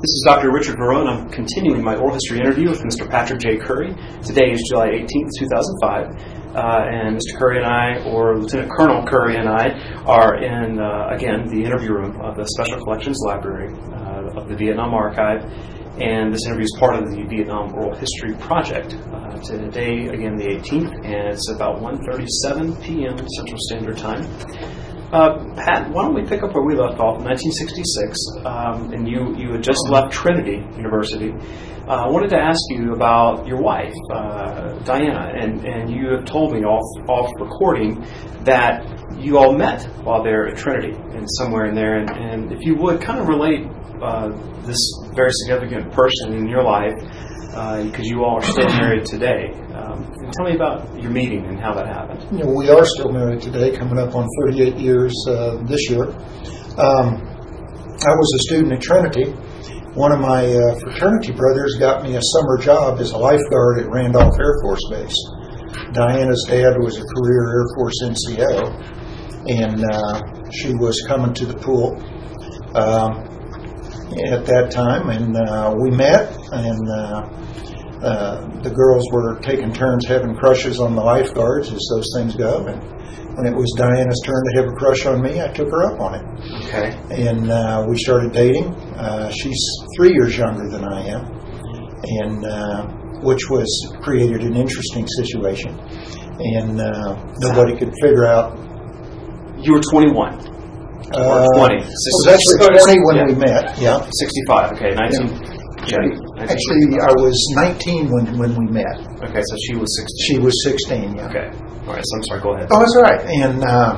This is Dr. Richard Verone. I'm continuing my oral history interview with Mr. Patrick J. Curry. Today is July 18th, 2005, and Mr. Curry and I, or Lieutenant Colonel Curry and I, are in, again, the interview room of the Special Collections Library of the Vietnam Archive, and this interview is part of the Vietnam Oral History Project. Today, again, the 18th, and it's about 1:37 p.m. Central Standard Time. Pat, why don't we pick up where we left off in 1966, and you had just left Trinity University. I wanted to ask you about your wife, Diana, and you have told me off recording that you all met while there at Trinity and somewhere in there, and if you would kind of relate this very significant person in your life, because you all are still married today. Tell me about your meeting and how that happened. You know, we are still married today, coming up on 38 years this year. I was a student at Trinity. One of my fraternity brothers got me a summer job as a lifeguard at Randolph Air Force Base. Diana's dad was a career Air Force NCO, and she was coming to the pool at that time, and we met, and the girls were taking turns having crushes on the lifeguards, as those things go, and when it was Diana's turn to have a crush on me, I took her up on it. Okay. And we started dating. She's 3 years younger than I am, and which was created an interesting situation, and nobody could figure out. You were 21. Or 20. I was actually 20 when we met. Yeah. 65. Okay. 19. Yeah. Actually, I was 19 when we met. Okay, so she was 16. She was 16, yeah. Okay. All right, so I'm sorry, go ahead. Oh, that's all right. And,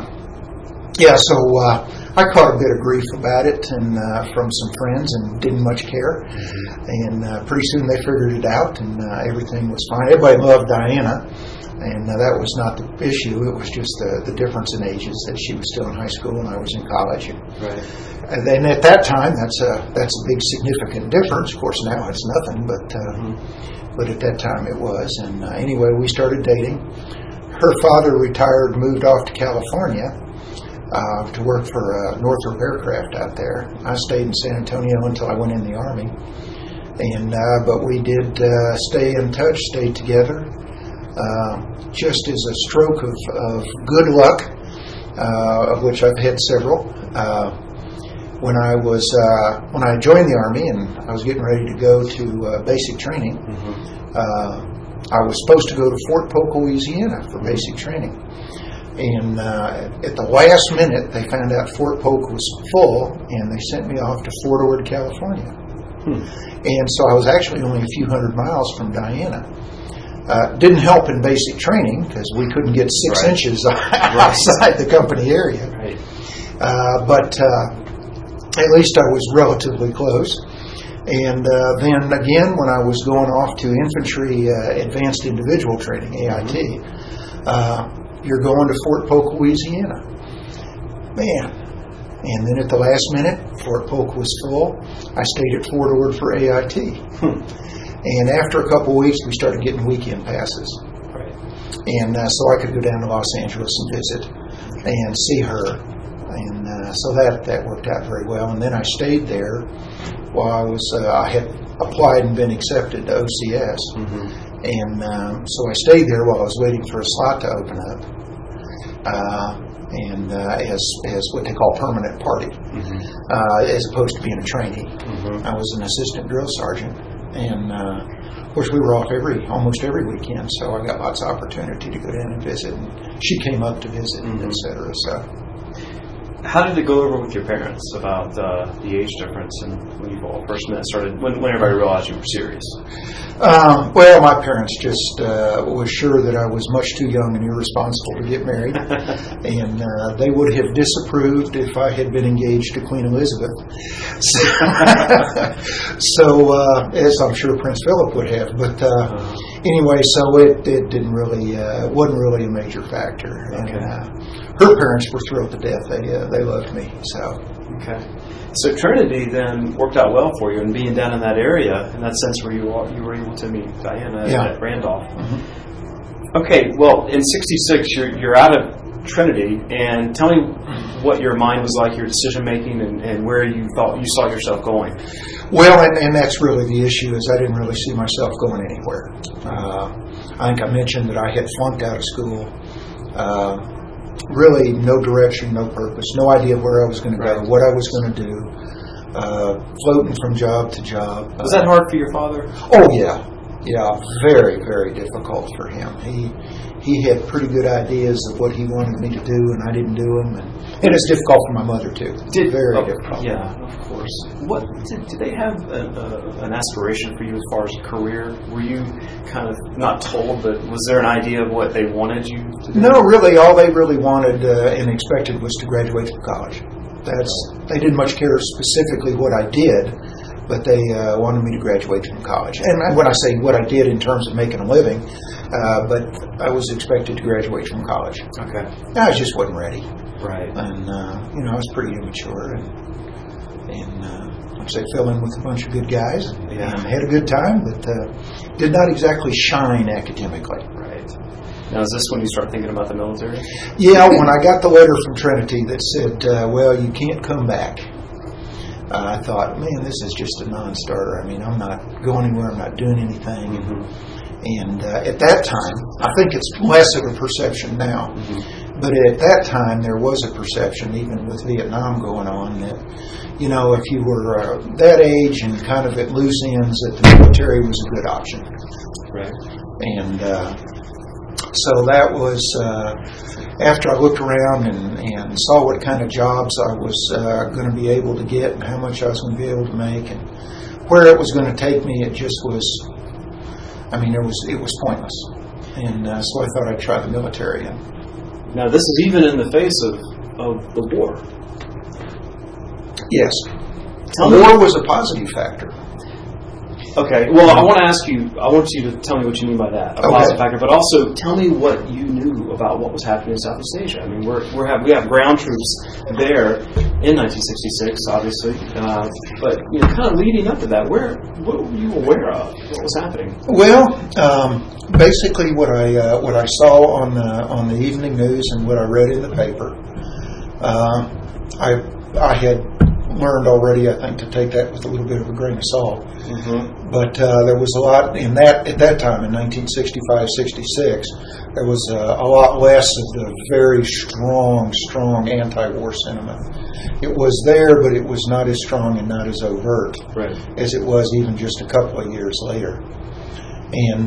so I caught a bit of grief about it and from some friends and didn't much care. Mm-hmm. And pretty soon they figured it out, and everything was fine. Everybody loved Diana, and that was not the issue. It was just the difference in ages, that she was still in high school and I was in college. Right. And then at that time, that's a big significant difference. Of course, now it's nothing, but at that time it was. And anyway, we started dating. Her father retired, moved off to California to work for Northrop Aircraft out there. I stayed in San Antonio until I went in the Army. And but we did stay in touch, stayed together. Just as a stroke of good luck, of which I've had several. When I joined the Army and I was getting ready to go to basic training, I was supposed to go to Fort Polk, Louisiana for basic training. And at the last minute, they found out Fort Polk was full, and they sent me off to Fort Ord, California. And so I was actually only a few hundred miles from Diana. Didn't help in basic training because we couldn't get 6 inches outside the company area. Right. But at least I was relatively close. And then again, when I was going off to infantry advanced individual training, AIT, you're going to Fort Polk, Louisiana. Man. And then at the last minute, Fort Polk was full. I stayed at Fort Ord for AIT. And after a couple of weeks, we started getting weekend passes. Right. And so I could go down to Los Angeles and visit and see her. And so that worked out very well. And then I stayed there while I had applied and been accepted to OCS. And so I stayed there while I was waiting for a slot to open up. And as what they call permanent party, as opposed to being a trainee. I was an assistant drill sergeant. And of course, we were off almost every weekend, so I got lots of opportunity to go down and visit. And she came up to visit, etc. So, how did it go over with your parents about the age difference and when you all first met? When everybody realized you were serious? Well, my parents just was sure that I was much too young and irresponsible to get married, and they would have disapproved if I had been engaged to Queen Elizabeth. So, as I'm sure Prince Philip would have, but anyway, so it didn't really wasn't really a major factor. Okay. And, her parents were thrilled to death. They loved me. So. Okay. So Trinity then worked out well for you, and being down in that area, in that sense where you were able to meet Diana at Randolph. Okay, well, in '66, you're out of Trinity, and tell me what your mind was like, your decision making, and where you thought you saw yourself going. Well, and that's really the issue, is I didn't really see myself going anywhere. I think I mentioned that I had flunked out of school. Really no direction, no purpose, no idea where I was going to go, what I was going to do, floating from job to job. Was that hard for your father? Oh, yeah. Yeah, very, very difficult for him. He had pretty good ideas of what he wanted me to do, and I didn't do them. And it's difficult for my mother, too. Very difficult. Yeah, of course. What did they have an aspiration for you as far as a career? Were you kind of not told, but was there an idea of what they wanted you to do? No, really, all they really wanted and expected was to graduate from college. They didn't much care specifically what I did, but they wanted me to graduate from college. And when I say what I did in terms of making a living, but I was expected to graduate from college. Okay. I just wasn't ready. Right. And, I was pretty immature. And like I say, fell in with a bunch of good guys and had a good time, but did not exactly shine academically. Right. Now, is this when you start thinking about the military? Yeah, when I got the letter from Trinity that said, well, you can't come back. I thought, man, this is just a non-starter. I mean, I'm not going anywhere. I'm not doing anything. And at that time, I think it's less of a perception now, but at that time there was a perception, even with Vietnam going on, that, if you were that age and kind of at loose ends, that the military was a good option. Right. And so that was, after I looked around and saw what kind of jobs I was going to be able to get and how much I was going to be able to make and where it was going to take me, it just was, it was pointless. And so I thought I'd try the military. Now, this is even in the face of the war. Yes. The war was a positive factor. Okay, well, I want you to tell me what you mean by that, a positive factor, but also tell me what you knew about what was happening in Southeast Asia. I mean, we have ground troops there in 1966, obviously, but kind of leading up to that, what were you aware of? What was happening? Well, basically, what I saw on the evening news and what I read in the paper, I had learned already, I think, to take that with a little bit of a grain of salt. But there was a lot in that at that time in 1965-66. There was a lot less of the very strong anti-war sentiment. It was there, but it was not as strong and not as overt as it was even just a couple of years later. And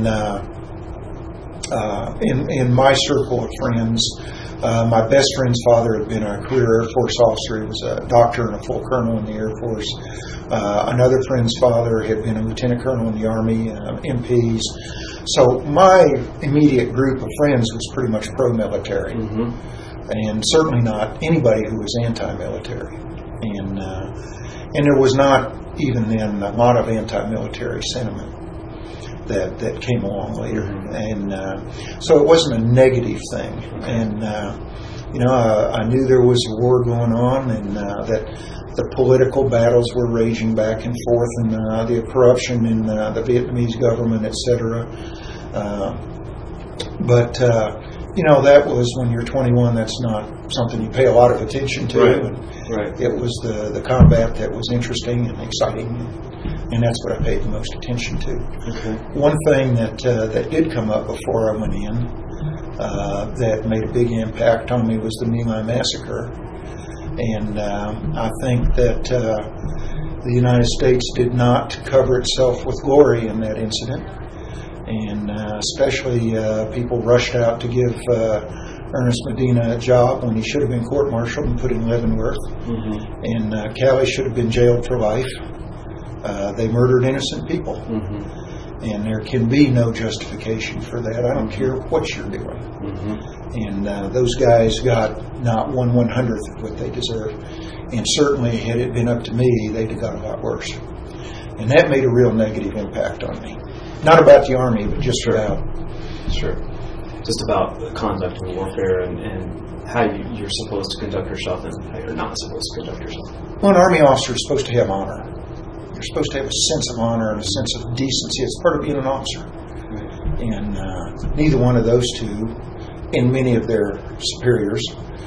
in my circle of friends, my best friend's father had been a career Air Force officer. He was a doctor and a full colonel in the Air Force. Another friend's father had been a lieutenant colonel in the Army, MPs. So my immediate group of friends was pretty much pro-military, and certainly not anybody who was anti-military. And there was not even then a lot of anti-military sentiment that came along later. And so it wasn't a negative thing. And I knew there was a war going on, and that the political battles were raging back and forth, and the corruption in the Vietnamese government, etc. But that was, when you're 21, that's not something you pay a lot of attention to. Right. It was the combat that was interesting and exciting, and that's what I paid the most attention to. One thing that did come up before I went in that made a big impact on me was the My Lai massacre. And I think that the United States did not cover itself with glory in that incident. And especially people rushed out to give Ernest Medina a job when he should have been court-martialed and put in Leavenworth. And Cali should have been jailed for life. They murdered innocent people. And there can be no justification for that. I don't care what you're doing. And those guys got not 1/100th of what they deserved. And certainly, had it been up to me, they'd have got a lot worse. And that made a real negative impact on me. Not about the Army, but just about. Just about the conduct of warfare and how you're supposed to conduct yourself and how you're not supposed to conduct yourself. Well, an Army officer is supposed to have honor. You're supposed to have a sense of honor and a sense of decency. It's part of being an officer. And neither one of those two and many of their superiors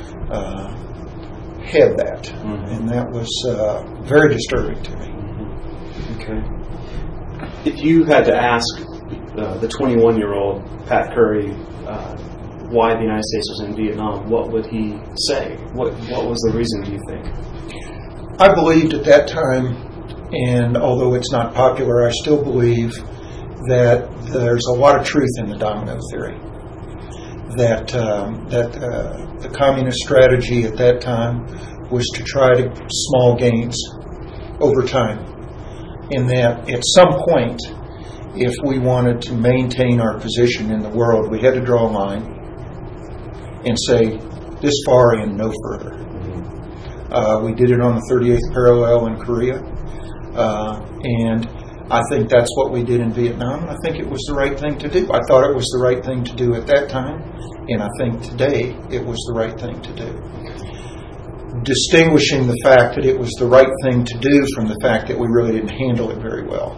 had that, and that was very disturbing to me. Okay. If you had to ask the 21-year-old Pat Curry why the United States was in Vietnam, what would he say? What was the reason, do you think? I believed at that time, and although it's not popular, I still believe that there's a lot of truth in the domino theory. That the communist strategy at that time was to try to small gains over time, and that at some point, if we wanted to maintain our position in the world, we had to draw a line and say, this far and no further. We did it on the 38th parallel in Korea, and I think that's what we did in Vietnam, and I think it was the right thing to do. I thought it was the right thing to do at that time, and I think today it was the right thing to do. Distinguishing the fact that it was the right thing to do from the fact that we really didn't handle it very well.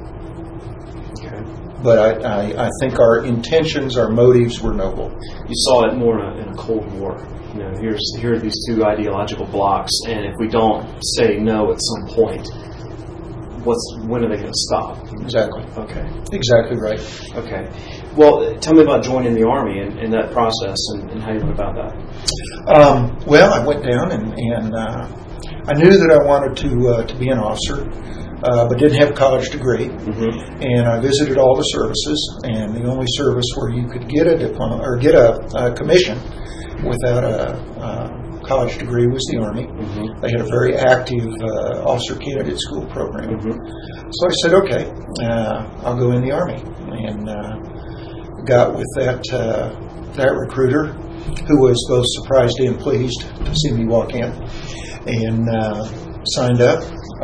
But I think our intentions, our motives were noble. You saw it more in a Cold War. You know, here are these two ideological blocks, and if we don't say no at some point, when are they going to stop? Exactly. Okay. Exactly right. Okay. Well, tell me about joining the Army and that process and how you went about that. Well, I went down and I knew that I wanted to be an officer. But didn't have a college degree, and I visited all the services. And the only service where you could get a diploma or get a commission without a college degree was the Army. They had a very active officer candidate school program. So I said, okay, I'll go in the Army, and got with that recruiter, who was both surprised and pleased to see me walk in, and signed up.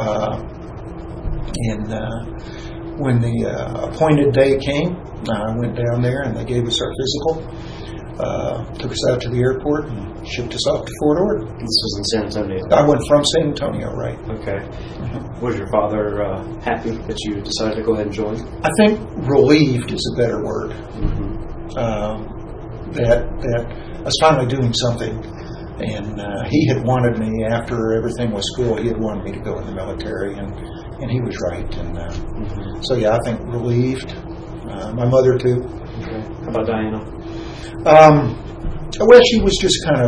And when the appointed day came, I went down there and they gave us our physical, took us out to the airport and shipped us off to Fort Ord. This was in San Antonio? I went from San Antonio, right. Okay. Was your father happy that you decided to go ahead and join? I think relieved is a better word. That I was finally doing something. And he had wanted me, after everything was cool, he had wanted me to go in the military, and he was right. And so, yeah, I think relieved. My mother, too. Okay. How about Diana? Well, she was just kind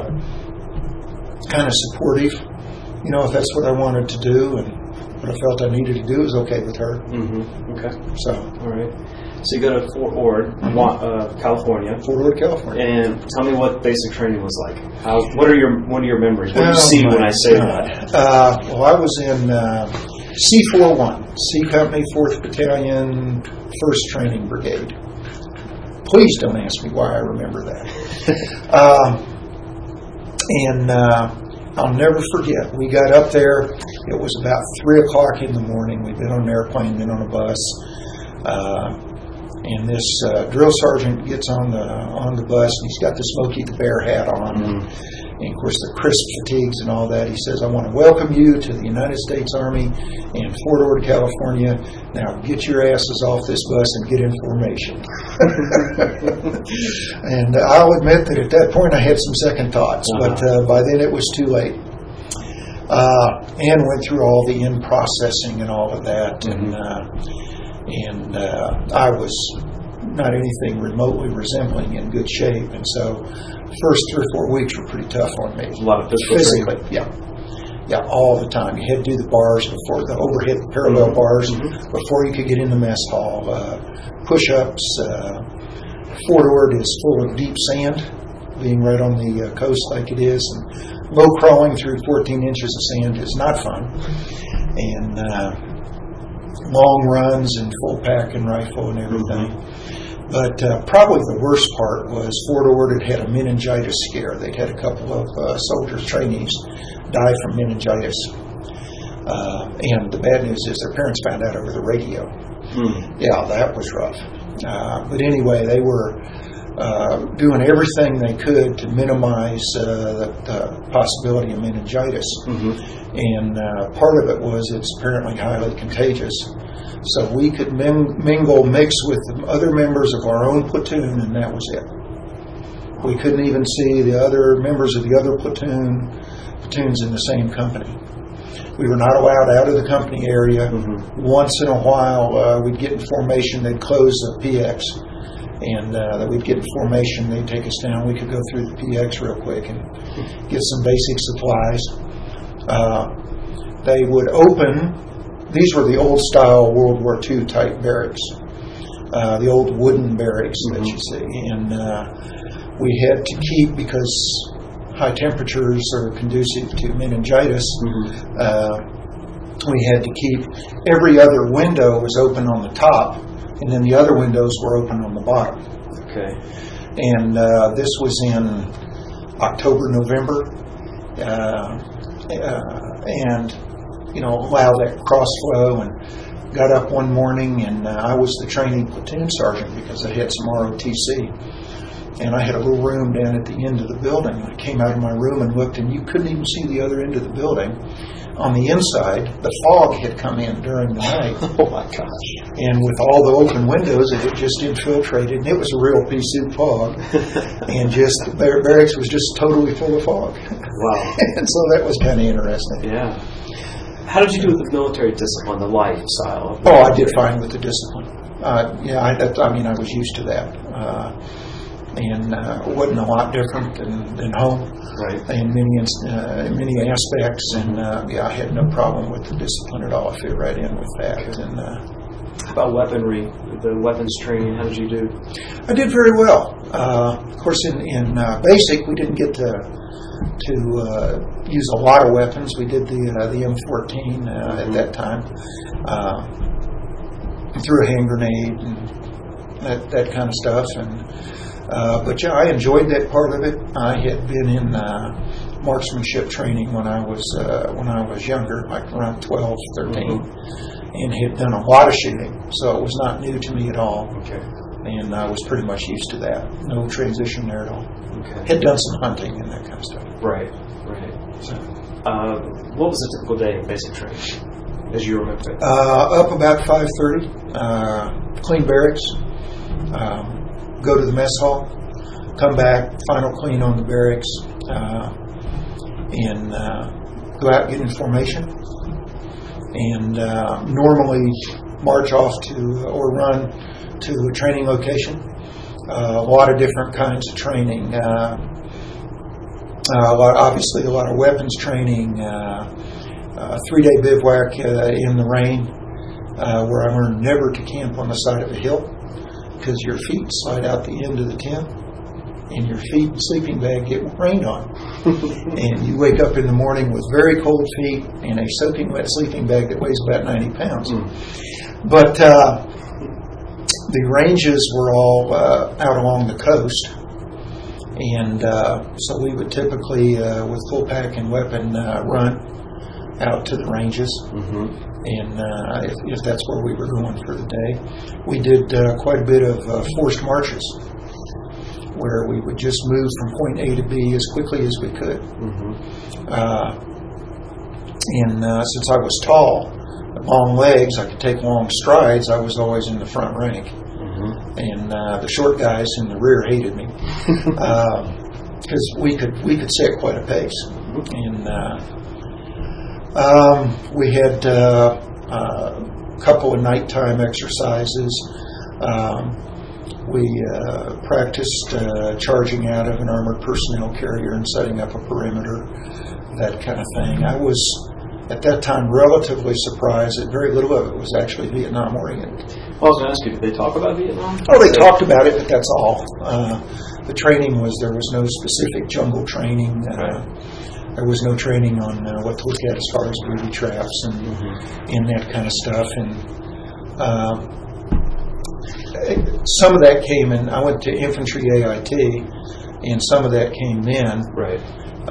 of supportive. You know, if that's what I wanted to do and what I felt I needed to do, was okay with her. Okay. So, all right. So you go to Fort Ord, California. Fort Ord, California. And tell me what basic training was like. What are your memories? What do you see when I say that? Well, I was in C41, C Company, 4th Battalion, 1st Training Brigade. Please don't ask me why I remember that. And I'll never forget, we got up there, it was about 3 o'clock in the morning. We'd been on an airplane, then on a bus. And this drill sergeant gets on the bus, and he's got the Smokey the Bear hat on, and of course the crisp fatigues and all that. He says, "I want to welcome you to the United States Army in Fort Ord, California. Now get your asses off this bus and get in formation." And I'll admit that at that point I had some second thoughts, but by then it was too late. And went through all the in-processing and all of that, and I was not anything remotely resembling in good shape, and so first 3 or 4 weeks were pretty tough on me. A lot of physically, yeah, all the time. You had to do the bars before, the overhead parallel bars before you could get in the mess hall. Push-ups. Fort Ord is full of deep sand, being right on the coast like it is, and low crawling through 14 inches of sand is not fun. And long runs and full pack and rifle and everything. But probably the worst part was Fort Ord had a meningitis scare. They'd had a couple of soldiers, trainees, die from meningitis. And the bad news is their parents found out over the radio. Yeah, that was rough. But anyway, they were doing everything they could to minimize the possibility of meningitis. And part of it was it's apparently highly contagious. So we could mix with other members of our own platoon, and that was it. We couldn't even see the other members of the other platoons in the same company. We were not allowed out of the company area. Once in a while, we'd get in formation. They'd close the PX, and we'd get in formation. They'd take us down. We could go through the PX real quick and get some basic supplies. They would open. These were the old-style World War II type barracks, the old wooden barracks that you see. And we had to keep, because high temperatures are conducive to meningitis, we had to keep every other window was open on the top, and then the other windows were open on the bottom. Okay. And this was in October, November, and allow that cross flow. And got up one morning, and I was the training platoon sergeant because I had some ROTC. And I had a little room down at the end of the building. I came out of my room and looked, and you couldn't even see the other end of the building. On the inside, the fog had come in during the night. Oh my gosh. And with all the open windows, it had just infiltrated, and it was a real pea soup fog. And just, the barracks was just totally full of fog. Wow. And so that was kind of interesting. Yeah. How did you do with the military discipline, the lifestyle? Oh, I did fine with the discipline. I was used to that. And it wasn't a lot different than home, right, in many aspects. And I had no problem with the discipline at all. I fit right in with that. And how about weaponry, the weapons training? How did you do? I did very well. Of course, in basic, we didn't get to use a lot of weapons. We did the M14 at that time. Threw a hand grenade and that kind of stuff. And but yeah, I enjoyed that part of it. I had been in marksmanship training when I was younger, like around 12, 13, and had done a lot of shooting, so it was not new to me at all. Okay. And I was pretty much used to that. No transition there at all. Okay. Had done some hunting and that kind of stuff. Right. So, what was a typical day in basic training, as you remember it? Up about 5:30, clean barracks. Go to the mess hall, come back, final clean on the barracks, and go out and get in formation. And normally march off to or run to a training location. A lot of different kinds of training. Obviously, a lot of weapons training. 3-day bivouac in the rain, where I learned never to camp on the side of a hill, because your feet slide out the end of the tent and your feet and sleeping bag get rained on. And you wake up in the morning with very cold feet and a soaking wet sleeping bag that weighs about 90 pounds. But the ranges were all out along the coast. And so we would typically, with full pack and weapon, run out to the ranges. And if that's where we were going for the day. We did quite a bit of forced marches, where we would just move from point A to B as quickly as we could. And since I was tall, long legs, I could take long strides, I was always in the front rank. And the short guys in the rear hated me, because we could set quite a pace. And we had a couple of nighttime exercises. We practiced charging out of an armored personnel carrier and setting up a perimeter, that kind of thing. I was, at that time, relatively surprised that very little of it was actually Vietnam oriented. I was going to ask you, did they talk about Vietnam? Oh, they talked about it, but that's all. The training there was no specific jungle training. There was no training on what to look at as far as booby traps and that kind of stuff. And some of that came in. I went to infantry AIT, and some of that came then. Right.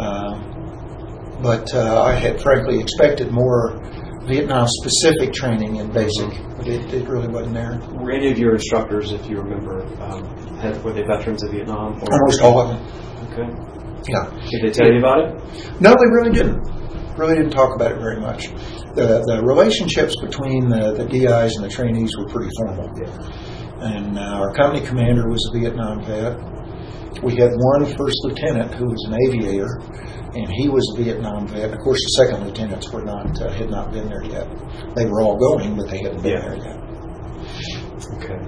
But I had frankly expected more Vietnam-specific training in basic, but it really wasn't there. Were any of your instructors, if you remember, were they veterans of Vietnam? Almost all of them. Okay. Yeah. Did they tell you about it? No, they really didn't. Really didn't talk about it very much. The relationships between the DIs and the trainees were pretty formal. Yeah. And our company commander was a Vietnam vet. We had one first lieutenant who was an aviator, and he was a Vietnam vet. Of course, the second lieutenants were not had not been there yet. They were all going, but they hadn't been there yet. Okay.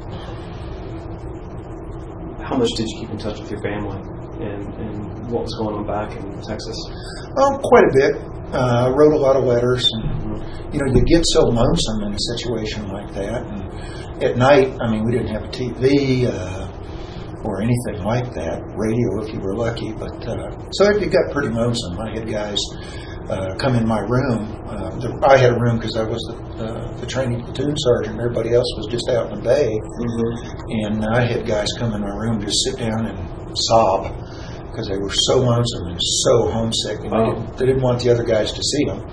How much did you keep in touch with your family, and what was going on back in Texas? Oh, quite a bit. Wrote a lot of letters. And, you know, you get so lonesome in a situation like that. And at night, I mean, we didn't have a TV or anything like that. Radio, if you were lucky. But so it got pretty lonesome. I had guys come in my room. I had a room because I was the training platoon sergeant. Everybody else was just out in the bay. And I had guys come in my room, just sit down and sob because they were so lonesome and so homesick. And they didn't want the other guys to see them.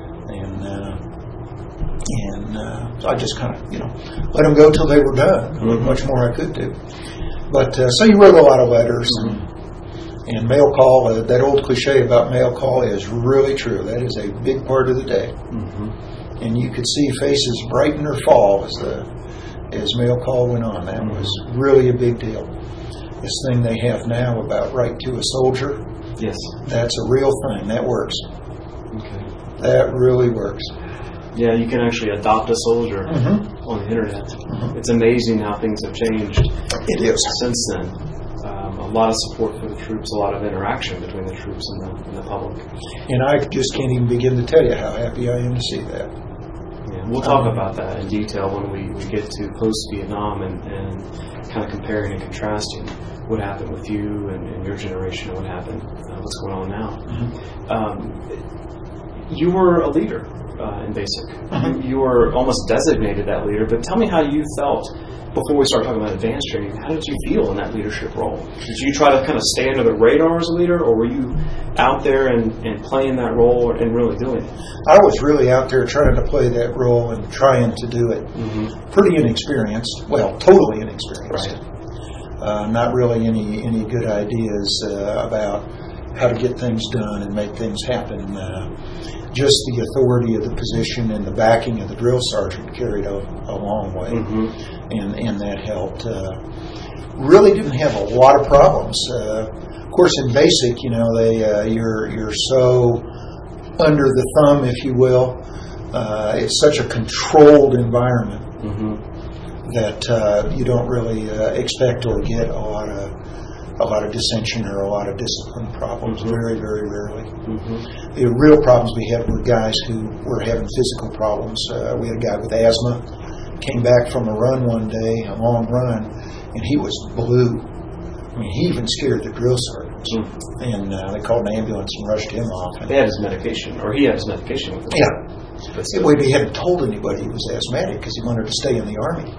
And so I just kind of, let them go till they were done. There wasn't much more I could do. But so you wrote a lot of letters. And mail call, that old cliche about mail call is really true. That is a big part of the day. And you could see faces brighten or fall as mail call went on. That was really a big deal. This thing they have now about write to a soldier, yes, that's a real thing. That works. Okay. That really works. Yeah, you can actually adopt a soldier on the internet. It's amazing how things have changed. It is. Since then. A lot of support for the troops, a lot of interaction between the troops and the public. And I just can't even begin to tell you how happy I am to see that. Yeah, we'll talk about that in detail when we get to post-Vietnam and kind of comparing and contrasting what happened with you and your generation and what happened, what's going on now. You were a leader in basic. You were almost designated that leader, but tell me how you felt before we start talking about advanced training. How did you feel in that leadership role? Did you try to kind of stay under the radar as a leader, or were you out there and playing that role and really doing it? I was really out there trying to play that role and trying to do it. Pretty inexperienced. Well, totally inexperienced. Right. Not really any good ideas about how to get things done and make things happen. Just the authority of the position and the backing of the drill sergeant carried a long way, and that helped. Really didn't have a lot of problems. Of course, in basic, you're so under the thumb, if you will. It's such a controlled environment that you don't really expect or get a lot of dissension or a lot of discipline problems. Very, very rarely. The real problems we had were guys who were having physical problems. We had a guy with asthma, came back from a run one day, a long run, and he was blue. I mean, he even scared the drill sergeants. And they called an ambulance and rushed him off. They had his medication, or he had his medication with him. Yeah. Well, he hadn't told anybody he was asthmatic because he wanted to stay in the Army.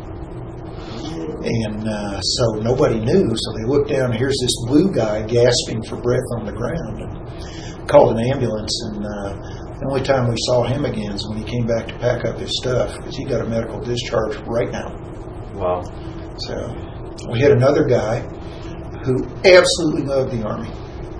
And so nobody knew, so they looked down, here's this blue guy gasping for breath on the ground, and called an ambulance. And the only time we saw him again is when he came back to pack up his stuff, because he got a medical discharge right now. Wow. So we had another guy who absolutely loved the Army.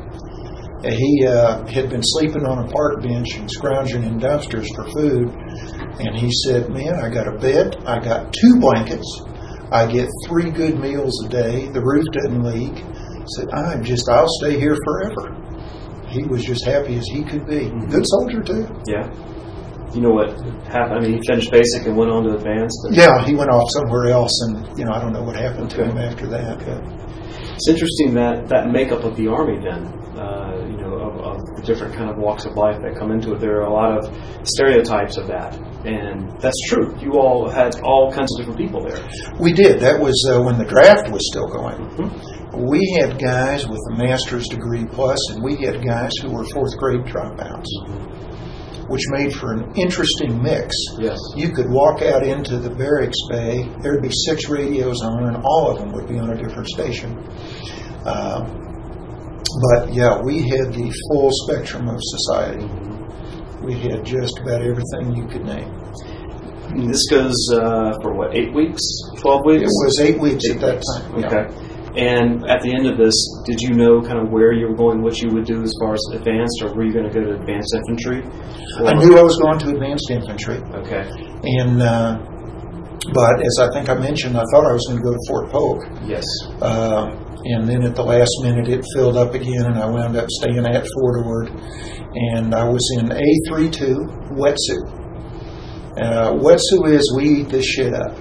He had been sleeping on a park bench and scrounging in dumpsters for food, and he said, man, I got a bed, I got 2 blankets, I get 3 good meals a day. The roof doesn't leak. I said, I'll stay here forever. He was just happy as he could be. Good soldier, too. Yeah. You know what happened? I mean, he finished basic and went on to advanced. Yeah, he went off somewhere else, and, I don't know what happened to him after that. Okay. It's interesting that makeup of the Army then, of the different kind of walks of life that come into it. There are a lot of stereotypes of that. And that's true. You all had all kinds of different people there. We did. That was when the draft was still going. We had guys with a master's degree plus, and we had guys who were 4th grade dropouts, which made for an interesting mix. Yes. You could walk out into the barracks bay, there'd be 6 radios on, and all of them would be on a different station. But yeah, we had the full spectrum of society. We had just about everything you could name. And this goes for what, 8 weeks, 12 weeks? It was 8 weeks at that time. Okay. And at the end of this, did you know kind of where you were going, what you would do as far as advanced, or were you going to go to advanced infantry? I knew I was going to advanced infantry. Okay. And But as I think I mentioned, I thought I was going to go to Fort Polk. Yes. And then at the last minute, it filled up again, and I wound up staying at Fort Ord. And I was in A32 wetsuit. Wetsuit is we eat this shit up.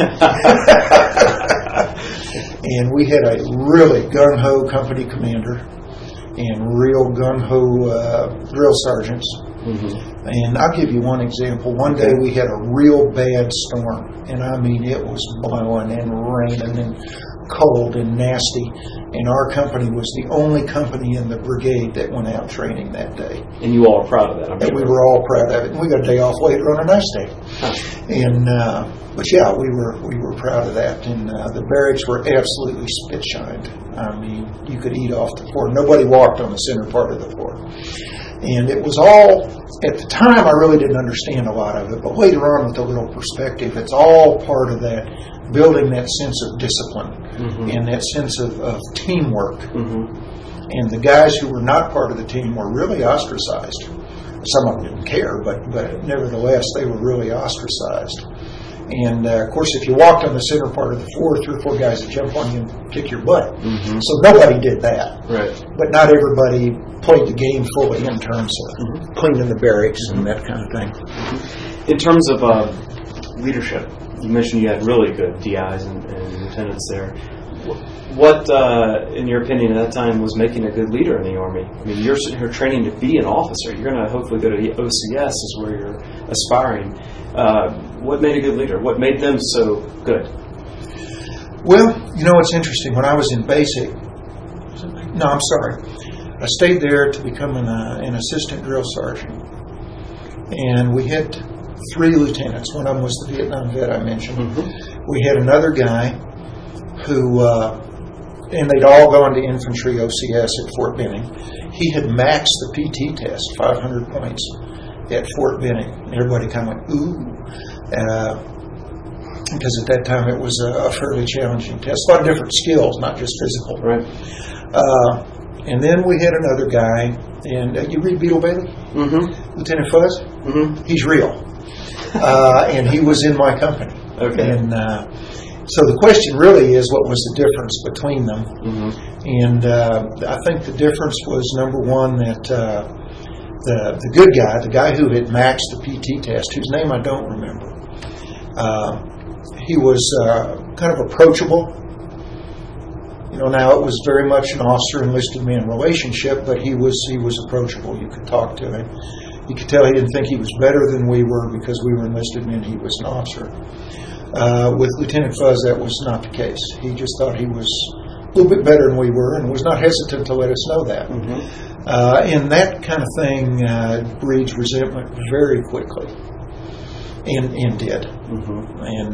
And we had a really gung-ho company commander and real gung-ho drill sergeants. Mm-hmm. And I'll give you one example. One day we had a real bad storm, and I mean it was blowing and raining and cold and nasty, and our company was the only company in the brigade that went out training that day. And you all are proud of that, I'm sure. We were all proud of it. And we got a day off later on a nice day. And but yeah, we were proud of that. And the barracks were absolutely spit shined. I mean, you could eat off the floor. Nobody walked on the center part of the floor. And it was all, at the time I really didn't understand a lot of it, but later on with a little perspective, it's all part of that, building that sense of discipline, mm-hmm. and that sense of teamwork. Mm-hmm. And the guys who were not part of the team were really ostracized. Some of them didn't care, but nevertheless, they were really ostracized. And, of course, if you walked on the center part of the floor, 3 or 4 guys would jump on you and kick your butt. Mm-hmm. So nobody did that. Right. But not everybody played the game fully in terms of mm-hmm. cleaning the barracks mm-hmm. and that kind of thing. Mm-hmm. In terms of leadership, you mentioned you had really good DIs and lieutenants there. What, in your opinion, at that time was making a good leader in the Army? I mean, you're sitting here training to be an officer. You're going to hopefully go to the OCS is where you're aspiring. What made a good leader? What made them so good? Well, you know, it's interesting. When I was in basic, I stayed there to become an assistant drill sergeant. And we had 3 lieutenants. One of them was the Vietnam vet I mentioned. Mm-hmm. We had another guy who, and they'd all gone to infantry OCS at Fort Benning. He had maxed the PT test, 500 points, at Fort Benning. Everybody kind of went, ooh. Because at that time it was a fairly challenging test. A lot of different skills, not just physical. Right. And then we had another guy, and you read Beetle Bailey? Mm-hmm. Lieutenant Fuzz? Mm-hmm. He's real. And he was in my company. Okay. And so the question really is, what was the difference between them? Mm-hmm. And I think the difference was, number one, that the good guy, the guy who had maxed the PT test, whose name I don't remember, he was kind of approachable. You know, now it was very much an officer-enlisted man relationship, but he was approachable. You could talk to him. You could tell he didn't think he was better than we were because we were enlisted men. He was an officer. With Lieutenant Fuzz, that was not the case. He just thought he was a little bit better than we were and was not hesitant to let us know that. Mm-hmm. And that kind of thing breeds resentment very quickly, and did. Mm-hmm. And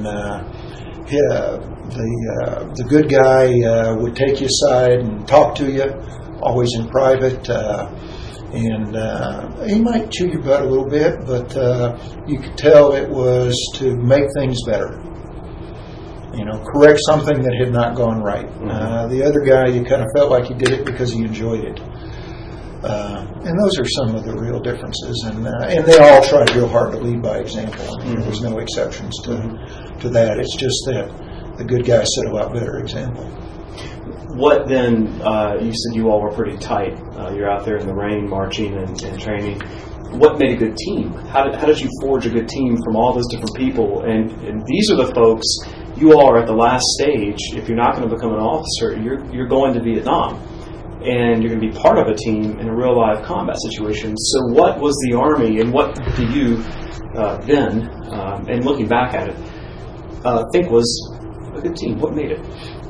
the good guy would take you aside and talk to you, always in private, and he might chew your butt a little bit, but you could tell it was to make things better. You know, correct something that had not gone right. Mm-hmm. The other guy, you kind of felt like he did it because he enjoyed it. And those are some of the real differences. And they all tried real hard to lead by example. I mean, mm-hmm. There was no exceptions to that. It's just that the good guy set a lot better example. What then, you said you all were pretty tight. You're out there in the rain marching and training. What made a good team? How did you forge a good team from all those different people? And these are the folks, you all are at the last stage. If you're not going to become an officer, you're going to Vietnam. And you're going to be part of a team in a real live combat situation. So what was the Army, and what do you then, and looking back at it, think was a good team? What made it?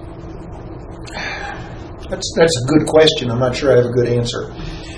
That's a good question. I'm not sure I have a good answer.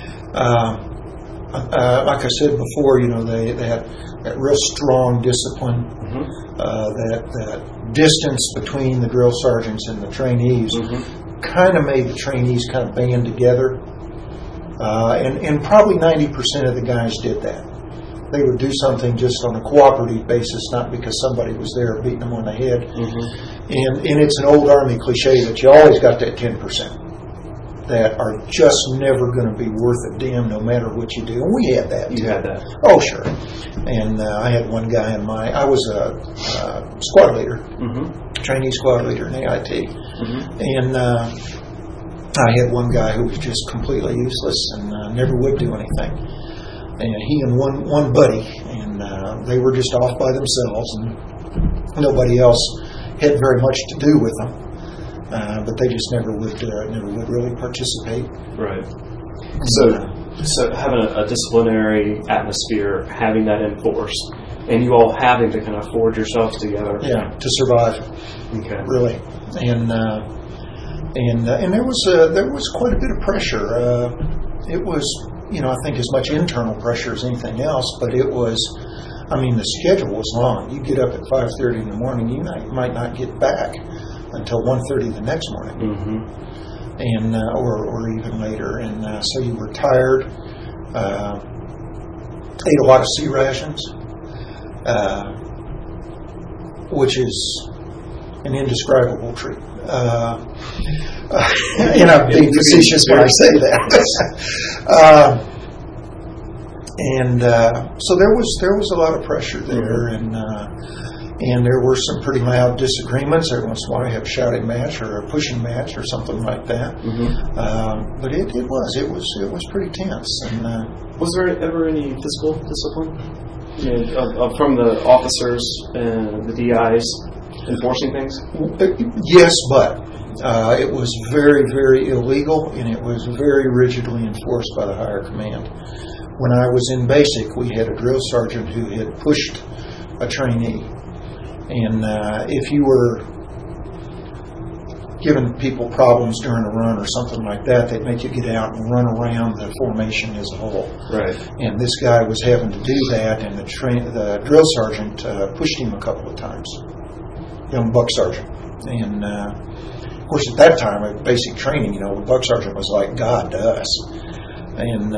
Like I said before, you know, they had that real strong discipline, mm-hmm. That distance between the drill sergeants and the trainees. Mm-hmm. Kind of made the trainees kind of band together, and probably 90% of the guys did that. They would do something just on a cooperative basis, not because somebody was there beating them on the head. Mm-hmm. And it's an old Army cliche that you always got that 10%. that are just never going to be worth a damn no matter what you do. And we had that. You had that. Oh, sure. And I had one guy I was a squad leader, trainee squad leader in AIT. And I had one guy who was just completely useless and never would do anything. And he and one buddy, and they were just off by themselves, and nobody else had very much to do with them. But they just never would really participate. Right. So having a disciplinary atmosphere, having that enforced, and you all having to kind of forge yourselves together. Yeah, to survive. Okay. Really, and there was quite a bit of pressure. It was, I think as much internal pressure as anything else, but it was. I mean, the schedule was long. You get up at 5:30 in the morning, you might not get back until 1:30 the next morning, and or even later. And so you were tired. Ate a lot of C rations, which is an indescribable treat. And I'm being facetious when I say that. So there was a lot of pressure there, and there were some pretty loud disagreements. Every once in a while, you have a shouting match or a pushing match or something like that. But it was pretty tense. And was there ever any physical discipline from the officers and the DIs enforcing things? Yes, but it was very, very illegal, and it was very rigidly enforced by the higher command. When I was in basic, we had a drill sergeant who had pushed a trainee. And if you were giving people problems during a run or something like that, they'd make you get out and run around the formation as a whole. Right. And this guy was having to do that, and the drill sergeant pushed him a couple of times. Young buck sergeant. And, of course, at that time, at basic training, the buck sergeant was like God to us. And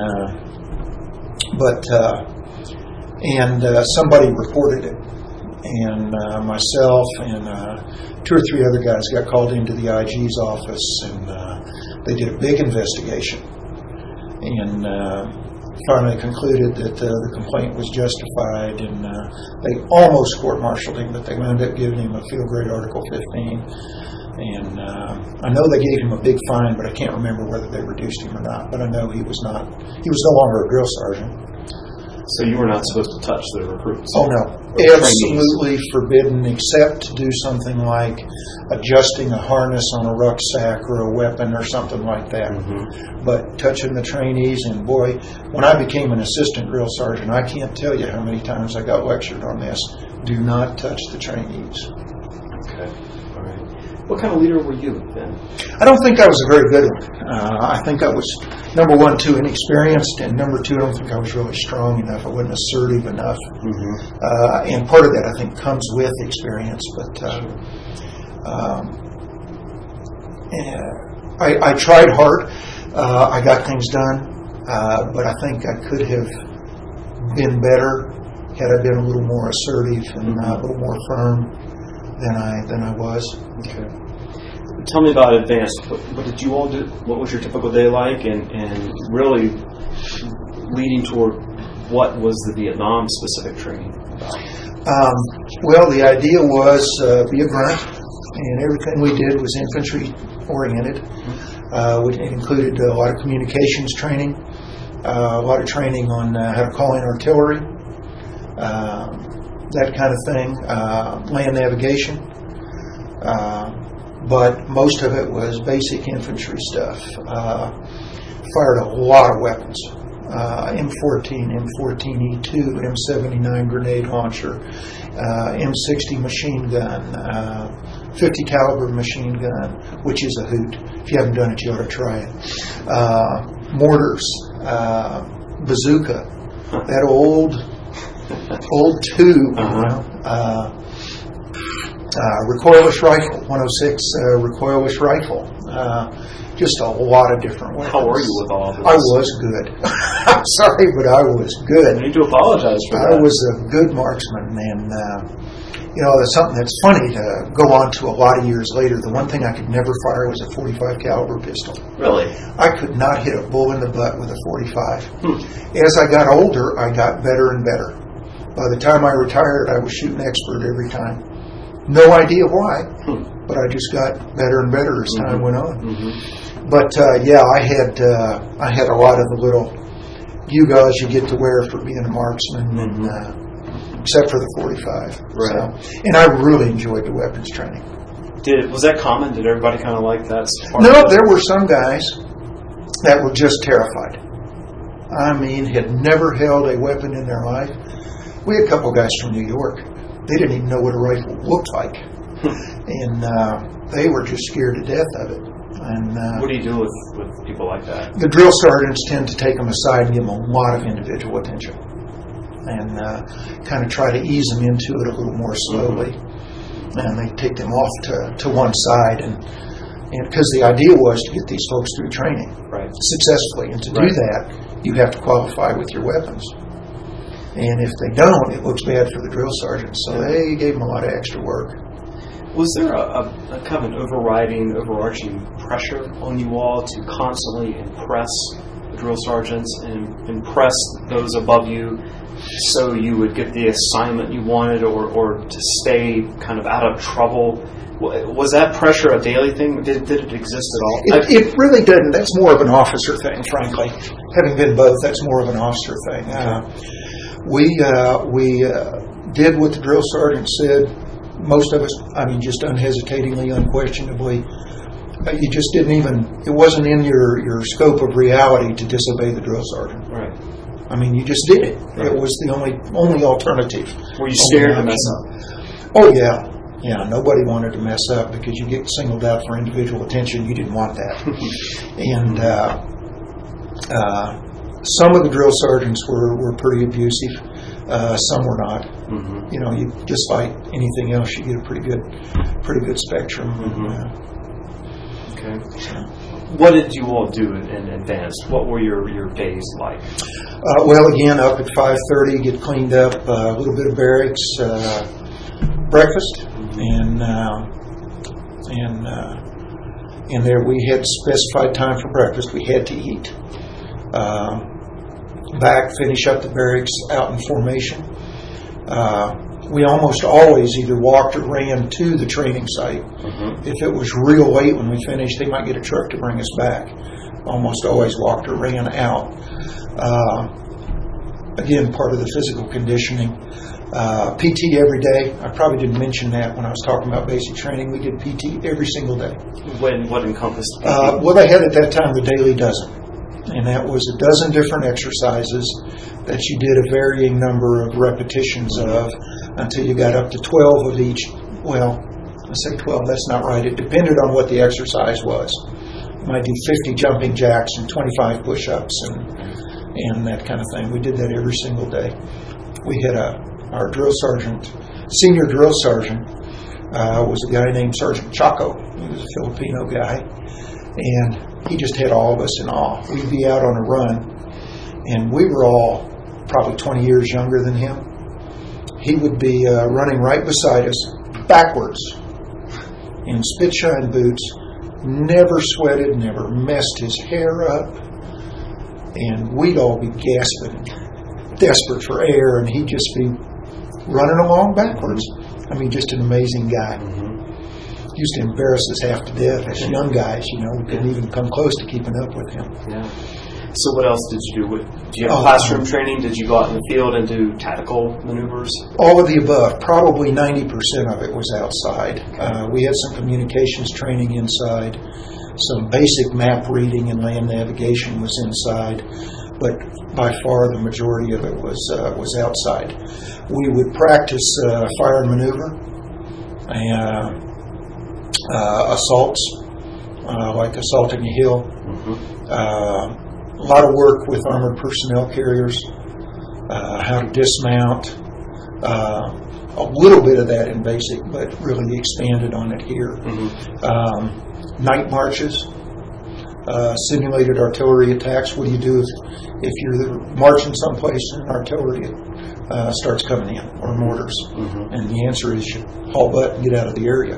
somebody reported it, and myself and 2 or 3 other guys got called into the IG's office, and they did a big investigation, and finally concluded that the complaint was justified, and they almost court-martialed him, but they wound up giving him a field grade Article 15. And I know they gave him a big fine, but I can't remember whether they reduced him or not. But I know he was no longer a drill sergeant. So you were not supposed to touch the recruits? Oh, no. Absolutely forbidden, except to do something like adjusting a harness on a rucksack or a weapon or something like that. But touching the trainees, and boy, when I became an assistant drill sergeant, I can't tell you how many times I got lectured on this. Do not touch the trainees. Okay. All right. What kind of leader were you then? I don't think I was a very good one. I think I was, number one, too inexperienced, and number two, I don't think I was really strong enough. I wasn't assertive enough. And part of that, I think, comes with experience. But I tried hard. I got things done. But I think I could have been better had I been a little more assertive and a little more firm than I was. Okay. Tell me about advanced. What did you all do? What was your typical day like? And really leading toward what was the Vietnam specific training about? Well, the idea was be a grunt, and everything we did was infantry oriented. It included a lot of communications training, a lot of training on how to call in artillery, that kind of thing, land navigation. But most of it was basic infantry stuff. Fired a lot of weapons. M14, M14E2, M79 grenade launcher, M60 machine gun, 50 caliber machine gun, which is a hoot. If you haven't done it, you ought to try it. Mortars, bazooka, that old tube, recoilless rifle, 106 recoilless rifle. Just a lot of different weapons. How were you with all of this? I was good. I'm sorry, but I was good. I need to apologize for that. I was a good marksman, It's something that's funny to go on to a lot of years later. The one thing I could never fire was a .45 caliber pistol. Really? I could not hit a bull in the butt with a .45. As I got older, I got better and better. By the time I retired, I was shooting expert every time. No idea why, but I just got better and better as time went on. But I had a lot of the little gewgaws you get to wear for being a marksman, and except for the .45. Right. So, and I really enjoyed the weapons training. Was that common? Did everybody kind of like that? No, there were some guys that were just terrified. I mean, had never held a weapon in their life. We had a couple guys from New York. They didn't even know what a rifle looked like. And they were just scared to death of it. And what do you do with people like that? The drill sergeants tend to take them aside and give them a lot of individual attention. And kind of try to ease them into it a little more slowly. And they take them off to one side, and because the idea was to get these folks through training successfully. And to do that, you have to qualify with your weapons. And if they don't, it looks bad for the drill sergeant. So they gave them a lot of extra work. Was there a kind of an overarching pressure on you all to constantly impress the drill sergeants and impress those above you, so you would get the assignment you wanted, or to stay kind of out of trouble? Was that pressure a daily thing? Did it exist at all? It really didn't. That's more of an officer thing, frankly. Having been both, that's more of an officer thing. We did what the drill sergeant said. Most of us, just unhesitatingly, unquestionably. You just didn't even, it wasn't in your scope of reality to disobey the drill sergeant. Right. You just did it. Right. It was the only alternative. Were you scared to mess up? Oh, yeah. Yeah, nobody wanted to mess up because you get singled out for individual attention. You didn't want that. And some of the drill sergeants were pretty abusive. Some were not. You just like anything else, you get a pretty good spectrum. Okay. What did you all do in advance? What were your days like? Well, again, up at 5:30, get cleaned up, a little bit of barracks, breakfast, and there we had specified time for breakfast. We had to eat. Back, finish up the barracks, out in formation. We almost always either walked or ran to the training site. If it was real late when we finished, they might get a truck to bring us back. Almost always walked or ran out. Again, part of the physical conditioning. PT every day. I probably didn't mention that when I was talking about basic training. We did PT every single day. What encompassed PT? Well, they had at that time the daily dozen. And that was a dozen different exercises that you did a varying number of repetitions of until you got up to 12 of each. Well, I say 12, that's not right. It depended on what the exercise was. You might do 50 jumping jacks and 25 push-ups and that kind of thing. We did that every single day. We had our drill sergeant, senior drill sergeant, was a guy named Sergeant Chaco. He was a Filipino guy. And he just had all of us in awe. We'd be out on a run, and we were all probably 20 years younger than him. He would be running right beside us, backwards, in spit-shine boots, never sweated, never messed his hair up, and we'd all be gasping, desperate for air, and he'd just be running along backwards. Just an amazing guy. Used to embarrass us half to death as young guys, we couldn't even come close to keeping up with him. Yeah. So what else did you do? Did you have classroom training? Did you go out in the field and do tactical maneuvers? All of the above. Probably 90% of it was outside. We had some communications training inside. Some basic map reading and land navigation was inside. But by far the majority of it was outside. We would practice fire and maneuver. Assaults, like assaulting a hill. A lot of work with armored personnel carriers, how to dismount. A little bit of that in basic, but really expanded on it here. Night marches, simulated artillery attacks. What do you do if you're marching someplace and an artillery starts coming in, or mortars. And the answer is you haul butt and get out of the area.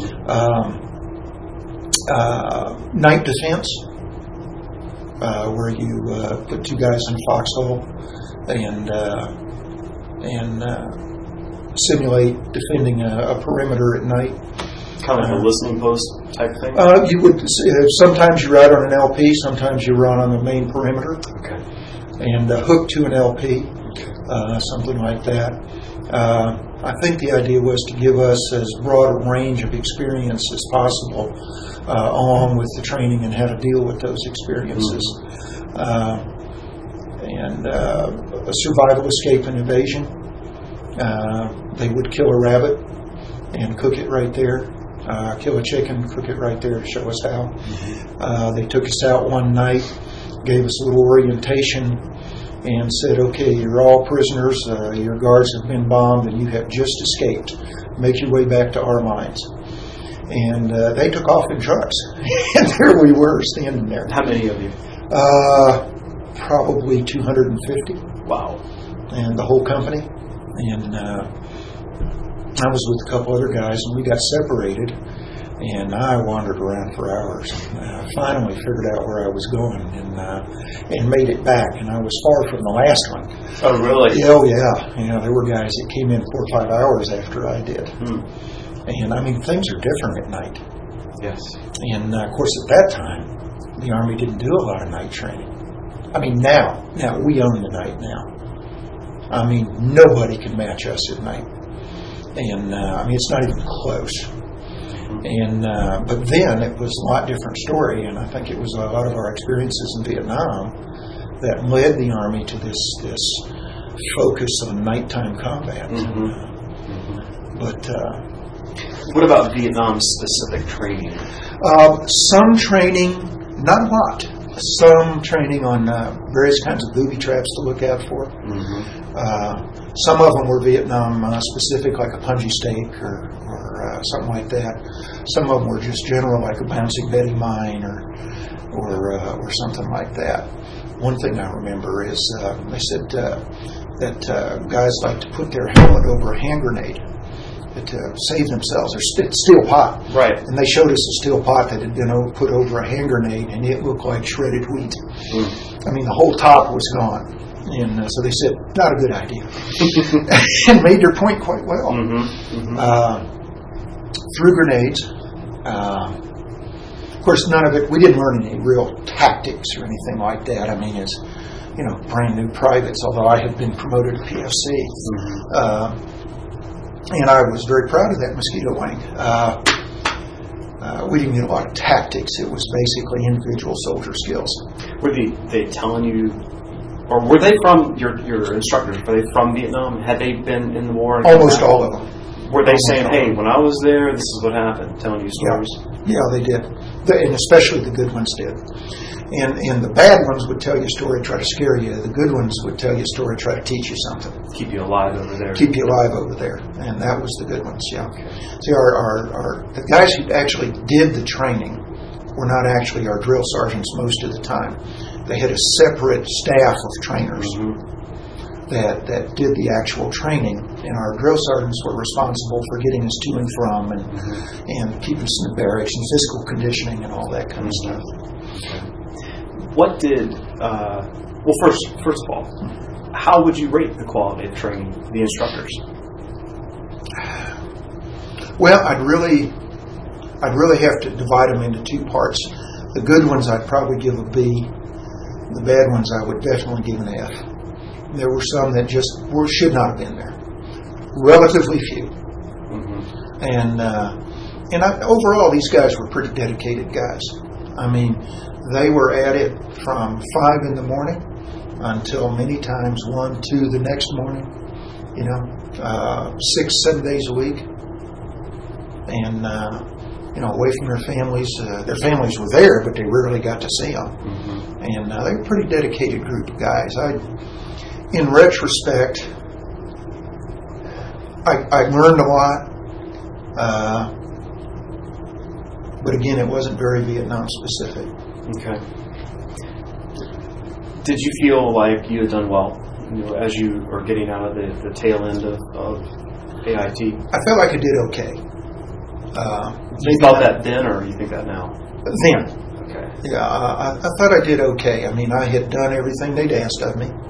Night defense, where you put two guys in a foxhole and simulate defending a perimeter at night. Kind of like a listening post type thing? You would sometimes you ride on an LP, sometimes you run on the main perimeter. Okay. And hook to an LP, something like that. I think the idea was to give us as broad a range of experience as possible, along with the training and how to deal with those experiences. And survival, escape, and evasion. They would kill a rabbit and cook it right there. Kill a chicken, cook it right there to show us how. They took us out one night, gave us a little orientation, and said, okay, you're all prisoners, your guards have been bombed, and you have just escaped. Make your way back to our lines. And they took off in trucks. And there we were, standing there. How many of you? Probably 250. Wow. And the whole company. And I was with a couple other guys, and we got separated, and I wandered around for hours. Finally figured out where I was going, and made it back, and I was far from the last one. Oh, really? Oh, yeah. There were guys that came in 4 or 5 hours after I did. And, things are different at night. Yes. And, of course, at that time, the Army didn't do a lot of night training. Now we own the night now. Nobody can match us at night. And, it's not even close. And but then it was a lot different story, and I think it was a lot of our experiences in Vietnam that led the Army to this focus on nighttime combat. But what about Vietnam-specific training? Some training, not a lot. Some training on various kinds of booby traps to look out for. Some of them were Vietnam specific, like a punji stake or something like that. Some of them were just general, like a bouncing Betty mine or something like that. One thing I remember is they said that guys like to put their helmet over a hand grenade to save themselves. Or steel pot. Right. And they showed us a steel pot that had been put over a hand grenade, and it looked like shredded wheat. The whole top was gone. And so they said, not a good idea. And made their point quite well. Threw grenades. Of course, none of it, we didn't learn any real tactics or anything like that. As brand new privates, although I had been promoted to PFC. And I was very proud of that mosquito wing. We didn't get a lot of tactics. It was basically individual soldier skills. Were they telling you, or were they from, your instructors, were they from Vietnam? Had they been in the war? Almost all of them. Were they saying, hey, when I was there, this is what happened, telling you stories? Yeah, they did. And especially the good ones did. And the bad ones would tell you a story, try to scare you. The good ones would tell you a story, try to teach you something. Keep you alive over there. Keep you alive over there. And that was the good ones, yeah. See, the guys who actually did the training were not actually our drill sergeants most of the time. They had a separate staff of trainers that did the actual training, and our drill sergeants were responsible for getting us to and from and keeping us in the barracks and physical conditioning and all that kind of stuff. What did, first of all, how would you rate the quality of training, the instructors? Well, I'd really have to divide them into 2 parts. The good ones I'd probably give a B. The bad ones I would definitely give an F. There were some that just should not have been there. Relatively few. And overall, these guys were pretty dedicated guys. They were at it from 5 in the morning until many times 1, 2 the next morning. 6, 7 days a week. And away from their families. Their families were there, but they rarely got to see them. And they were a pretty dedicated group of guys. In retrospect, I learned a lot. But again, it wasn't very Vietnam specific. Okay. Did you feel like you had done well as you are getting out of the tail end of AIT? I felt like I did okay. You thought that then, or you think that now? Then. Okay. Yeah, I thought I did okay. I mean, I had done everything they'd asked of me.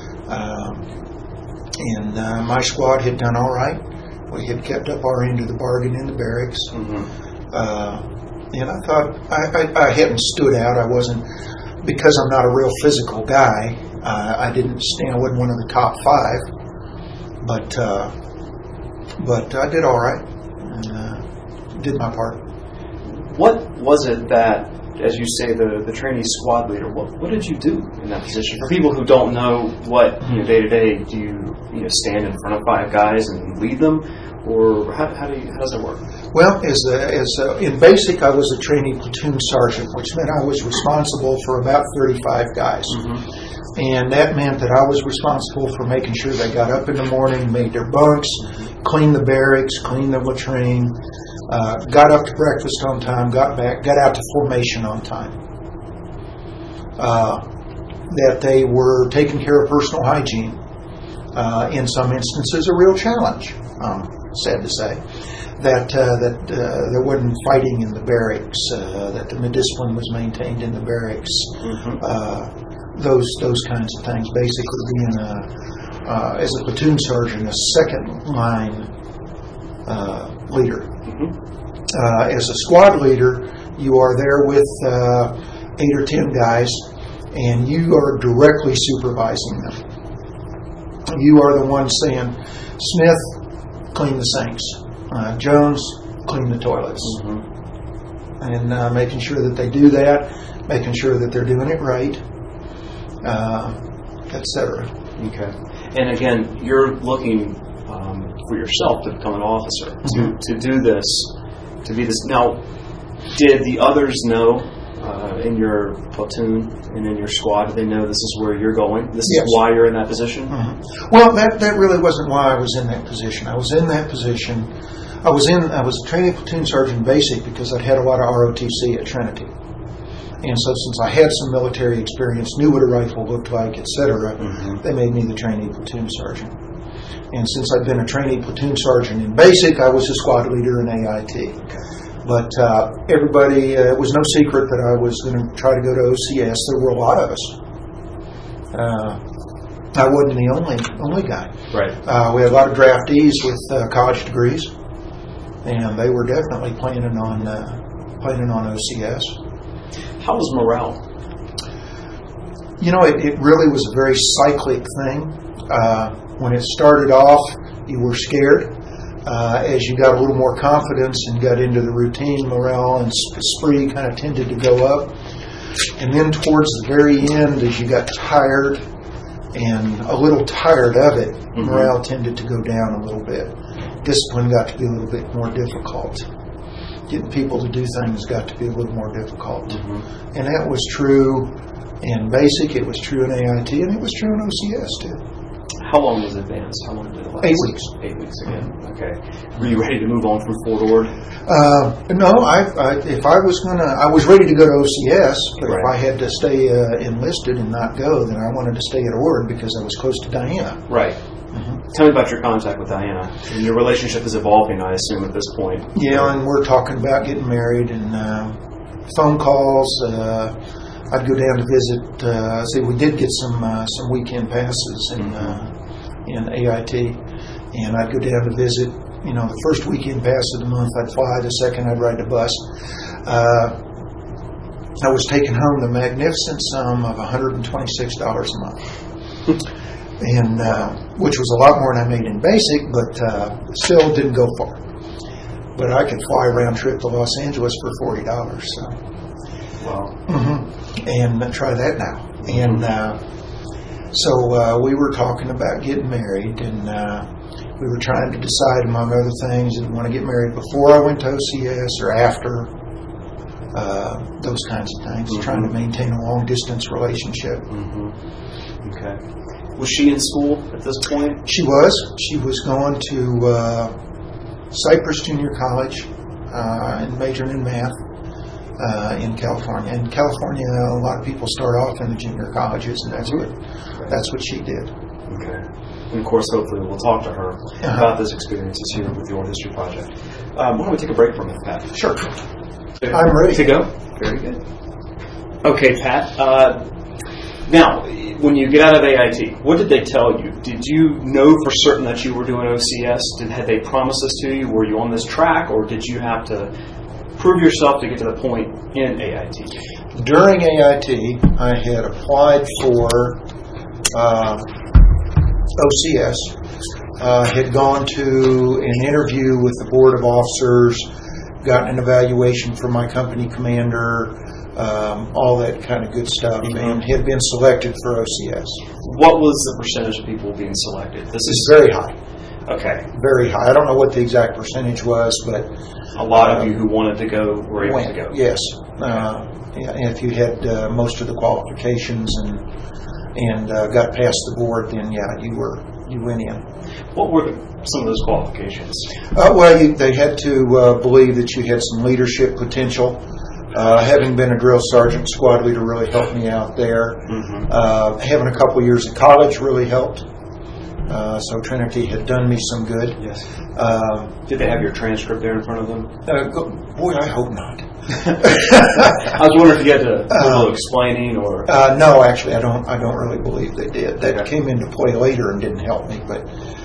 And my squad had done all right. We had kept up our end of the bargain in the barracks. And I thought I hadn't stood out. I wasn't, because I'm not a real physical guy, I wasn't one of the top 5. But I did all right. And did my part. What was it that, as you say, the trainee squad leader, what did you do in that position? For people who don't know what day to day, do you stand in front of 5 guys and lead them, or how does it work? Well, in basic, I was a trainee platoon sergeant, which meant I was responsible for about 35 guys. And that meant that I was responsible for making sure they got up in the morning, made their bunks, cleaned the barracks, cleaned the latrine, got up to breakfast on time, got back, got out to formation on time. That they were taking care of personal hygiene. In some instances, a real challenge, sad to say. That there wasn't fighting in the barracks, that the discipline was maintained in the barracks. Those kinds of things. Basically, being as a platoon sergeant, a second line leader. As a squad leader, you are there with 8 or 10 guys, and you are directly supervising them. You are the one saying, Smith, clean the sinks. Jones, clean the toilets. And making sure that they do that, making sure that they're doing it right, etc. Okay. And again, you're looking for yourself to become an officer, to do this, to be this. Now, did the others know in your platoon and in your squad, did they know this is where you're going? This is why you're in that position? Well, that really wasn't why I was in that position. I was in that position. I was a trainee platoon sergeant basic because I'd had a lot of ROTC at Trinity. And so since I had some military experience, knew what a rifle looked like, etc., they made me the trainee platoon sergeant. And since I'd been a trainee platoon sergeant in basic, I was a squad leader in AIT. But everybody, it was no secret that I was going to try to go to OCS. There were a lot of us. I wasn't the only guy. Right. We had a lot of draftees with college degrees, and they were definitely planning on OCS. How was morale? It really was a very cyclic thing. When it started off, you were scared. As you got a little more confidence and got into the routine, morale and spree kind of tended to go up. And then towards the very end, as you got tired and a little tired of it, morale tended to go down a little bit. Discipline got to be a little bit more difficult. Getting people to do things got to be a little more difficult. And that was true in basic, it was true in AIT, and it was true in OCS too. How long was advanced? How long did it last? 8 weeks. 8 weeks again. Okay. Were you ready to move on from Fort Ord? No. If I was I was ready to go to OCS, but if I had to stay enlisted and not go, then I wanted to stay at Ord because I was close to Diana. Right. Tell me about your contact with Diana. And your relationship is evolving, I assume, at this point. Yeah, and we're talking about getting married and phone calls. I'd go down to visit. We did get some weekend passes in AIT, and I'd go down to visit. The first weekend pass of the month I'd fly. The second I'd ride the bus. I was taking home the magnificent sum of $126 a month, and which was a lot more than I made in basic, but still didn't go far. But I could fly round trip to Los Angeles for $40. So. Wow. And try that now. And so we were talking about getting married, and we were trying to decide, among other things, did we want to get married before I went to OCS or after, those kinds of things, trying to maintain a long-distance relationship. Okay. Was she in school at this point? She was. She was going to Cypress Junior College and majoring in math. In California. In California, a lot of people start off in the junior colleges, and that's what she did. Okay. And of course, hopefully, we'll talk to her about those experiences here with the Oral History Project. Why don't we take a break for a minute, Pat? Sure. I'm ready to go. Very good. Okay, Pat. Now, when you get out of AIT, what did they tell you? Did you know for certain that you were doing OCS? Had they promised this to you? Were you on this track, or did you have to prove yourself to get to the point in AIT? During AIT, I had applied for OCS, had gone to an interview with the board of officers, gotten an evaluation from my company commander, all that kind of good stuff, and had been selected for OCS. What was the percentage of people being selected? This is very high. Okay. Very high. I don't know what the exact percentage was, but a lot of you who wanted to go were able to go. Yes. If you had most of the qualifications and got past the board, then you went in. What were some of those qualifications? They had to believe that you had some leadership potential. Having been a drill sergeant, squad leader really helped me out there. Having a couple years of college really helped. So Trinity had done me some good. Yes. Did they have your transcript there in front of them? Boy, I hope not. I was wondering if you had to do a little explaining or. No, actually, I don't really believe they did. That came into play later and didn't help me. But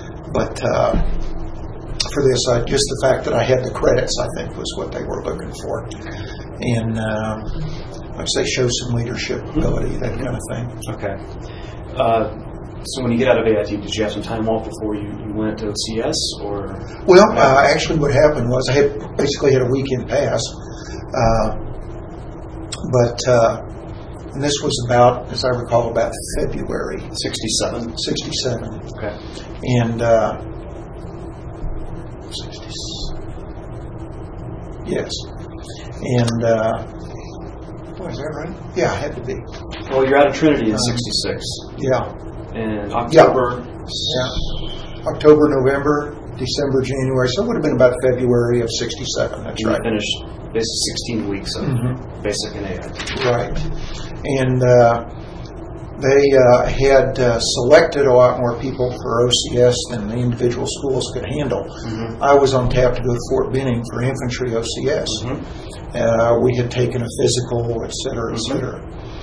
for this, just the fact that I had the credits, I think, was what they were looking for. And like I say, show some leadership ability, that kind of thing. Okay. So when you get out of AIT, did you have some time off before you went to OCS, or? Well, actually, what happened was I basically had a weekend pass, and this was about, as I recall, about February 67. 67. Okay. And yes, and is that right? Yeah, it had to be. Well, you're out of Trinity in 66. Yeah. In October. Yeah. October, November, December, January. So it would have been about February of 67. That's right. You finished basically 16 weeks of basic and AIT. Right. And they had selected a lot more people for OCS than the individual schools could handle. I was on tap to go to Fort Benning for infantry OCS. We had taken a physical, et cetera, et cetera.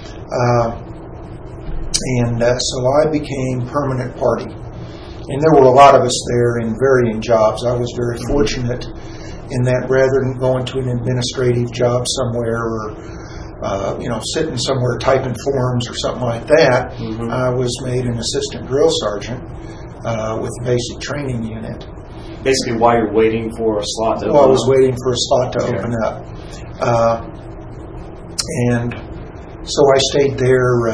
So I became permanent party. And there were a lot of us there in varying jobs. I was very fortunate in that rather than going to an administrative job somewhere or sitting somewhere typing forms or something like that, I was made an assistant drill sergeant with a basic training unit. Basically, while you're waiting for a slot to open up? While I was waiting for a slot to open up. And so I stayed there.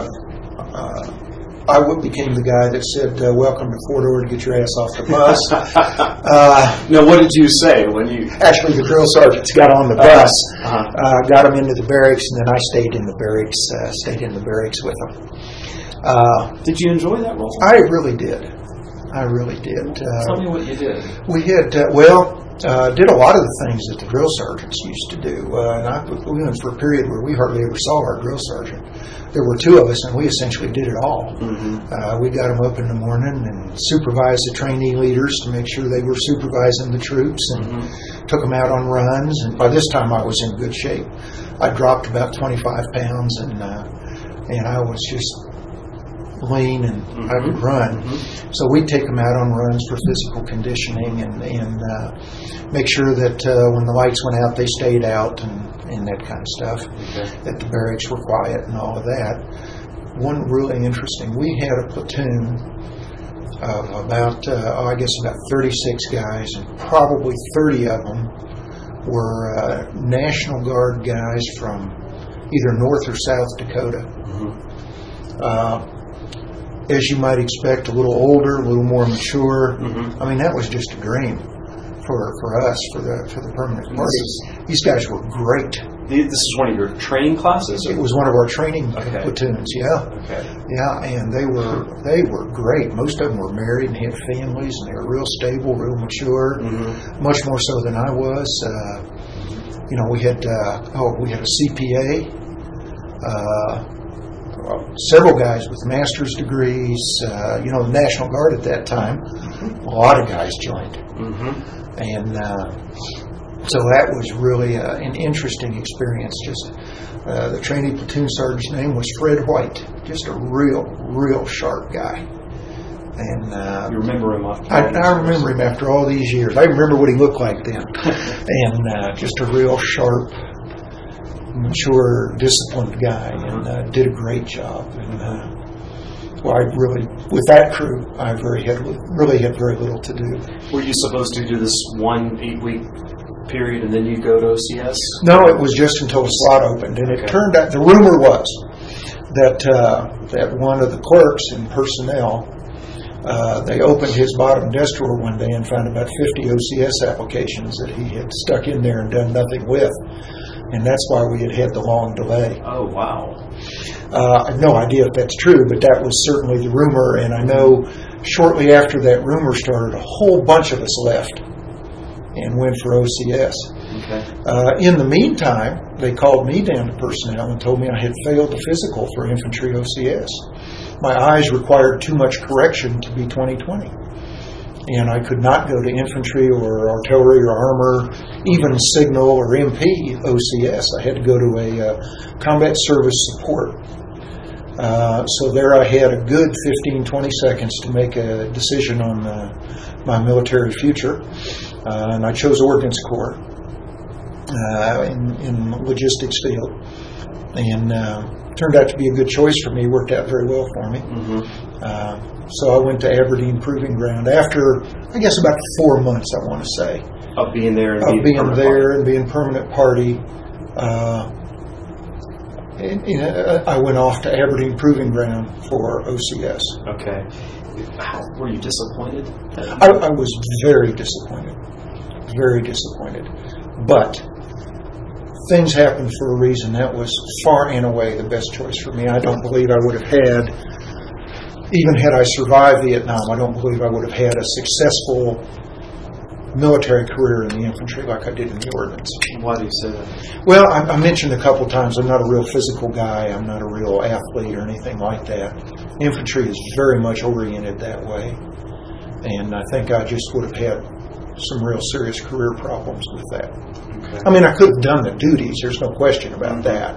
I became the guy that said, welcome to Fort Ord, get your ass off the bus. Now, what did you say when you... Actually, the drill sergeants got on the bus, got them into the barracks, and then I stayed in the barracks with them. Did you enjoy that role? I really did. Tell me what you did. We had, did a lot of the things that the drill sergeants used to do. We went for a period where we hardly ever saw our drill sergeant. There were two of us, and we essentially did it all. We got them up in the morning and supervised the trainee leaders to make sure they were supervising the troops, and took them out on runs. And by this time, I was in good shape. I dropped about 25 pounds, and I was just lean, and I could run. So we'd take them out on runs for physical conditioning and make sure that when the lights went out, they stayed out and that kind of stuff, that the barracks were quiet and all of that. One really interesting, we had a platoon of about 36 guys, and probably 30 of them were National Guard guys from either North or South Dakota. As you might expect, a little older, a little more mature. I mean, that was just a dream for us, for the permanent party. These guys were great. This is one of your training classes? It was one of our training platoons, and they were great. Most of them were married and had families, and they were real stable, real mature, much more so than I was. We had a CPA. several guys with master's degrees. The National Guard at that time, a lot of guys joined. And so that was really an interesting experience. Just the trainee platoon sergeant's name was Fred White, just a real sharp guy. And you remember him after I remember him after all these years. I remember what he looked like then. And just a real sharp, mature, disciplined guy, and did a great job. And with that crew, I really had very little to do. Were you supposed to do this 1 8-week period and then you go to OCS? No, it was just until the slot opened, and it turned out the rumor was that one of the clerks in personnel, they opened his bottom desk drawer one day and found about 50 OCS applications that he had stuck in there and done nothing with. And that's why we had the long delay. Oh, wow. I have no idea if that's true, but that was certainly the rumor. And I know shortly after that rumor started, a whole bunch of us left and went for OCS. Okay. In the meantime, they called me down to personnel and told me I had failed the physical for infantry OCS. My eyes required too much correction to be 20/20. And I could not go to infantry or artillery or armor, even signal or MP OCS. I had to go to a combat service support. So there I had a good 15-20 seconds to make a decision on my military future. And I chose Ordnance Corps in logistics field. And turned out to be a good choice for me. Worked out very well for me. So I went to Aberdeen Proving Ground after, I guess, about 4 months, I want to say. Of being there and being permanent party. I went off to Aberdeen Proving Ground for OCS. Okay. How were you disappointed? I was very disappointed. Very disappointed. But things happened for a reason. That was far and away the best choice for me. I don't believe I would have had, even had I survived Vietnam, I don't believe I would have had a successful military career in the infantry like I did in the ordnance. Why do you say that? Well, I mentioned a couple times I'm not a real physical guy. I'm not a real athlete or anything like that. Infantry is very much oriented that way. And I think I just would have had some real serious career problems with that. Okay. I mean, I could have done the duties. There's no question about that.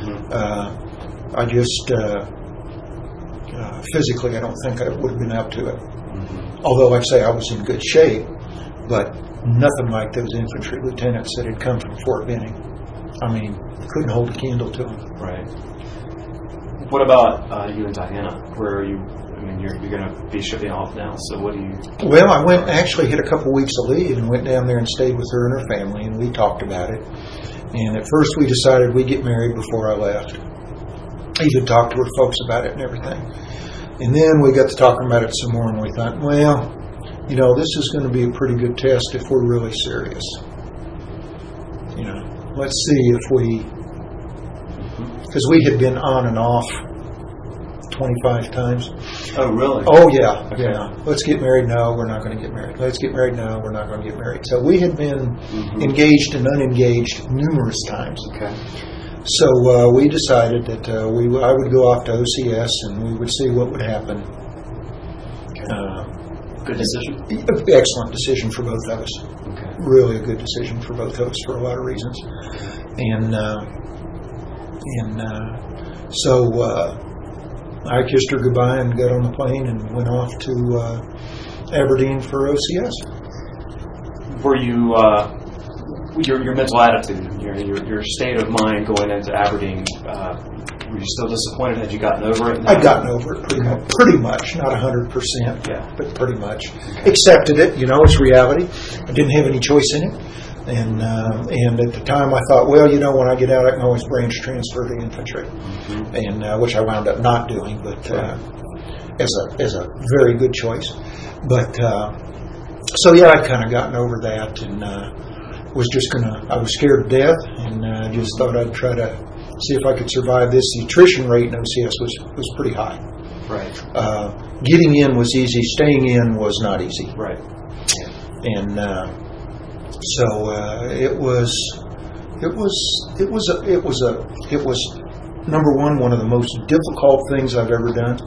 I just... physically, I don't think I would have been up to it. Although, like I say, I was in good shape, but nothing like those infantry lieutenants that had come from Fort Benning. I mean, couldn't hold a candle to them. Right. What about you and Diana? Where are you? I mean, you're going to be shipping off now, so what do you... Well, I actually hit a couple weeks of leave and went down there and stayed with her and her family, and we talked about it. And at first we decided we'd get married before I left. I even talked to her folks about it and everything. And then we got to talking about it some more, and we thought, well, you know, this is going to be a pretty good test if we're really serious. You know, let's see if we... Because we had been on and off 25 times. Oh, really? Oh, yeah. Okay. Yeah. Let's get married. No, we're not going to get married. Let's get married. No, we're not going to get married. So we had been engaged and unengaged numerous times. Okay. So we decided that I would go off to OCS and we would see what would happen. Good decision? Excellent decision for both of us. Okay. Really a good decision for both of us for a lot of reasons. So I kissed her goodbye and got on the plane and went off to Aberdeen for OCS. Were you... Your mental attitude, your state of mind going into Aberdeen, were you still disappointed? Had you gotten over it? I'd gotten over it pretty much, not 100%, but pretty much. Okay. Accepted it, you know, it's reality. I didn't have any choice in it. And at the time I thought, well, you know, when I get out I can always branch transfer to infantry, and which I wound up not doing, but as a very good choice. But so yeah, I'd kind of gotten over that and was just I was scared to death, and just thought I'd try to see if I could survive this. The attrition rate in OCS was pretty high. Right. Getting in was easy. Staying in was not easy. Right. And so it was number one of the most difficult things I've ever done.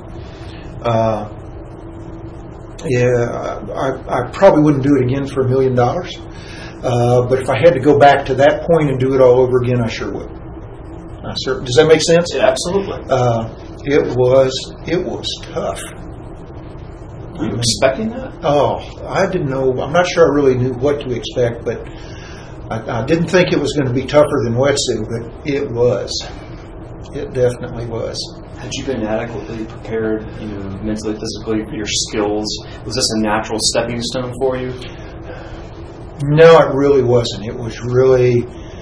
I probably wouldn't do it again for $1 million. But if I had to go back to that point and do it all over again, I sure would. Does that make sense? Yeah, absolutely. It was tough. Were you expecting that? Oh, I didn't know. I'm not sure I really knew what to expect, but I didn't think it was going to be tougher than Wet'suit, but it was. It definitely was. Had you been adequately prepared, mentally, physically, for your skills? Was this a natural stepping stone for you? No, it really wasn't. It was really,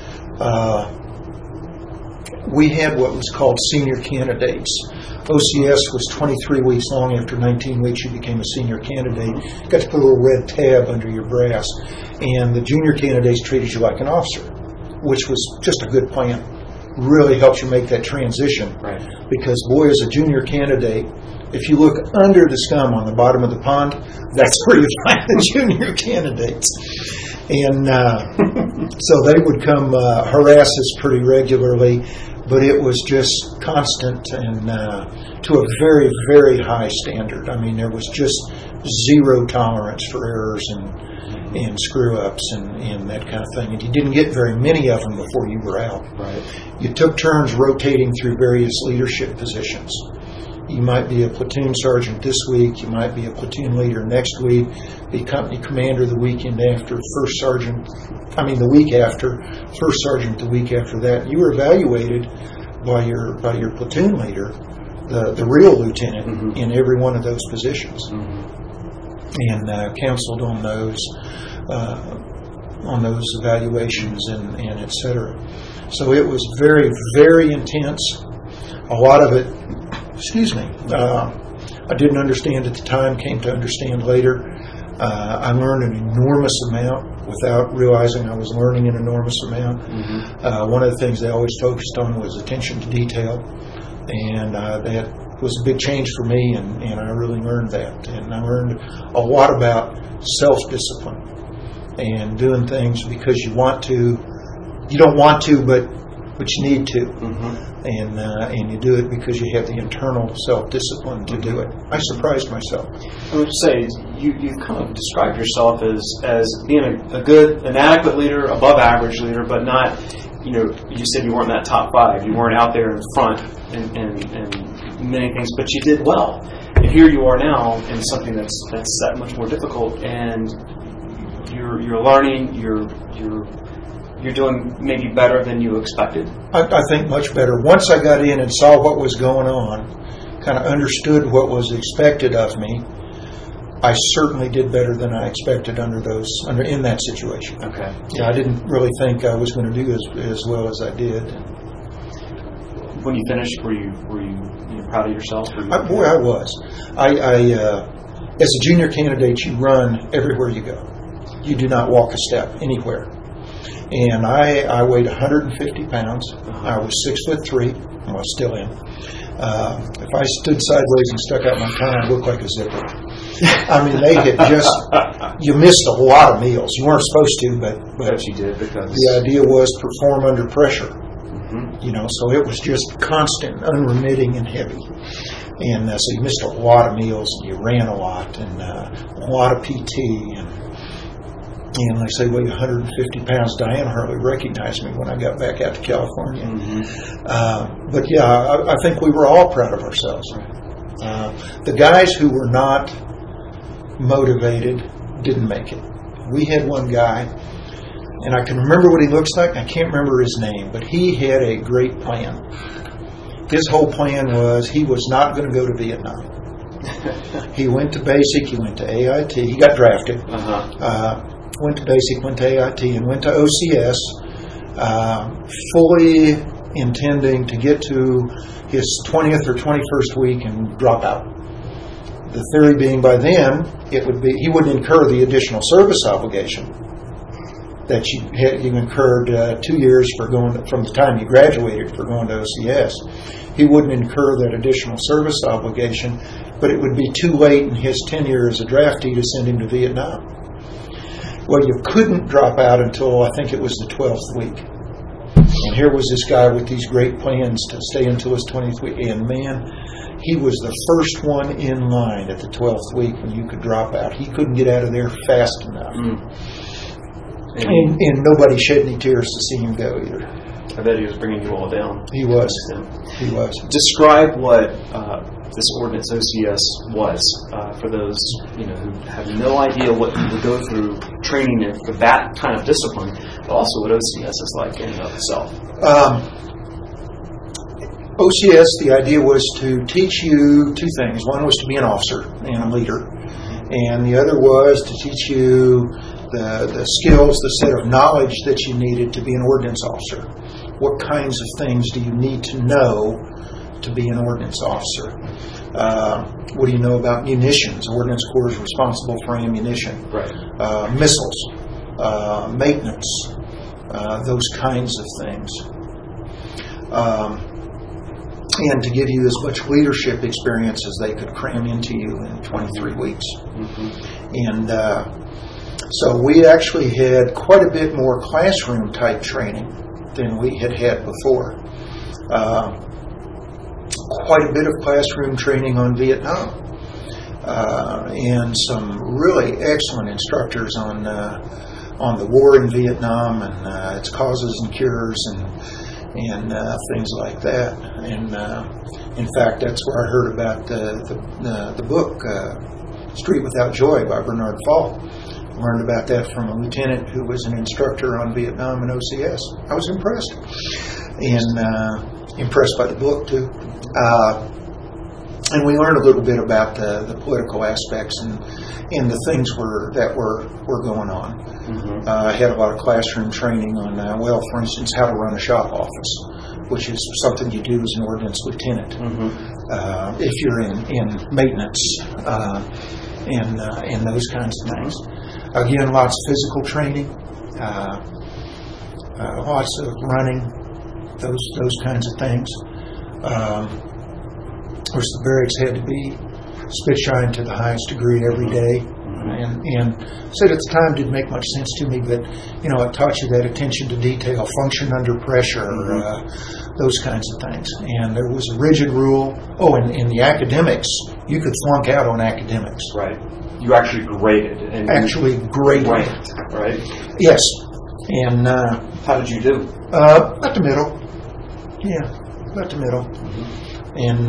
we had what was called senior candidates. OCS was 23 weeks long. After 19 weeks, you became a senior candidate. You got to put a little red tab under your brass. And the junior candidates treated you like an officer, which was just a good plan. Really helps you make that transition. Right. Because, boy, as a junior candidate, if you look under the scum on the bottom of the pond, that's where you find the junior candidates. And so they would come harass us pretty regularly, but it was just constant and to a very, very high standard. I mean, there was just zero tolerance for errors and screw-ups and that kind of thing. And you didn't get very many of them before you were out. Right. You took turns rotating through various leadership positions. You might be a platoon sergeant this week. You might be a platoon leader next week. Be company commander the weekend after. The week after. First sergeant the week after that. You were evaluated by your platoon leader, the real lieutenant, in every one of those positions, and counseled on those evaluations and et cetera. So it was very, very intense. A lot of it. I didn't understand at the time, came to understand later. I learned an enormous amount without realizing I was learning an enormous amount. One of the things they always focused on was attention to detail, and that was a big change for me, and I really learned that. And I learned a lot about self-discipline and doing things because you want to. You don't want to, but you need to. And you do it because you have the internal self-discipline to do it. I surprised myself. I would say you kind of described yourself as being an adequate leader, above average leader, but not, you said you weren't that top 5. You weren't out there in front in many things, but you did well. And here you are now in something that's that much more difficult, and you're learning, you're doing maybe better than you expected. I think much better. Once I got in and saw what was going on, kind of understood what was expected of me, I certainly did better than I expected in that situation. Okay. Yeah, I didn't really think I was going to do as well as I did. When you finished, were you proud of yourself? Boy, I was. As a junior candidate, you run everywhere you go. You do not walk a step anywhere. And I weighed 150 pounds. I was 6'3", well, still am. If I stood sideways and stuck out my tongue, I'd look like a zipper. I mean, they had you missed a lot of meals. You weren't supposed to, but you did, because the idea was perform under pressure. So it was just constant, unremitting, and heavy. And so you missed a lot of meals, and you ran a lot, and a lot of PT, and like I say, weighed 150 pounds. Diane hardly recognized me when I got back out to California. But yeah, I think we were all proud of ourselves. The guys who were not motivated didn't make it. We had one guy, and I can remember what he looks like. I can't remember his name, but he had a great plan. His whole plan was he was not going to go to Vietnam. He went to basic, he went to AIT, he got drafted. Went to basic, went to AIT, and went to OCS, fully intending to get to his 20th or 21st week and drop out. The theory being by then, he wouldn't incur the additional service obligation that you incurred 2 years from the time you graduated for going to OCS. He wouldn't incur that additional service obligation, but it would be too late in his tenure as a draftee to send him to Vietnam. Well, you couldn't drop out until I think it was the 12th week. And here was this guy with these great plans to stay until his 20th week. And man, he was the first one in line at the 12th week when you could drop out. He couldn't get out of there fast enough. And nobody shed any tears to see him go either. I bet he was bringing you all down. He was. He was. Describe what this ordinance OCS was for those who have no idea what you would go through training in for that kind of discipline, but also what OCS is like in and of itself. OCS, the idea was to teach you two things. One was to be an officer and a leader, and the other was to teach you the skills, the set of knowledge that you needed to be an ordnance officer. What kinds of things do you need to know to be an ordnance officer? What do you know about munitions? Ordnance Corps is responsible for ammunition. Right. Missiles, maintenance, those kinds of things. And to give you as much leadership experience as they could cram into you in 23 weeks. And so we actually had quite a bit more classroom type training than we had before. Quite a bit of classroom training on Vietnam, and some really excellent instructors on the war in Vietnam and its causes and cures and things like that. And in fact, that's where I heard about the book Street Without Joy by Bernard Falk. Learned about that from a lieutenant who was an instructor on Vietnam and OCS. I was impressed, and impressed by the book too. And we learned a little bit about the political aspects and the things that were going on. I had a lot of classroom training on, for instance, how to run a shop office, which is something you do as an ordnance lieutenant if you're in maintenance and those kinds of things. Again, lots of physical training, lots of running, those kinds of things. Of course, the barracks had to be spit shine to the highest degree every day, and said at the time didn't make much sense to me, but it taught you that attention to detail, function under pressure, those kinds of things. And there was a rigid rule. Oh, and in the academics, you could flunk out on academics. Right. You actually graded. Ranked, right? Yes. And how did you do? About the middle. Yeah, about the middle. And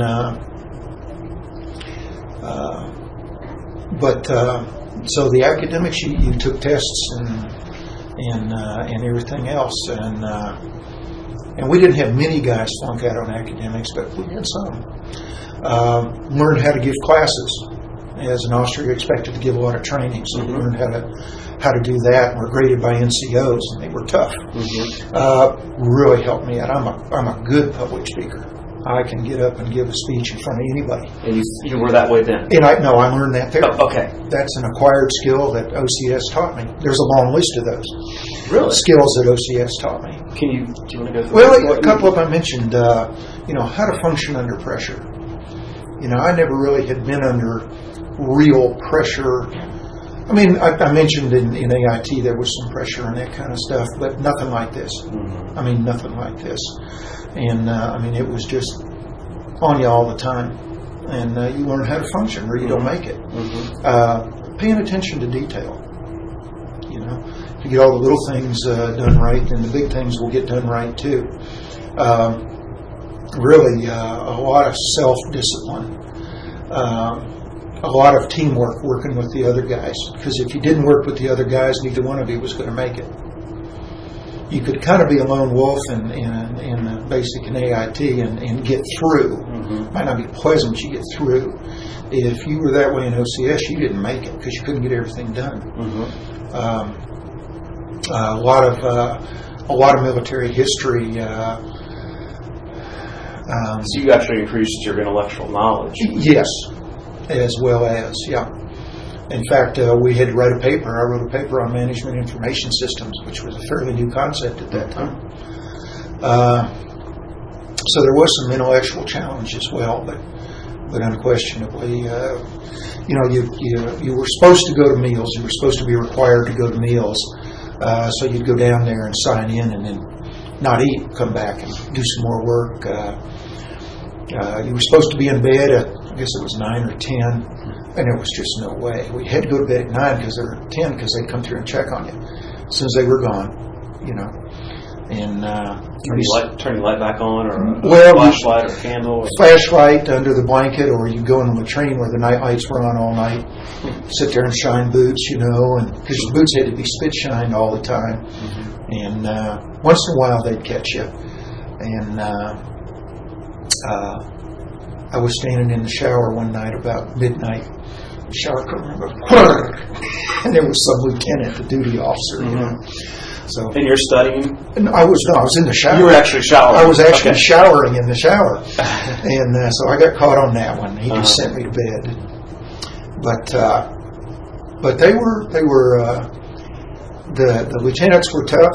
so the academics, you took tests and everything else, and we didn't have many guys flunk out on academics, but we had some. Learned how to give classes. As an officer, you're expected to give a lot of training, so we learned how to do that. We're graded by NCOs, and they were tough. Really helped me out. I'm a good public speaker. I can get up and give a speech in front of anybody. And you were that way then? And I learned that there. Oh, okay. That's an acquired skill that OCS taught me. There's a long list of those. Really? Skills that OCS taught me. Do you want to go through? Well, a couple of them I mentioned. How to function under pressure. I never really had been under real pressure. I mean, I mentioned in AIT there was some pressure and that kind of stuff, but nothing like this. I mean, nothing like this. And it was just on you all the time. And you learn how to function or you don't make it. Paying attention to detail. If you get all the little things done right, then the big things will get done right too. Really, a lot of self-discipline. A lot of teamwork, working with the other guys. Because if you didn't work with the other guys, neither one of you was going to make it. You could kind of be a lone wolf in basic and AIT and get through. Might not be pleasant, you get through. If you were that way in OCS, you didn't make it because you couldn't get everything done. A lot of military history. So you actually increased your intellectual knowledge. Yes, as well as, yeah. In fact, we had to write a paper. I wrote a paper on management information systems, which was a fairly new concept at that time. So there was some intellectual challenge as well, but unquestionably, you were supposed to go to meals. You were supposed to be required to go to meals. So you'd go down there and sign in, and then not eat, come back and do some more work. You were supposed to be in bed at, I guess it was 9 or 10, and it was just no way. We had to go to bed at 9 or 10 because they'd come through and check on you as soon as they were gone, And turn your light back on, or a flashlight or a candle? Flashlight under the blanket, or you go in the latrine where the night lights were on all night. Sit there and shine boots, and because your boots had to be spit shined all the time. And once in a while they'd catch you. And I was standing in the shower one night about midnight. The shower curtain goes, and there was some lieutenant, the duty officer, So, and you're studying? I was in the shower. You were actually showering? I was actually showering in the shower. And so I got caught on that one. He just sent me to bed. But they were the lieutenants were tough.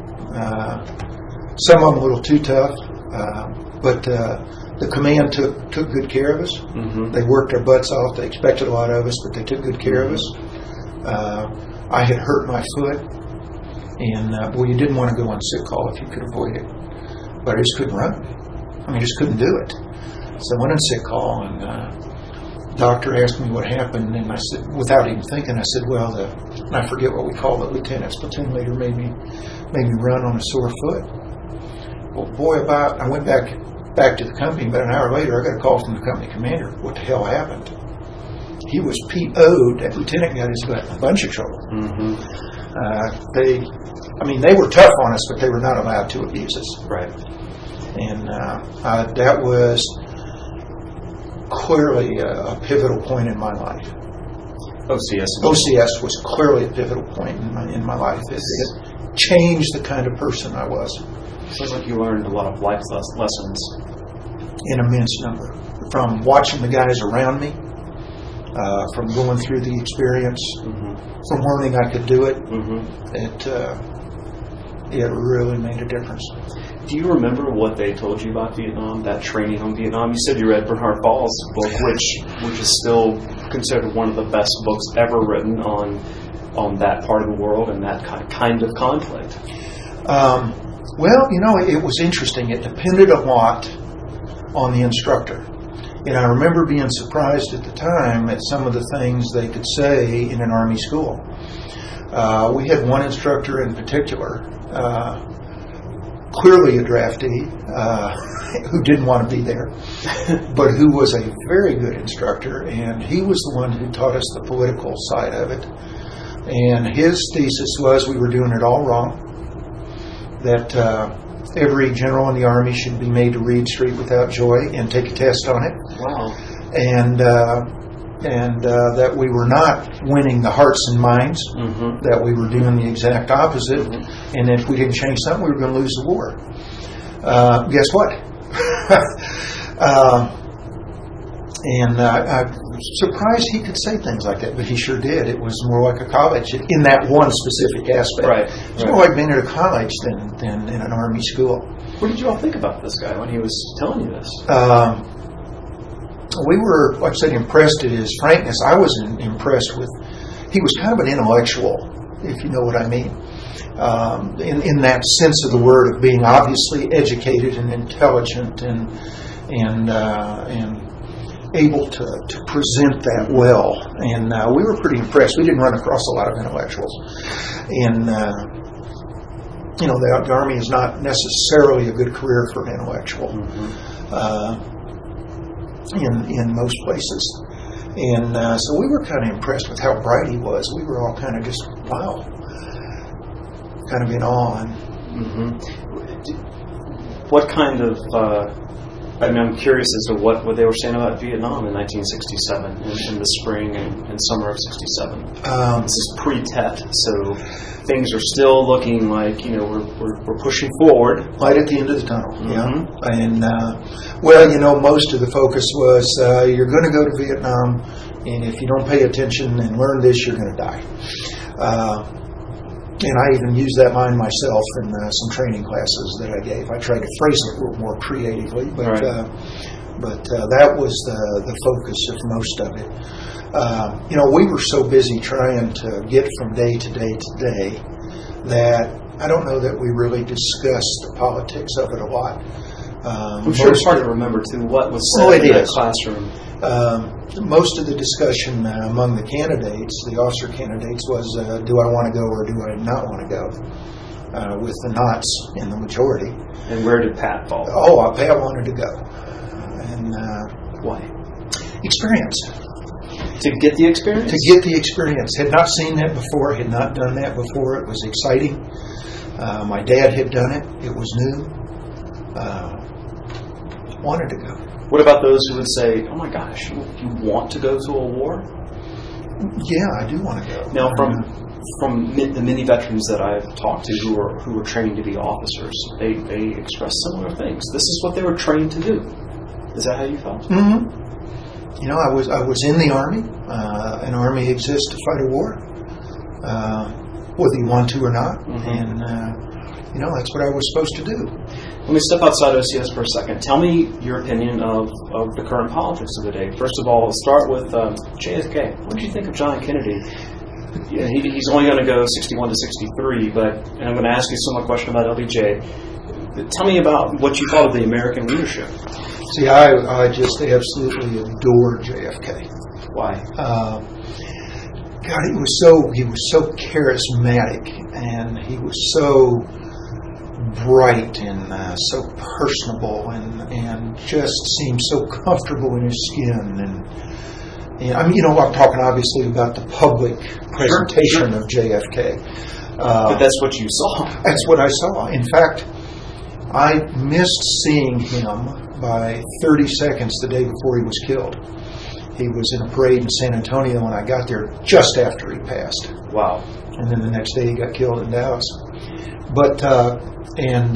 Some of them a little too tough. But the command took good care of us. They worked their butts off. They expected a lot of us, but they took good care of us. I had hurt my foot. And, you didn't want to go on sick call if you could avoid it. But I just couldn't run. I just couldn't do it. So I went on sick call, and the doctor asked me what happened, and I said, without even thinking, I said, and I forget what we call the lieutenant's platoon leader made me run on a sore foot. Well, boy, I went back to the company, about an hour later, I got a call from the company commander. What the hell happened? He was PO'd. That lieutenant got his butt in a bunch of trouble. They were tough on us, but they were not allowed to abuse us. Right. And that was clearly a pivotal point in my life. OCS was clearly a pivotal point in my life. It changed the kind of person I was. Sounds like you learned a lot of life lessons. In immense number. From watching the guys around me, from going through the experience, from learning I could do it, it really made a difference. Do you remember what they told you about Vietnam, that training on Vietnam? You said you read Bernhard Fall's book, which is still considered one of the best books ever written on that part of the world and that kind of conflict. It was interesting. It depended a lot on the instructor. And I remember being surprised at the time at some of the things they could say in an Army school. We had one instructor in particular, clearly a draftee, who didn't want to be there, but who was a very good instructor, and he was the one who taught us the political side of it. And his thesis was we were doing it all wrong, that every general in the Army should be made to read Street Without Joy and take a test on it. Wow. And that we were not winning the hearts and minds, that we were doing the exact opposite, and if we didn't change something, we were going to lose the war. Guess what? I'm surprised he could say things like that, but he sure did. It was more like a college in that one specific aspect. Right. It's more like being at a college than in an Army school. What did you all think about this guy when he was telling you this? We were, like I said, impressed at his frankness. I wasn't impressed with. He was kind of an intellectual, if you know what I mean, in that sense of the word of being obviously educated and intelligent and able to present that well. And we were pretty impressed. We didn't run across a lot of intellectuals, and the Army is not necessarily a good career for an intellectual. In most places. And so we were kind of impressed with how bright he was. We were all kind of just, wow, kind of in awe. What kind of, I'm curious as to what they were saying about Vietnam in 1967, in the spring and summer of 67. This is pre-Tet, so things are still looking like, we're pushing forward. Light at the end of the tunnel, And, most of the focus was, you're going to go to Vietnam, and if you don't pay attention and learn this, you're going to die. And I even used that line myself in some training classes that I gave. I tried to phrase it a little more creatively, but that was the focus of most of it. We were so busy trying to get from day to day to day that I don't know that we really discussed the politics of it a lot. I'm sure it's hard to remember, too, what was said in that classroom. Most of the discussion among the candidates, the officer candidates, was do I want to go or do I not want to go, with the nots in the majority. And where did Pat fall? Oh, Pat wanted to go. And why? Experience. To get the experience? To get the experience. Had not seen that before, had not done that before. It was exciting. My dad had done it. It was new. Wanted to go. What about those who would say, oh my gosh, you want to go to a war? Yeah, I do want to go. Now, from the many veterans that I've talked to who were trained to be officers, they express similar things. This is what they were trained to do. Is that how you felt? Mm-hmm. You know, I was in the Army. An Army exists to fight a war, whether you want to or not. Mm-hmm. And, that's what I was supposed to do. Let me step outside OCS for a second. Tell me your opinion of the current politics of the day. First of all, let's start with JFK. What did you think of John Kennedy? Yeah, he's only going to go 61 to 63, and I'm going to ask you a similar question about LBJ. Tell me about what you thought of the American leadership. See, I just absolutely adore JFK. Why? God, he was so charismatic, and he was so bright and so personable, and just seemed so comfortable in his skin. And I mean, I'm talking obviously about the public presentation of JFK. But that's what you saw. That's what I saw. In fact, I missed seeing him by 30 seconds the day before he was killed. He was in a parade in San Antonio, and I got there just after he passed. Wow. And then the next day he got killed in Dallas. But and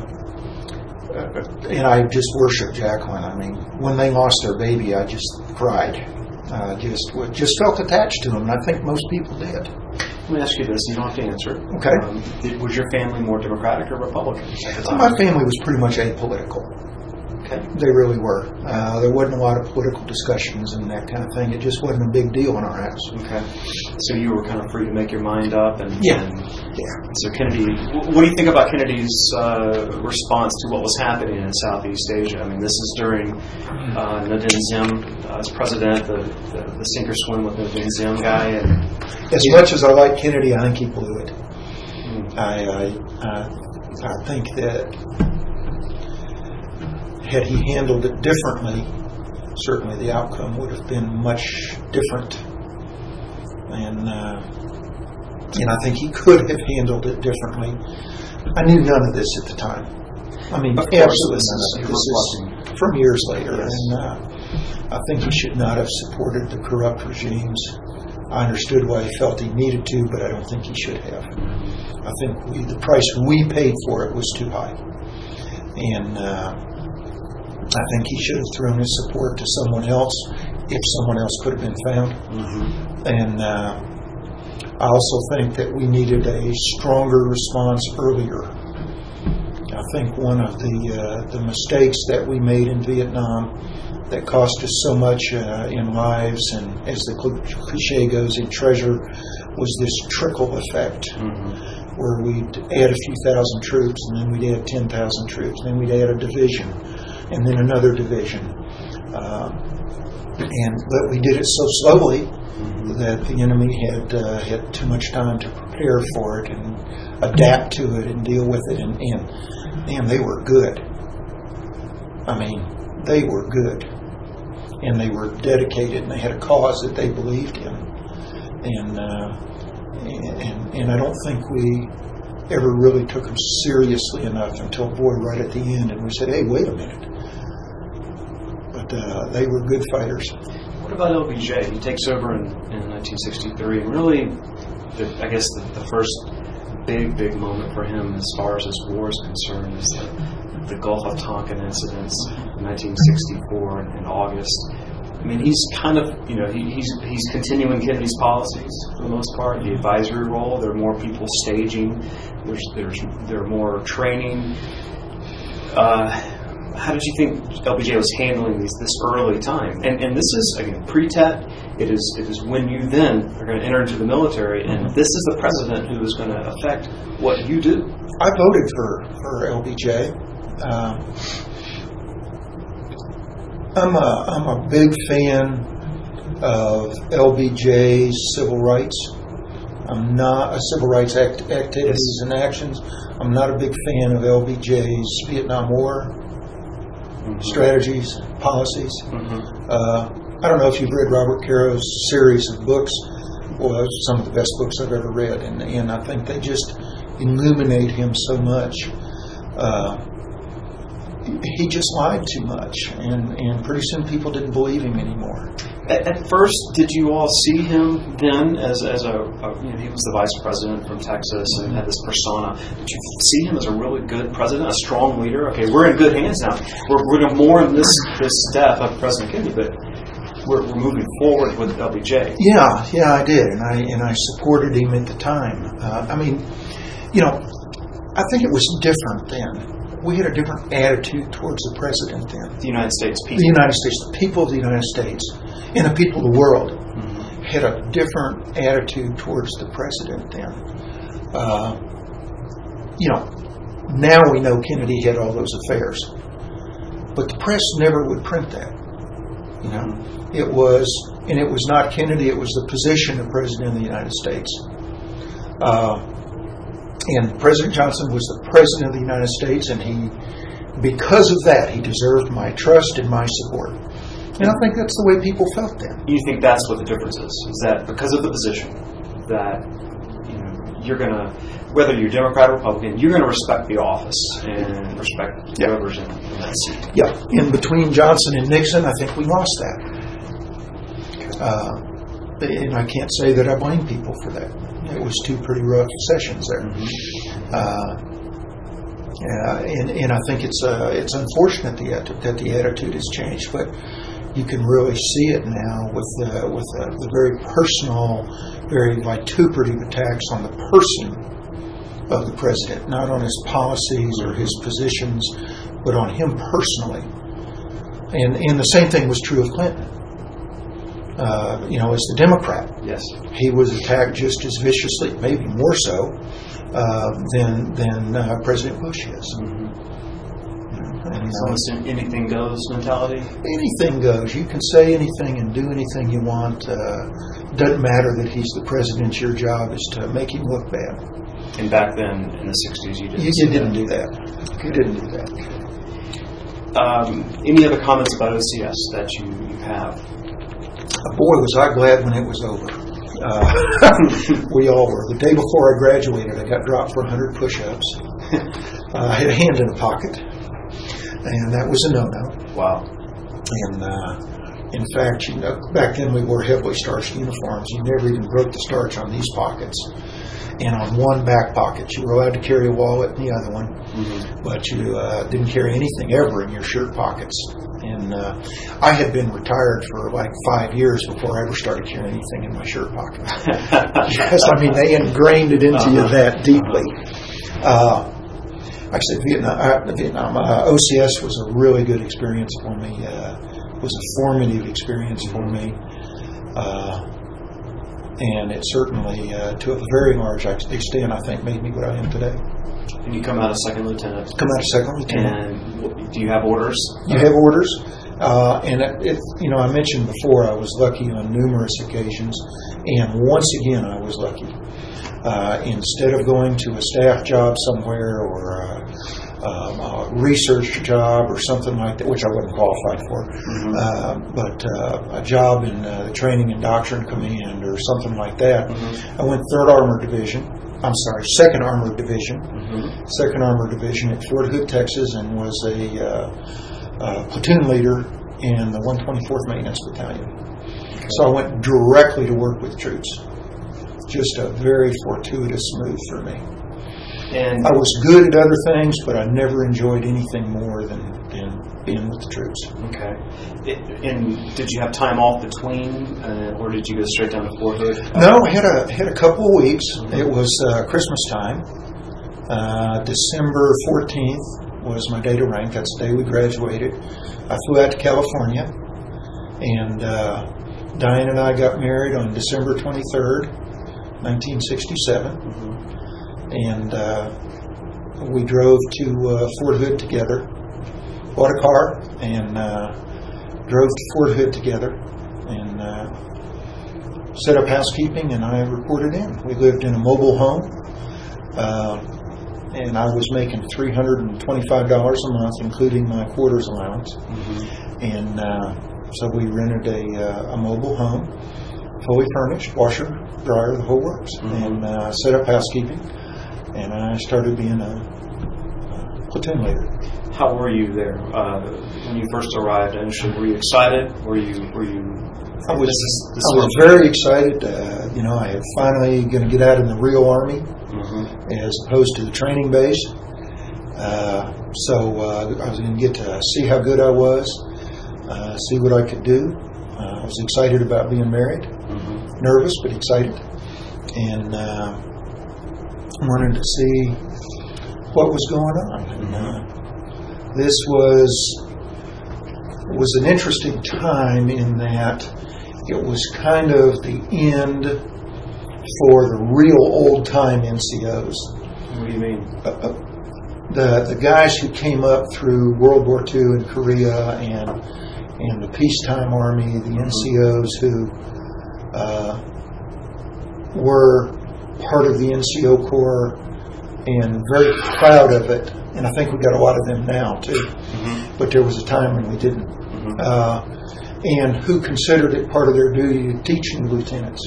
I just worship Jacqueline. I mean, when they lost their baby, I just cried. Just felt attached to him, and I think most people did. Let me ask you this. You don't have to answer it. Okay. Was your family more Democratic or Republican at the time? My family was pretty much apolitical. Okay. They really were. There wasn't a lot of political discussions and that kind of thing. It just wasn't a big deal in our house. Okay. So you were kind of free to make your mind up. Yeah. So Kennedy, what do you think about Kennedy's response to what was happening in Southeast Asia? I mean, this is during Nguyen Zim as president, the sink or swim with the Nguyen Zim guy. And as much as I like Kennedy, I think he blew it. I think that had he handled it differently, certainly the outcome would have been much different. And I think he could have handled it differently. I knew none of this at the time. I mean, absolutely none of it. This is from years later. Yes. And I think he should not have supported the corrupt regimes. I understood why he felt he needed to, but I don't think he should have. I think the price we paid for it was too high. And I think he should have thrown his support to someone else if someone else could have been found. Mm-hmm. And I also think that we needed a stronger response earlier. I think one of the mistakes that we made in Vietnam that cost us so much in lives and, as the cliche goes, in treasure, was this trickle effect. Mm-hmm. Where we'd add a few thousand troops, and then we'd add 10,000 troops, and then we'd add a division, and then another division. But we did it so slowly that the enemy had too much time to prepare for it and adapt to it and deal with it. And man, they were good. I mean, they were good. And they were dedicated, and they had a cause that they believed in. And I don't think we ever really took them seriously enough until, right at the end, and we said, hey, wait a minute. But they were good fighters. What about LBJ? He takes over in 1963, and really, the first big moment for him as far as his war is concerned is the Gulf of Tonkin incidents in 1964 in August. I mean, he's kind of, he's continuing Kennedy's policies for the most part. The advisory role, there are more people staging. There are more training. how did you think LBJ was handling this early time? And this is, again, pre-TET. It is when you then are going to enter into the military, and this is the president who is going to affect what you do. I voted for LBJ. I'm a big fan of LBJ's civil rights. I'm not civil rights activities and actions. I'm not a big fan of LBJ's Vietnam War strategies, policies. I don't know if you've read Robert Caro's series of books. Well, some of the best books I've ever read, and I think they just illuminate him so much. He just lied too much, and pretty soon people didn't believe him anymore. At first, did you all see him then as a he was the vice president from Texas and had this persona? Did you see him as a really good president, a strong leader? Okay, we're in good hands now. We're going to mourn this death of President Kennedy, but we're moving forward with LBJ. Yeah, I did, and I supported him at the time. I think it was different then. We had a different attitude towards the president then. The United States people. The United States, the people of the United States, and the people of the world had a different attitude towards the president then. Now we know Kennedy had all those affairs, but the press never would print that. It was not Kennedy; it was the position of president of the United States. And President Johnson was the president of the United States, and because of that, he deserved my trust and my support. And I think that's the way people felt then. You think that's what the difference is that because of the position, that you're going to, whether you're Democrat or Republican, you're going to respect the office and respect whoever's in that seat. Yeah. In between Johnson and Nixon, I think we lost that. And I can't say that I blame people for that. It was two pretty rough sessions there, and I think it's unfortunate that the attitude has changed. But you can really see it now with the very personal, very vituperative attacks on the person of the president, not on his policies or his positions, but on him personally. And the same thing was true of Clinton. As the Democrat, yes, he was attacked just as viciously, maybe more so, than President Bush is. It's almost an anything goes mentality. Anything goes. You can say anything and do anything you want. Doesn't matter that he's the president. Your job is to make him look bad. And back then, in the 60s, you didn't do that. You didn't do that. Any other comments about OCS that you have? Boy, was I glad when it was over. We all were. The day before I graduated, I got dropped for 100 push-ups. I had a hand in a pocket, and that was a no-no. Wow. And in fact, back then we wore heavily starched uniforms. You never even broke the starch on these pockets. And on one back pocket, you were allowed to carry a wallet in the other one, but you didn't carry anything ever in your shirt pockets. And I had been retired for like 5 years before I ever started carrying anything in my shirt pocket. Yes, they ingrained it into you that deeply. Like I said, Vietnam OCS was a really good experience for me. It was a formative experience for me. And it certainly, to a very large extent, I think, made me what I am today. And you come out of second lieutenant. And do you have orders? You have orders. And I mentioned before I was lucky on numerous occasions. And once again, I was lucky. Instead of going to a staff job somewhere or a research job or something like that, which I wasn't qualified for, but a job in the Training and Doctrine Command or something like that, I went 2nd Armored Division at Fort Hood, Texas, and was a platoon leader in the 124th Maintenance Battalion. So I went directly to work with troops. Just a very fortuitous move for me. And I was good at other things, but I never enjoyed anything more than being with the troops. Okay. And did you have time off between, or did you go straight down to Fort Hood? No, I had a couple of weeks. It was Christmas time, December 14th was my date of rank. That's the day we graduated. I flew out to California, and Diane and I got married on December 23rd, 1967. And we drove to Fort Hood together, bought a car, and drove to Fort Hood together, and set up housekeeping, and I reported in. We lived in a mobile home, and I was making $325 a month, including my quarters allowance. And so we rented a mobile home, fully furnished, washer, dryer, the whole works, and set up housekeeping, and I started being a platoon leader. How were you there when you first arrived initially? Were you excited? Were you? I was very excited. I was finally going to get out in the real Army, as opposed to the training base. So I was going to get to see how good I was, see what I could do. I was excited about being married, nervous but excited, and wanted to see what was going on. And this was an interesting time in that it was kind of the end for the real old-time NCOs. What do you mean? The guys who came up through World War II and Korea and the peacetime army, the NCOs who were part of the NCO Corps and very proud of it. And I think we got a lot of them now too. But there was a time when we didn't. And who considered it part of their duty to teach new lieutenants.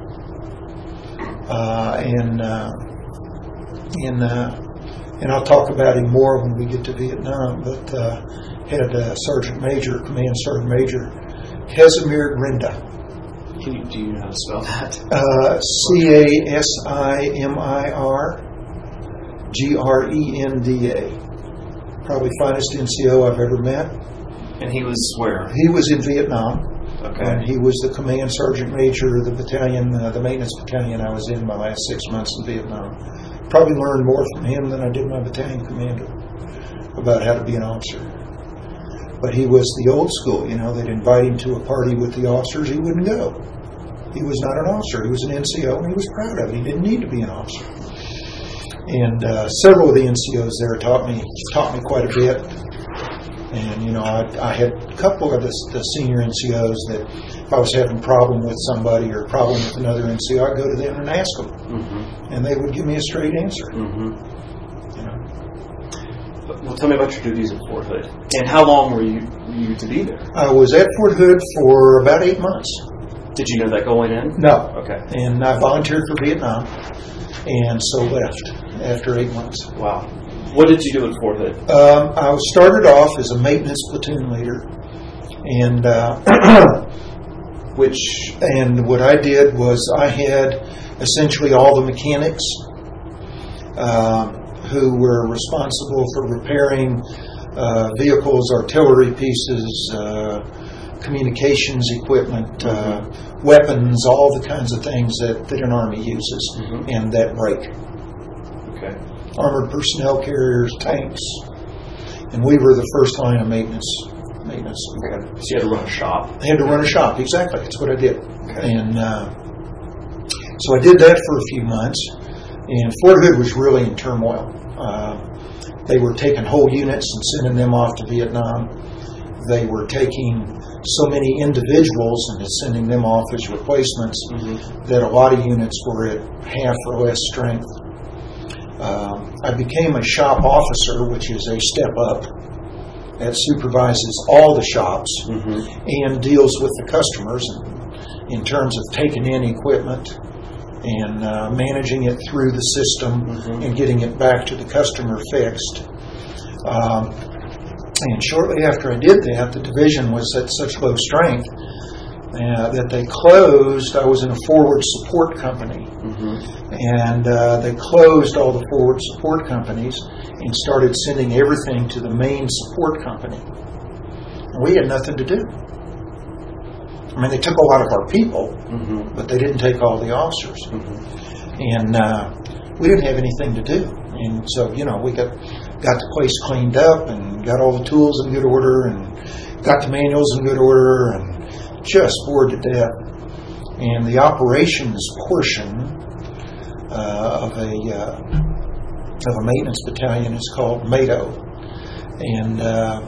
And I'll talk about him more when we get to Vietnam, but had Sergeant Major, Command Sergeant Major, Casimir Grinda. Do you know how to spell that? CASIMIR Probably finest NCO I've ever met. And he was where? He was in Vietnam. Okay. And he was the Command Sergeant Major of the battalion, the maintenance battalion I was in my last 6 months in Vietnam. Probably learned more from him than I did my battalion commander about how to be an officer. But he was the old school, they'd invite him to a party with the officers, he wouldn't go. He was not an officer, he was an NCO, and he was proud of it. He didn't need to be an officer. And several of the NCOs there taught me quite a bit. And, I had a couple of the senior NCOs that if I was having a problem with somebody or a problem with another NCO, I'd go to them and ask them. And they would give me a straight answer. Well, tell me about your duties at Fort Hood. And how long were you to be there? I was at Fort Hood for about 8 months. Did you know that going in? No. Okay. And I volunteered for Vietnam and so left after 8 months. Wow. What did you do at Fort Hood? I started off as a maintenance platoon leader, and what I did was I had essentially all the mechanics who were responsible for repairing vehicles, artillery pieces, communications equipment, weapons, all the kinds of things that an Army uses and that break. Okay. Armored personnel carriers, tanks, and we were the first line of maintenance. Okay. So you had to run a shop. I had to run a shop, exactly. That's what I did. Okay. And so I did that for a few months, and Fort Hood was really in turmoil. They were taking whole units and sending them off to Vietnam. They were taking so many individuals and sending them off as replacements that a lot of units were at half or less strength. I became a shop officer, which is a step up that supervises all the shops and deals with the customers in terms of taking in equipment and managing it through the system and getting it back to the customer fixed. And shortly after I did that, the division was at such low strength that they closed. I was in a forward support company, and they closed all the forward support companies and started sending everything to the main support company. And we had nothing to do. I mean, they took a lot of our people, but they didn't take all the officers. And we didn't have anything to do. And so, we got got the place cleaned up and got all the tools in good order and got the manuals in good order and just bored to death. And the operations portion of a maintenance battalion is called MATO. And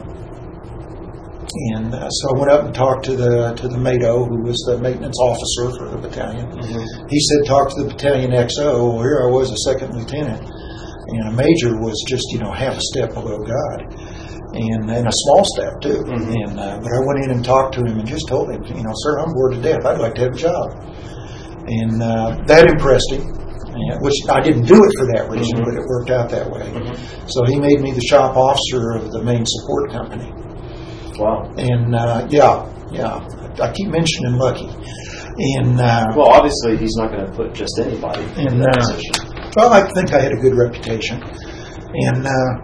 so I went up and talked to the MATO, who was the maintenance officer for the battalion. Mm-hmm. He said, talk to the battalion XO. Well, here I was, a second lieutenant, and a major was just half a step below God, and a small step too. Mm-hmm. But I went in and talked to him and just told him, sir, I'm bored to death. I'd like to have a job, and that impressed him. Which I didn't do it for that reason, mm-hmm. but it worked out that way. Mm-hmm. So he made me the shop officer of the main support company. Wow. And I keep mentioning Lucky. And well, obviously he's not going to put just anybody in that position. Well, I think I had a good reputation. And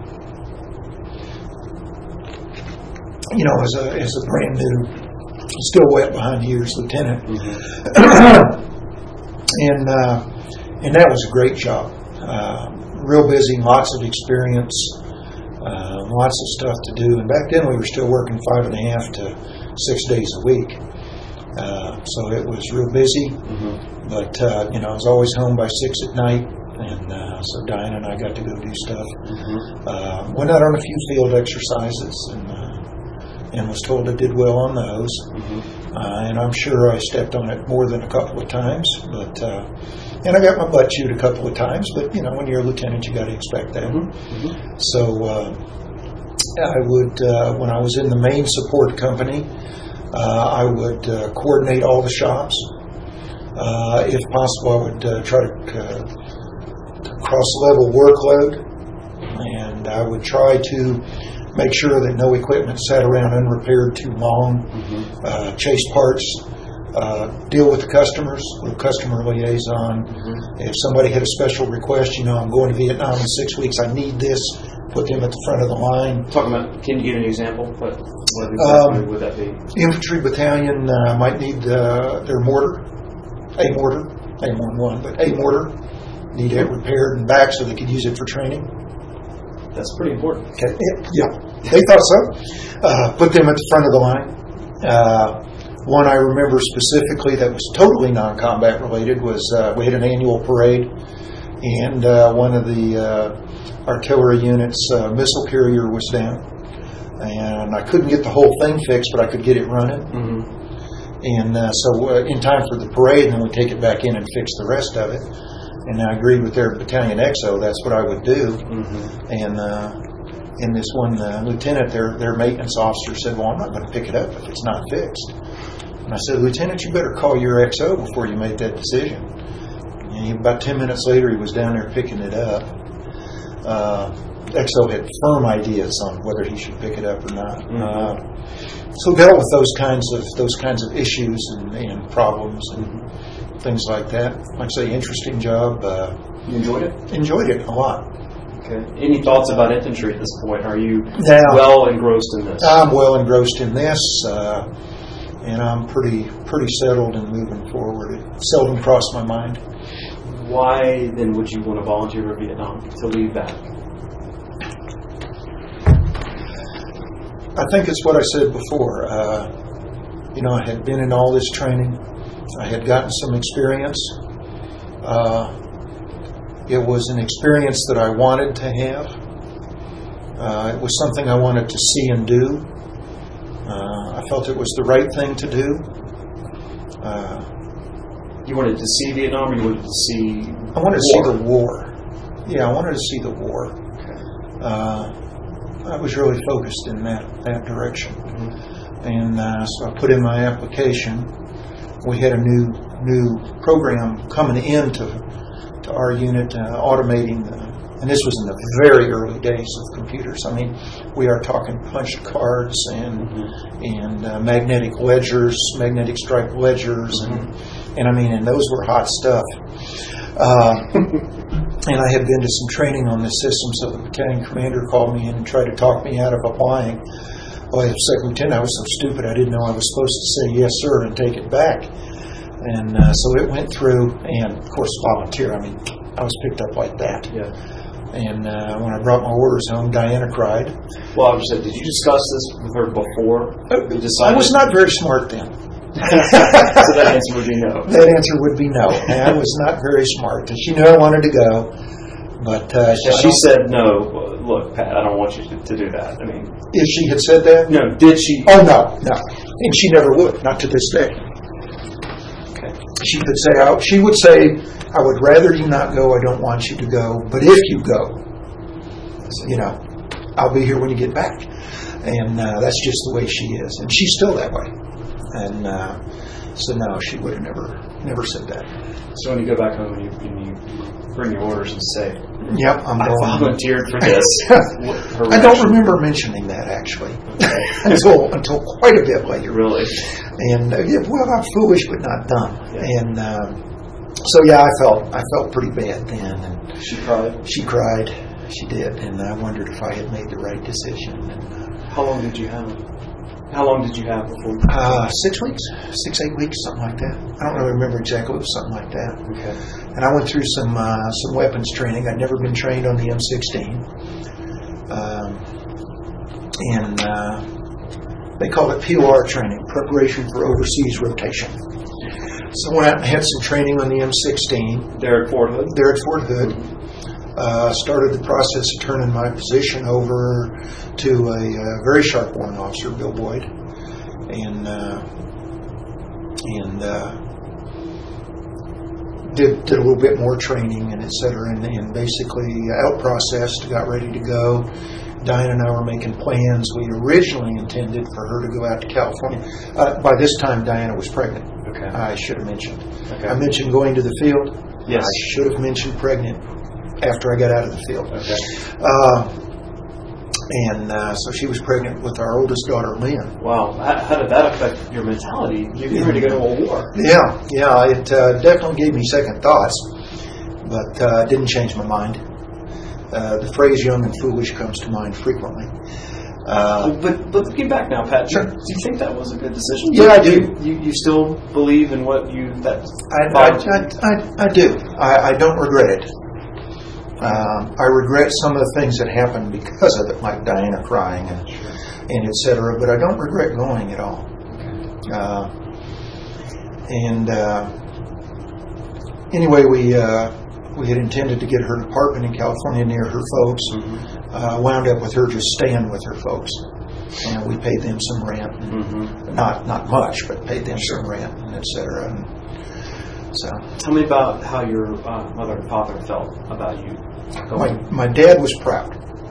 as a brand new, still wet behind the ears lieutenant, mm-hmm. And that was a great job. Real busy, lots of experience, lots of stuff to do. And back then we were still working 5.5 to 6 days a week. So it was real busy. Mm-hmm. But, I was always home by 6 at night. And so Diane and I got to go do stuff. Mm-hmm. Went out on a few field exercises and was told I did well on those. Mm-hmm. And I'm sure I stepped on it more than a couple of times. But and I got my butt chewed a couple of times, but when you're a lieutenant, you got to expect that. Mm-hmm. So I would, when I was in the main support company, I would coordinate all the shops. If possible, I would try to cross-level workload, and I would try to make sure that no equipment sat around unrepaired too long. Mm-hmm. Chase parts. Deal with the customers, with customer liaison. Mm-hmm. If somebody had a special request, I'm going to Vietnam in 6 weeks, I need this, put them at the front of the line. Can you give an example? What exactly would that be? Infantry battalion might need their mortar, a mortar, a more than one, but a mortar, need it repaired and back so they could use it for training. That's pretty important. Okay. Yeah, they thought so. Put them at the front of the line. One I remember specifically that was totally non-combat related was we had an annual parade, and one of the artillery units' missile carrier was down, and I couldn't get the whole thing fixed, but I could get it running. Mm-hmm. And so in time for the parade, and then we take it back in and fix the rest of it. And I agreed with their battalion XO, that's what I would do. Mm-hmm. And this one lieutenant, their maintenance officer, said, well, I'm not going to pick it up if it's not fixed. And I said, Lieutenant, you better call your XO before you make that decision. And about 10 minutes later, he was down there picking it up. XO had firm ideas on whether he should pick it up or not. Mm-hmm. So dealt with those kinds of issues and problems and things like that. Like I say, interesting job. You enjoyed it? Enjoyed it a lot. Okay. Any thoughts about infantry at this point? Are you well engrossed in this? I'm well engrossed in this. And I'm pretty settled and moving forward. It seldom crossed my mind. Why then would you want to volunteer for Vietnam, to leave that? I think it's what I said before. I had been in all this training. I had gotten some experience. It was an experience that I wanted to have. It was something I wanted to see and do. I felt it was the right thing to do. You wanted to see Vietnam, or you wanted to see I wanted to see the war. Yeah, I wanted to see the war. Okay. I was really focused in that direction. Mm-hmm. And so I put in my application. We had a new program coming into our unit, automating and this was in the very early days of computers. I mean, we are talking punch cards and magnetic ledgers, magnetic stripe ledgers, and I mean, and those were hot stuff. And I had been to some training on this system, so the battalion commander called me in and tried to talk me out of applying. Well, as second lieutenant, I was so stupid I didn't know I was supposed to say yes, sir, and take it back. And so it went through, and of course, volunteer. I mean, I was picked up like that. Yeah. And when I brought my orders home, Diana cried. Well, I was saying, did you discuss this with her before you decided? I was not very smart then. So that answer would be no. That answer would be no. And I was not very smart. And she knew I wanted to go, but she said no. Look, Pat, I don't want you to do that. I mean, if she had said that, no. Did she? Oh no, and she never would. Not to this day. Okay. She would say, I would rather you not go. I don't want you to go. But if you go, I'll be here when you get back. And that's just the way she is. And she's still that way. And so no, she would have never said that. So when you go back home and you bring your orders and say, "Yep, I volunteered for this." I don't remember mentioning that actually until quite a bit later. Really? And I'm foolish but not dumb. Yeah. And so I felt pretty bad then. And she cried. She cried. She did, and I wondered if I had made the right decision. And how long did you have before? 6 weeks, 8 weeks, something like that. I don't really remember exactly. It was something like that. Okay. And I went through some weapons training. I'd never been trained on the M16, and they called it POR training, preparation for overseas rotation. So I went out and had some training on the M16. There at Fort Hood? There at Fort Hood. Started the process of turning my position over to a very sharp warrant officer, Bill Boyd, and did a little bit more training and et cetera, and basically out processed, got ready to go. Diana and I were making plans. We originally intended for her to go out to California. By this time, Diana was pregnant. Okay. I should have mentioned. Okay. I mentioned going to the field. Yes. I should have mentioned pregnant after I got out of the field. Okay. So she was pregnant with our oldest daughter, Lynn. Wow. How did that affect your mentality? You're ready to go to a war. Yeah. It definitely gave me second thoughts, but didn't change my mind. The phrase "young and foolish" comes to mind frequently. But looking back now, Pat, sure. Do you think that was a good decision? Yeah, I do. You still believe in what you that? I do. I don't regret it. I regret some of the things that happened because of it, like Diana crying and et cetera, but I don't regret going at all. Anyway, we had intended to get her an apartment in California near her folks. Mm-hmm. Wound up with her just staying with her folks, and we paid them some rent. Mm-hmm. Not much, but paid them some rent and et cetera. And so, tell me about how your mother and father felt about you. My dad was proud.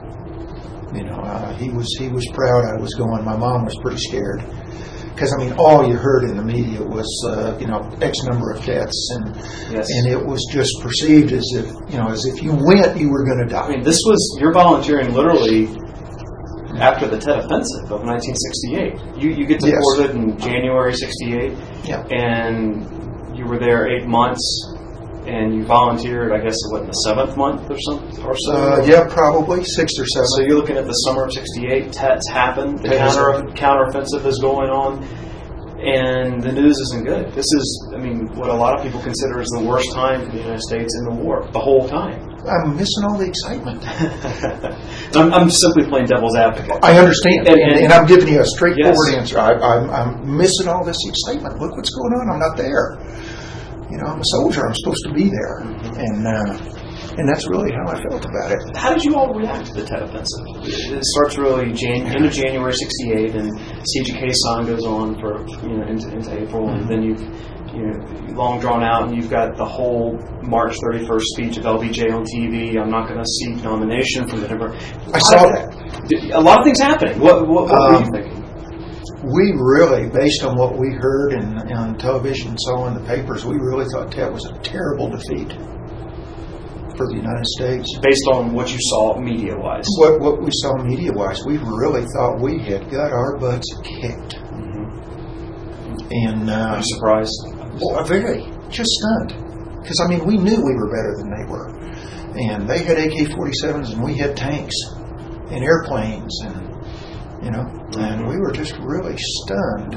He was proud I was going. My mom was pretty scared because all you heard in the media was X number of deaths, and yes. And it was just perceived as if you went, you were going to die. You're volunteering literally after the Tet Offensive of 1968. You get to yes. Fort Hood in January '68, yeah, and you were there 8 months. And you volunteered, I guess, in the 7th month or so? Yeah, probably 6th or 7th. So you're looking at the summer of '68. Tet's happened. The counteroffensive is going on, and the news isn't good. This is, what a lot of people consider is the worst time in the United States in the war. The whole time. I'm missing all the excitement. I'm simply playing devil's advocate. I understand, and I'm giving you a straightforward yes. answer. I'm missing all this excitement. Look what's going on. I'm not there. I'm a soldier. I'm supposed to be there, mm-hmm. and that's really how I felt about it. How did you all react to the Tet Offensive? It starts really end of January '68, and Siege of Khe Sanh goes on for into April, mm-hmm. and then you've long drawn out, and you've got the whole March 31st speech of LBJ on TV. I'm not going to seek nomination from the Democrat. I saw that. A lot of things happening. What were you thinking? We really, based on what we heard on television and saw in the papers, we really thought that was a terrible defeat for the United States. Based on what you saw media-wise? What we saw media-wise, we really thought we had got our butts kicked. Mm-hmm. And are you surprised? Well, very. Just stunned. Because, we knew we were better than they were. And they had AK-47s and we had tanks and airplanes and and we were just really stunned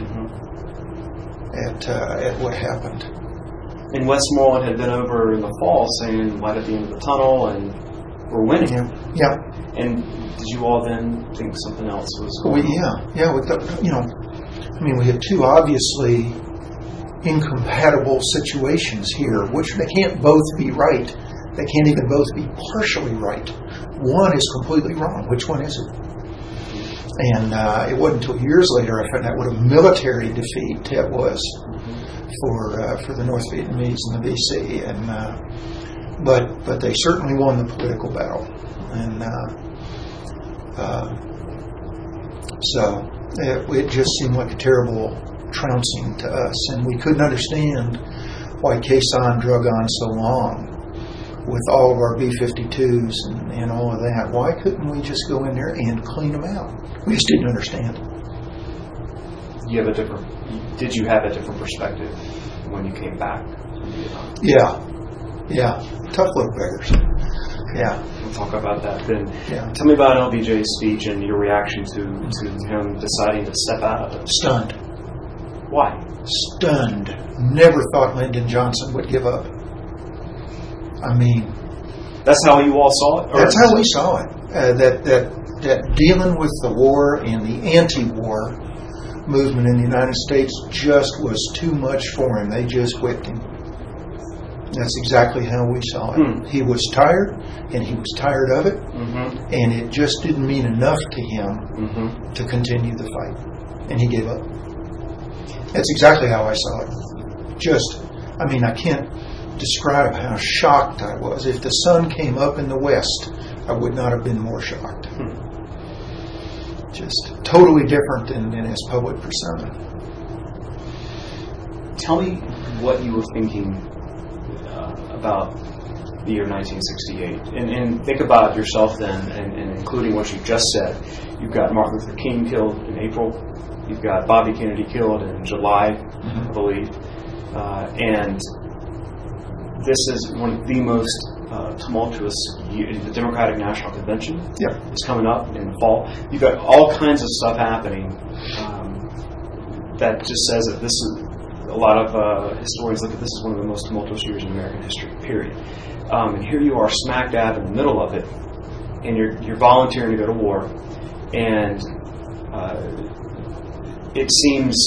at what happened. And Westmoreland had been over in the fall saying light at the end of the tunnel, and were winning. Yeah. And did you all then think something else was going on? We had two obviously incompatible situations here, which they can't both be right. They can't even both be partially right. One is completely wrong. Which one is it? And it wasn't until years later I found out what a military defeat that was for the North Vietnamese and the VC. And but they certainly won the political battle. And so it just seemed like a terrible trouncing to us, and we couldn't understand why Khe Sanh drug on so long with all of our B-52s and all of that. Why couldn't we just go in there and clean them out? We just didn't understand. Did you have a different perspective when you came back from Vietnam? Yeah. Tough little beggars. Yeah. We'll talk about that then. Yeah. Tell me about LBJ's speech and your reaction to him deciding to step out of it. Stunned. Why? Stunned. Never thought Lyndon Johnson would give up. I mean, that's how you all saw it? That's how we saw it. That dealing with the war and the anti-war movement in the United States just was too much for him. They just whipped him. That's exactly how we saw it. He was tired, and he was tired of it, and it just didn't mean enough to him to continue the fight, and he gave up. That's exactly how I saw it. I can't describe how shocked I was. If the sun came up in the west, I would not have been more shocked. Just totally different than his public persona. Tell me what you were thinking about the year 1968, and think about yourself then, and including what you just said. You've got Martin Luther King killed in April. You've got Bobby Kennedy killed in July, I believe, and this is one of the most tumultuous years. The Democratic National Convention is coming up in the fall. You've got all kinds of stuff happening that just says that this is. A lot of historians look at this as one of the most tumultuous years in American history, period. And here you are smack dab in the middle of it, and you're volunteering to go to war, and it seems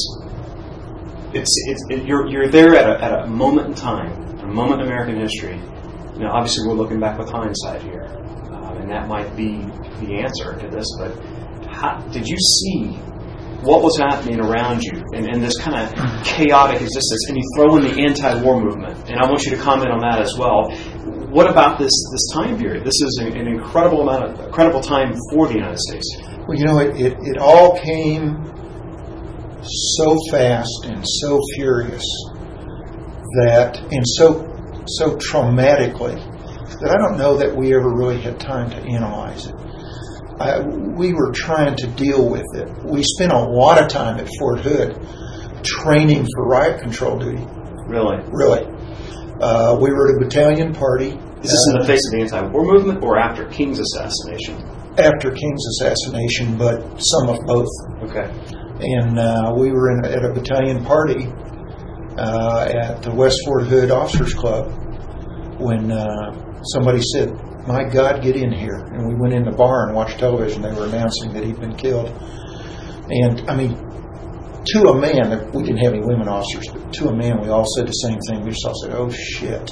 you're there at a moment in time, a moment in American history. Now, obviously, we're looking back with hindsight here, and that might be the answer to this. But did you see what was happening around you in this kind of chaotic existence? And you throw in the anti-war movement, and I want you to comment on that as well. What about this time period? This is an incredible time for the United States. Well, it all came so fast and so furious and so traumatically that I don't know that we ever really had time to analyze it. We were trying to deal with it. We spent a lot of time at Fort Hood training for riot control duty. Really? Really. We were at a battalion party. Is this in the face of the anti-war movement or after King's assassination? After King's assassination, but some of both. Okay. And we were at a battalion party at the West Fort Hood Officers Club when somebody said, "My God, get in here." And we went in the bar and watched television. They were announcing that he'd been killed. And, to a man, we didn't have any women officers, but to a man, we all said the same thing. We just all said, "Oh, shit."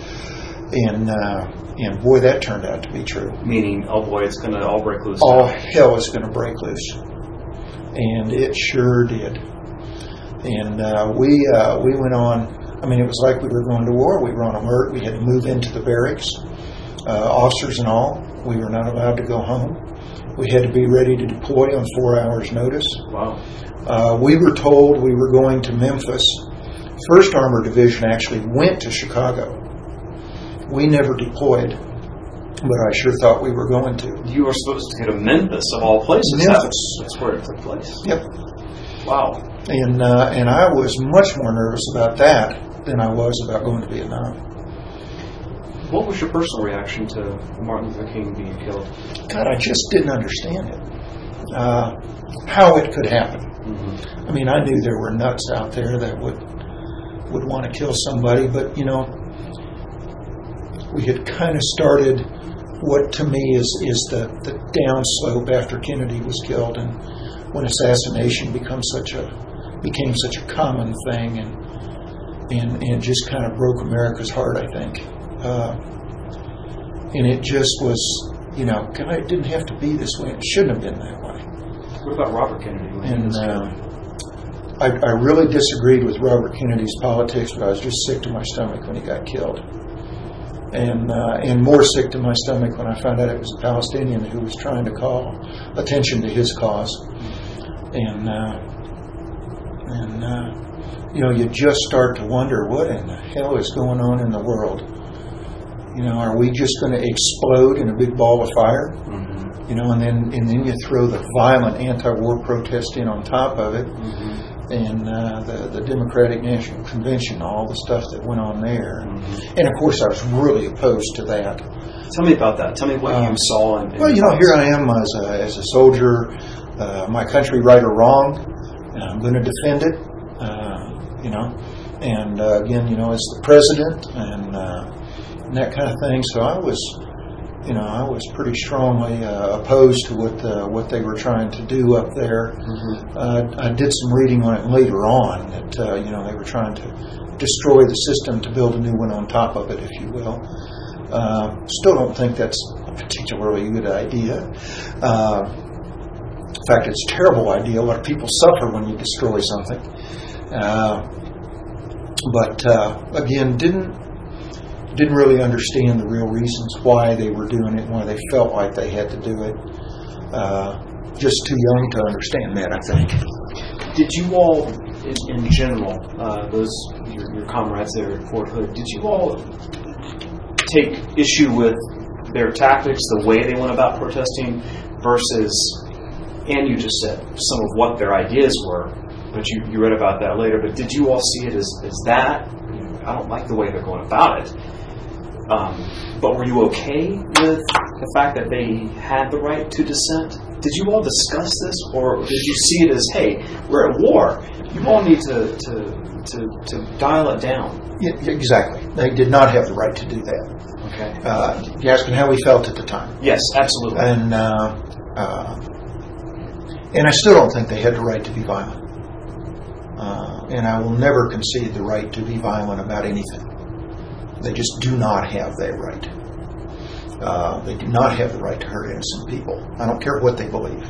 And boy, that turned out to be true. Meaning, oh boy, it's going to all break loose. All hell is going to break loose. And it sure did. And we went on. It was like we were going to war. We were on alert. We had to move into the barracks. Officers and all, we were not allowed to go home. We had to be ready to deploy on 4 hours' notice. Wow. We were told we were going to Memphis. 1st Armored Division actually went to Chicago. We never deployed, but I sure thought we were going to. You were supposed to go to Memphis, of all places. Memphis. That's where it took place. Yep. Wow. And I was much more nervous about that than I was about going to Vietnam. What was your personal reaction to Martin Luther King being killed? God, I just didn't understand it. How it could happen. Mm-hmm. I knew there were nuts out there that would want to kill somebody, but we had kind of started what to me is the downslope after Kennedy was killed, and when assassination became such a common thing, and just kind of broke America's heart, I think. And it just was, God, it didn't have to be this way. It shouldn't have been that way. What about Robert Kennedy? And I really disagreed with Robert Kennedy's politics, but I was just sick to my stomach when he got killed. And more sick to my stomach when I found out it was a Palestinian who was trying to call attention to his cause. And you just start to wonder, what in the hell is going on in the world? Are we just going to explode in a big ball of fire? Mm-hmm. And then you throw the violent anti-war protest in on top of it, mm-hmm. and the Democratic National Convention, all the stuff that went on there. Mm-hmm. And of course I was really opposed to that. Tell me about that. Tell me what you saw. Well, here I am as a soldier, my country, right or wrong, and I'm going to defend it, and again, as the president and that kind of thing. So I was pretty strongly opposed to what they were trying to do up there. Mm-hmm. I did some reading on it later on that they were trying to destroy the system to build a new one on top of it, if you will. Still don't think that's a particularly good idea. In fact, it's a terrible idea. A lot of people suffer when you destroy something. But again, didn't really understand the real reasons why they were doing it, why they felt like they had to do it. Just too young to understand that, I think. Did you all, in general, your comrades there at Fort Hood, did you all take issue with their tactics, the way they went about protesting, versus, and you just said some of what their ideas were, but you read about that later, but did you all see it as that? I don't like the way they're going about it. But were you okay with the fact that they had the right to dissent? Did you all discuss this, or did you see it as, hey, we're at war, you all need to dial it down? Yeah, exactly. They did not have the right to do that. Okay. You're asking how we felt at the time. Yes, absolutely. And I still don't think they had the right to be violent. And I will never concede the right to be violent about anything. They just do not have that right. They do not have the right to hurt innocent people. I don't care what they believe.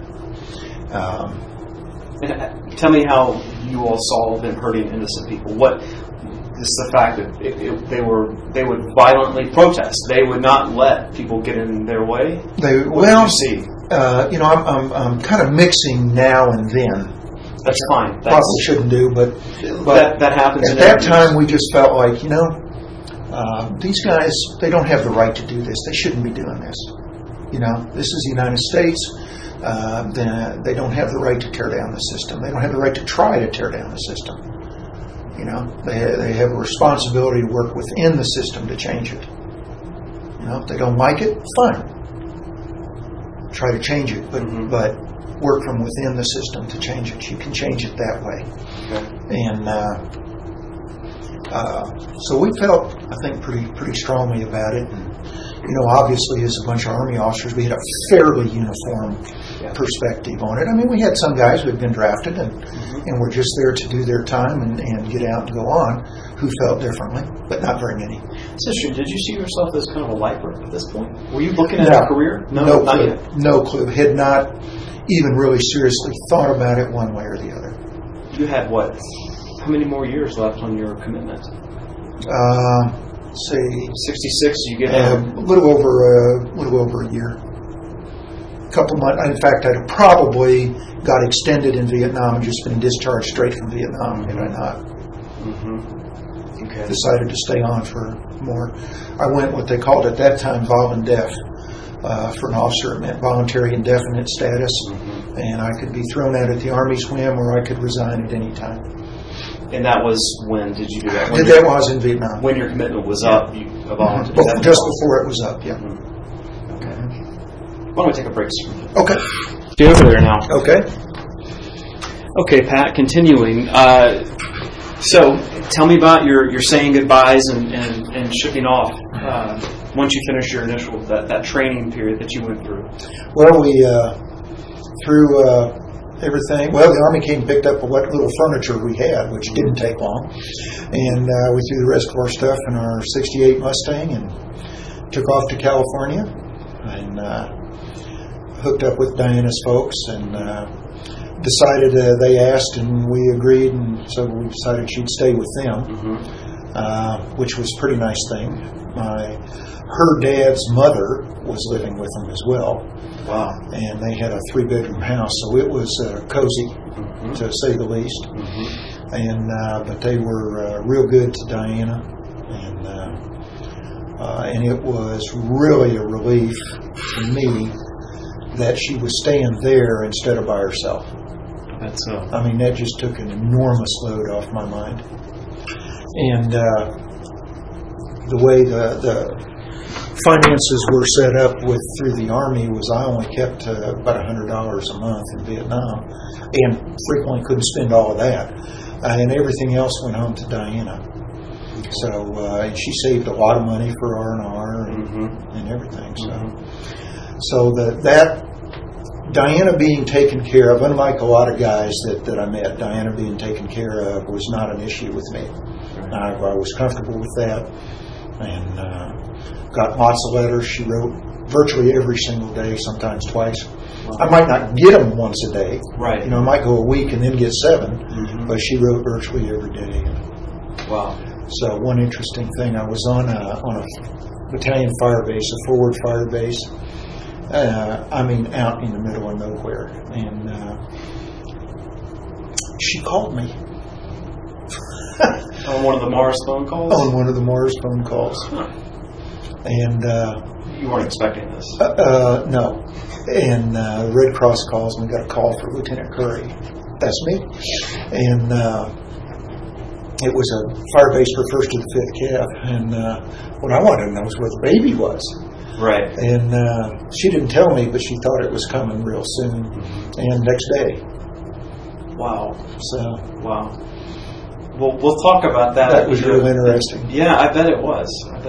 And tell me how you all saw them hurting innocent people. What is the fact that they would violently protest? They would not let people get in their way? What did you see? I'm kind of mixing now and then. That's fine. Probably shouldn't do, but that happens. At that time, we just felt like, these guys, they don't have the right to do this. They shouldn't be doing this. This is the United States. They don't have the right to tear down the system. They don't have the right to try to tear down the system. They have a responsibility to work within the system to change it. If they don't like it, fine. Try to change it, but work from within the system to change it. You can change it that way. Okay. And so we felt, I think, pretty strongly about it. And, obviously, as a bunch of Army officers, we had a fairly uniform perspective on it. I mean, we had some guys who had been drafted and were just there to do their time and get out and go on, who felt differently, but not very many. Sister, did you see yourself as kind of a lifer at this point? Were you looking at a career? No clue. Yet. No clue. Had not even really seriously thought about it one way or the other. You had what? How many more years left on your commitment? Say 66. You get a little over a year. A couple months. In fact, I'd probably got extended in Vietnam and just been discharged straight from Vietnam had I not decided to stay on for more. I went what they called at that time vol-in-def. For an officer, it meant voluntary indefinite status, and I could be thrown out at the Army's whim, or I could resign at any time. And that was when did you do that? That was in Vietnam. When your commitment was up, you volunteered? Just before it was up, yeah. Okay. Why don't we take a break? Okay. Get over there now. Okay. Okay, Pat, continuing. So, tell me about your saying goodbyes and shipping off. once you finished your initial that training period that you went through? Well, we through everything. Well, the Army came and picked up what little furniture we had, which didn't take long, and we threw the rest of our stuff in our '68 Mustang and took off to California and hooked up with Diana's folks and decided. They asked and we agreed, and so we decided she'd stay with them, which was a pretty nice thing. Her dad's mother was living with them as well. Wow. And they had a 3-bedroom house, so it was cozy, to say the least. And but they were real good to Diana, and it was really a relief to me that she was staying there instead of by herself. I mean, that just took an enormous load off my mind. And the way the finances were set up through the Army was I only kept about $100 a month in Vietnam, and frequently couldn't spend all of that, and everything else went home to Diana. So and she saved a lot of money for R&R and everything. So that Diana being taken care of, unlike a lot of guys that I met, Diana being taken care of was not an issue with me. I was comfortable with that, and got lots of letters. She wrote virtually every single day, sometimes twice. I might not get them once a day. Right. I might go a week and then get 7, but she wrote virtually every day. Wow. So one interesting thing, I was on a battalion fire base, a forward fire base. I mean, out in the middle of nowhere, and she called me. On one of the Mars phone calls? On one of the Mars phone calls. And you weren't expecting this? No. And Red Cross calls me, got a call for Lieutenant Curry. That's me. And it was a fire base for 1st to the 5th Cav. And what I wanted to know was where the baby was. Right. And she didn't tell me, but she thought it was coming real soon. And next day. Wow. Wow. Well, we'll talk about that. That was real interesting. Yeah, I bet it was.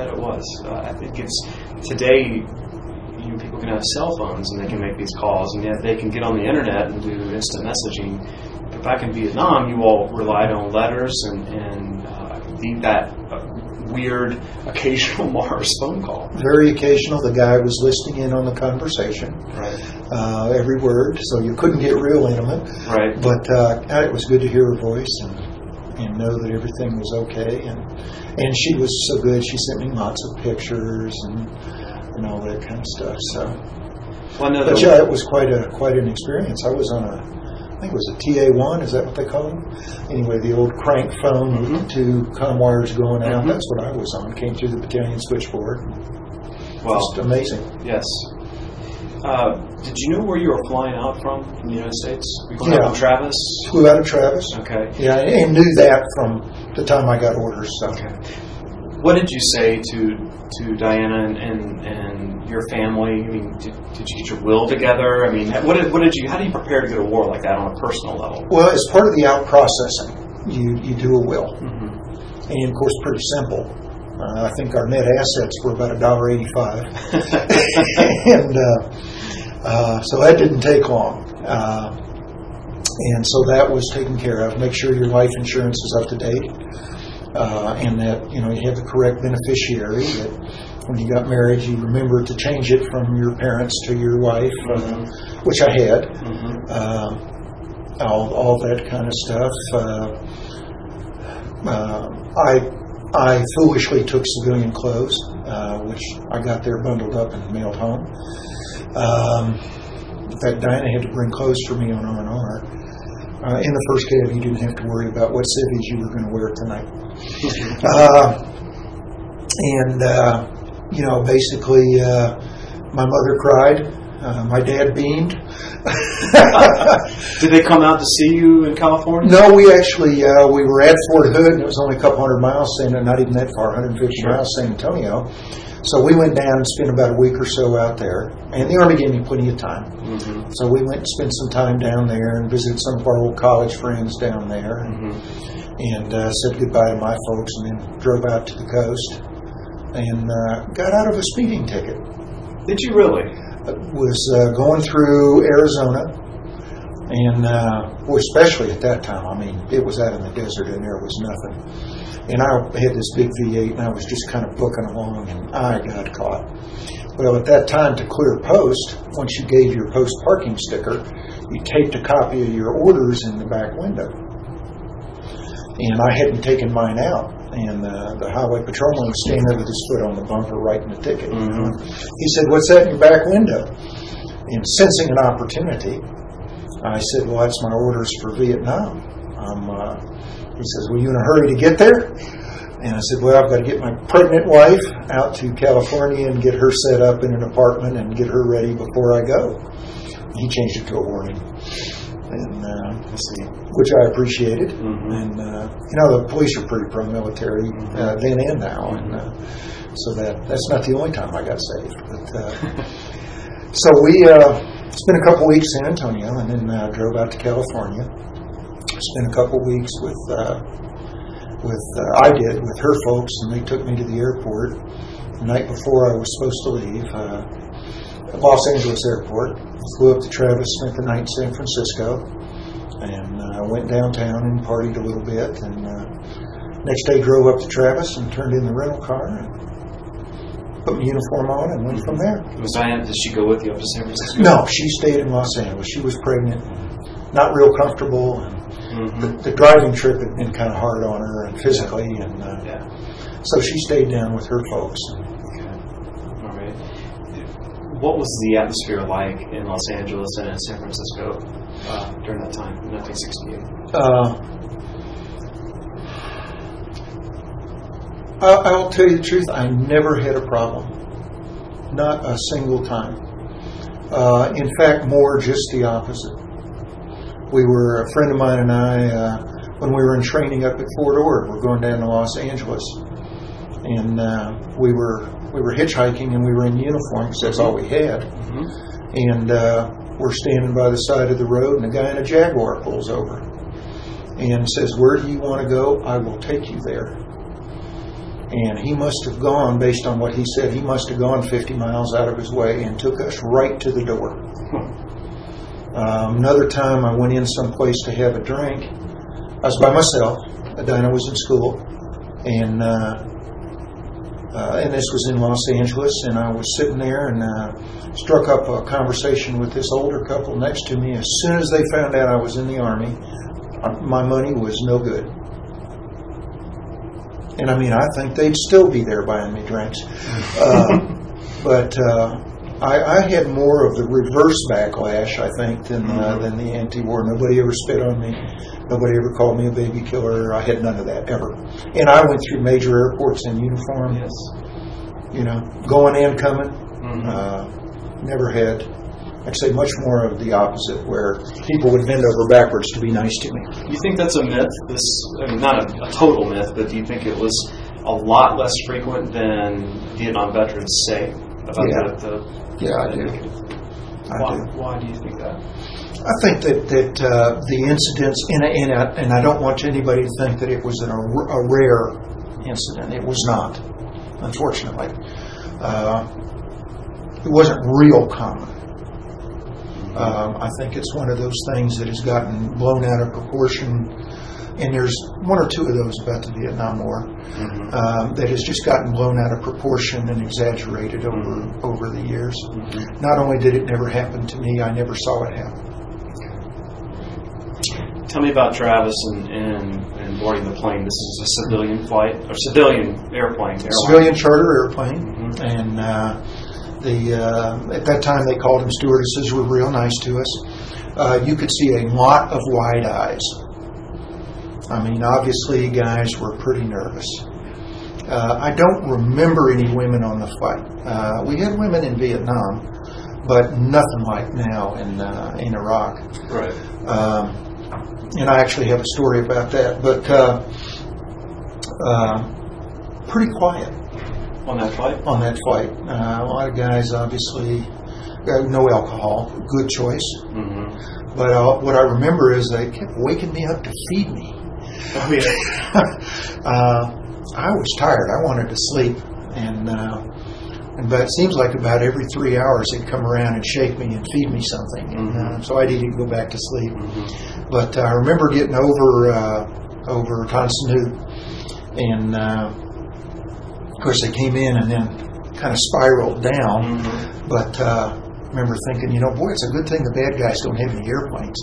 I think it's today. People can have cell phones and they can make these calls, and yet they can get on the internet and do instant messaging. But back in Vietnam, you all relied on letters and that weird occasional Mars phone call. Very occasional. The guy was listening in on the conversation. Right. Every word, so you couldn't get real intimate. Right. But it was good to hear her voice and know that everything was okay. And she was so good. She sent me lots of pictures and all that kind of stuff. So, but yeah, it was quite an experience. I was on I think it was a TA1. Is that what they call them? Anyway, the old crank phone with the 2 comm wires going out. That's what I was on. Came through the battalion switchboard. Wow, just amazing. Yes. Did you know where you were flying out from in the United States? You flew out of Travis? Flew out of Travis. Okay. Yeah, and knew that from the time I got orders. So. Okay. What did you say to Diana and your family? I mean, did you get your will together? I mean, how do you prepare to go to war like that on a personal level? Well, as part of the out processing, you do a will, and of course, pretty simple. I think our net assets were about $1.85, and so that didn't take long. And so that was taken care of. Make sure your life insurance is up to date, and that you have the correct beneficiary. That when you got married, you remember to change it from your parents to your wife, which I had. All that kind of stuff. I foolishly took civilian clothes, which I got there bundled up and mailed home. In fact, Diana had to bring clothes for me on R&R. In the first Cav, you didn't have to worry about what civvies you were going to wear tonight. Basically, my mother cried. My dad beamed. Did they come out to see you in California? No, we actually we were at Fort Hood, and it was only a couple hundred miles, not even that far, 150 miles, San Antonio. So we went down and spent about a week or so out there, and the Army gave me plenty of time. So we went and spent some time down there and visited some of our old college friends down there, and said goodbye to my folks, and then drove out to the coast. and got out of a speeding ticket. Did you really? Was going through Arizona, and especially at that time, I mean, it was out in the desert and there was nothing. And I had this big V8, and I was just kind of booking along, and I got caught. Well, at that time, to clear post, once you gave your post parking sticker, you taped a copy of your orders in the back window. And I hadn't taken mine out, and the highway patrolman was standing there with his foot on the bumper writing the ticket. Mm-hmm. He said, "What's that in your back window?" And sensing an opportunity, I said, "Well, that's my orders for Vietnam." He says, "Were you in a hurry to get there?" And I said, "Well, I've got to get my pregnant wife out to California and get her set up in an apartment and get her ready before I go." He changed it to a warning, and which I appreciated. Mm-hmm. And the police are pretty pro-military then and now, and so that's not the only time I got saved. But so we spent a couple weeks in San Antonio, and then drove out to California. Spent a couple weeks with her folks, and they took me to the airport the night before I was supposed to leave. Los Angeles Airport. Flew up to Travis, spent the night in San Francisco, and went downtown and partied a little bit. And next day drove up to Travis and turned in the rental car and put my uniform on and went from there. Was Diane, did she go with you up to San Francisco? No, she stayed in Los Angeles. She was pregnant, not real comfortable, and the driving trip had been kind of hard on her and physically, and so she stayed down with her folks. What was the atmosphere like in Los Angeles and in San Francisco during that time, in 1968? I'll tell you the truth, I never had a problem. Not a single time. In fact, more just the opposite. A friend of mine and I, when we were in training up at Fort Ord, we're going down to Los Angeles. And we were hitchhiking, and we were in uniform because that's all we had. Mm-hmm. And we're standing by the side of the road, and a guy in a Jaguar pulls over and says, "Where do you want to go? I will take you there." And he must have gone, based on what he said, he must have gone 50 miles out of his way and took us right to the door. Another time I went in someplace to have a drink. I was by myself. Dinah was in school. And this was in Los Angeles, and I was sitting there and struck up a conversation with this older couple next to me. As soon as they found out I was in the Army, my money was no good. And I mean, I think they'd still be there buying me drinks. But I had more of the reverse backlash, I think, than the anti-war. Nobody ever spit on me. Nobody ever called me a baby killer. I had none of that, ever. And I went through major airports in uniform. Yes. Going and coming. Never had, I'd say, much more of the opposite, where people would bend over backwards to be nice to me. You think that's a myth? Not a total myth, but do you think it was a lot less frequent than Vietnam veterans say about Yeah, I do. Why do you think that? I think that the incidents, and I don't want anybody to think that it was a rare incident. It was not, unfortunately. It wasn't real common. I think it's one of those things that has gotten blown out of proportion, and there's one or two of those about the Vietnam War that has just gotten blown out of proportion and exaggerated over the years. Not only did it never happen to me, I never saw it happen. Tell me about Travis and boarding the plane. This is a civilian flight, or civilian airplane. Civilian charter airplane, and at that time they called them stewardesses. Were real nice to us. You could see a lot of wide eyes. I mean, obviously, guys were pretty nervous. I don't remember any women on the flight. We had women in Vietnam, but nothing like now in Iraq. Right. And I actually have a story about that, but pretty quiet. On that flight? On that flight. A lot of guys, obviously, no alcohol, good choice. Mm-hmm. But what I remember is they kept waking me up to feed me. Oh, yeah. I was tired. I wanted to sleep. But it seems like about every 3 hours he'd come around and shake me and feed me something, and so I'd eat and go back to sleep. But I remember getting over Tonsanute, and of course they came in and then kind of spiraled down. But I remember thinking, boy, it's a good thing the bad guys don't have any airplanes,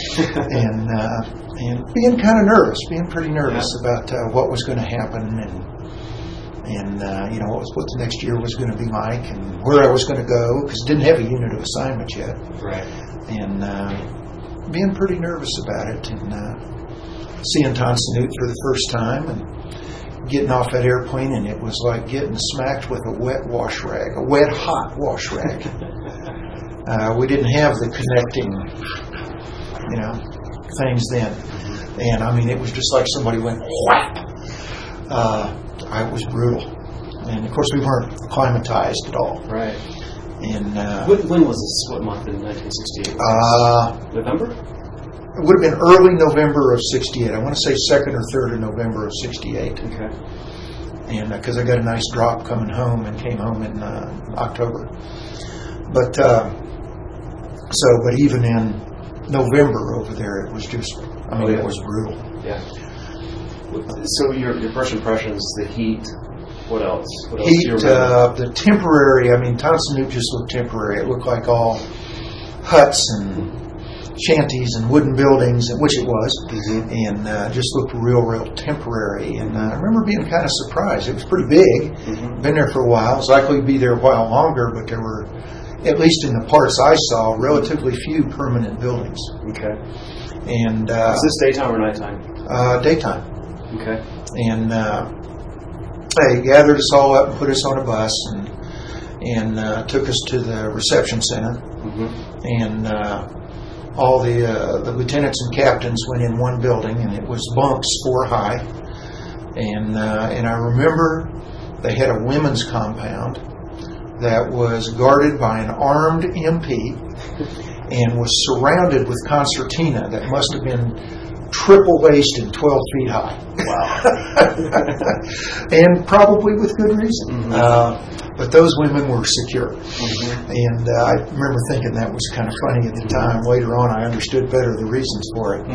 and being kind of nervous, being pretty nervous about what was going to happen, and what the next year was going to be like, and where I was going to go, because didn't have a unit of assignment yet. Right. And being pretty nervous about it, and seeing Tonsanute for the first time, and getting off that airplane, and it was like getting smacked with a wet wash rag, a wet hot wash rag. We didn't have the connecting, things then, and I mean it was just like somebody went whap. It was brutal, and of course we weren't acclimatized at all. Right. And when was this? What month in 1968? November? It would have been early November of '68. I want to say 2nd or 3rd of November of '68. Okay. And because I got a nice drop coming home, and came home in October. But but even in November over there, it was just, it was brutal. Yeah. So your first impressions, the heat. What else? Heat, the temporary. Tonsanute just looked temporary. It looked like all huts and shanties and wooden buildings, which it was, and just looked real temporary. And I remember being kind of surprised. It was pretty big. Been there for a while. It was likely to be there a while longer, but there were, at least in the parts I saw, relatively few permanent buildings. Okay. And is this daytime or nighttime? Daytime. Okay. And they gathered us all up and put us on a bus and took us to the reception center. And all the lieutenants and captains went in one building, and it was bunks 4 high. And I remember they had a women's compound that was guarded by an armed MP and was surrounded with concertina that must have been triple-laced and 12 feet high. Wow. And probably with good reason. But those women were secure. And I remember thinking that was kind of funny at the time. Later on, I understood better the reasons for it.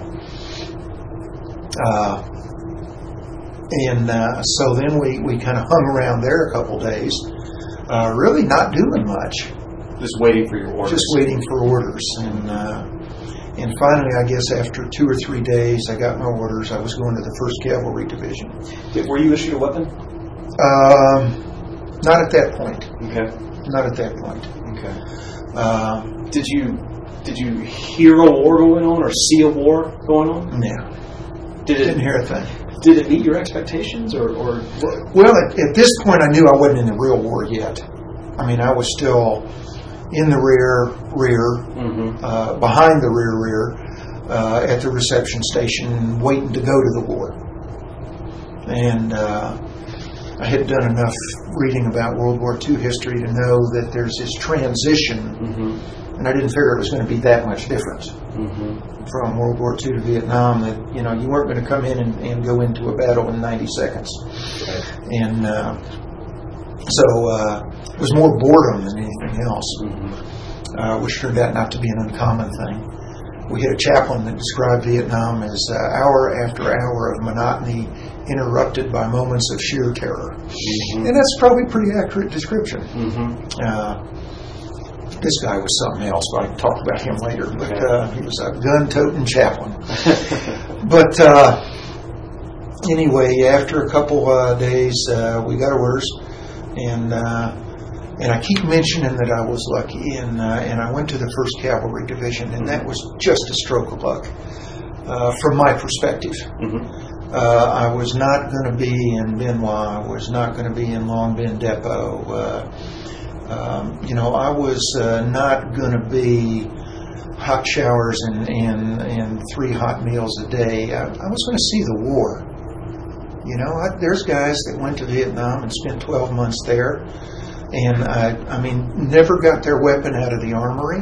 So then we kind of hung around there a couple days, really not doing much. Just waiting for your orders. Just waiting for orders. And finally, I guess after 2 or 3 days, I got my orders. I was going to the 1st Cavalry Division. Were you issued a weapon? Not at that point. Okay. Not at that point. Okay. Did you hear a war going on or see a war going on? Yeah. Didn't hear a thing. Did it meet your expectations or? Well, at this point, I knew I wasn't in the real war yet. I was still in the rear, behind the rear, at the reception station, waiting to go to the war. And I had done enough reading about World War II history to know that there's this transition, and I didn't figure it was going to be that much different from World War II to Vietnam, that you weren't going to come in and go into a battle in 90 seconds. Right. And so it was more boredom than anything else, which turned out not to be an uncommon thing. We had a chaplain that described Vietnam as hour after hour of monotony interrupted by moments of sheer terror. And that's probably a pretty accurate description. This guy was something else, but I can talk about him later. But he was a gun-toting chaplain. But anyway, after a couple days, we got orders. And I keep mentioning that I was lucky, and I went to the 1st Cavalry Division, and that was just a stroke of luck from my perspective. I was not going to be in Benoit. I was not going to be in Long Binh Depot. I was not going to be hot showers and 3 hot meals a day. I was going to see the war. There's guys that went to Vietnam and spent 12 months there, and never got their weapon out of the armory,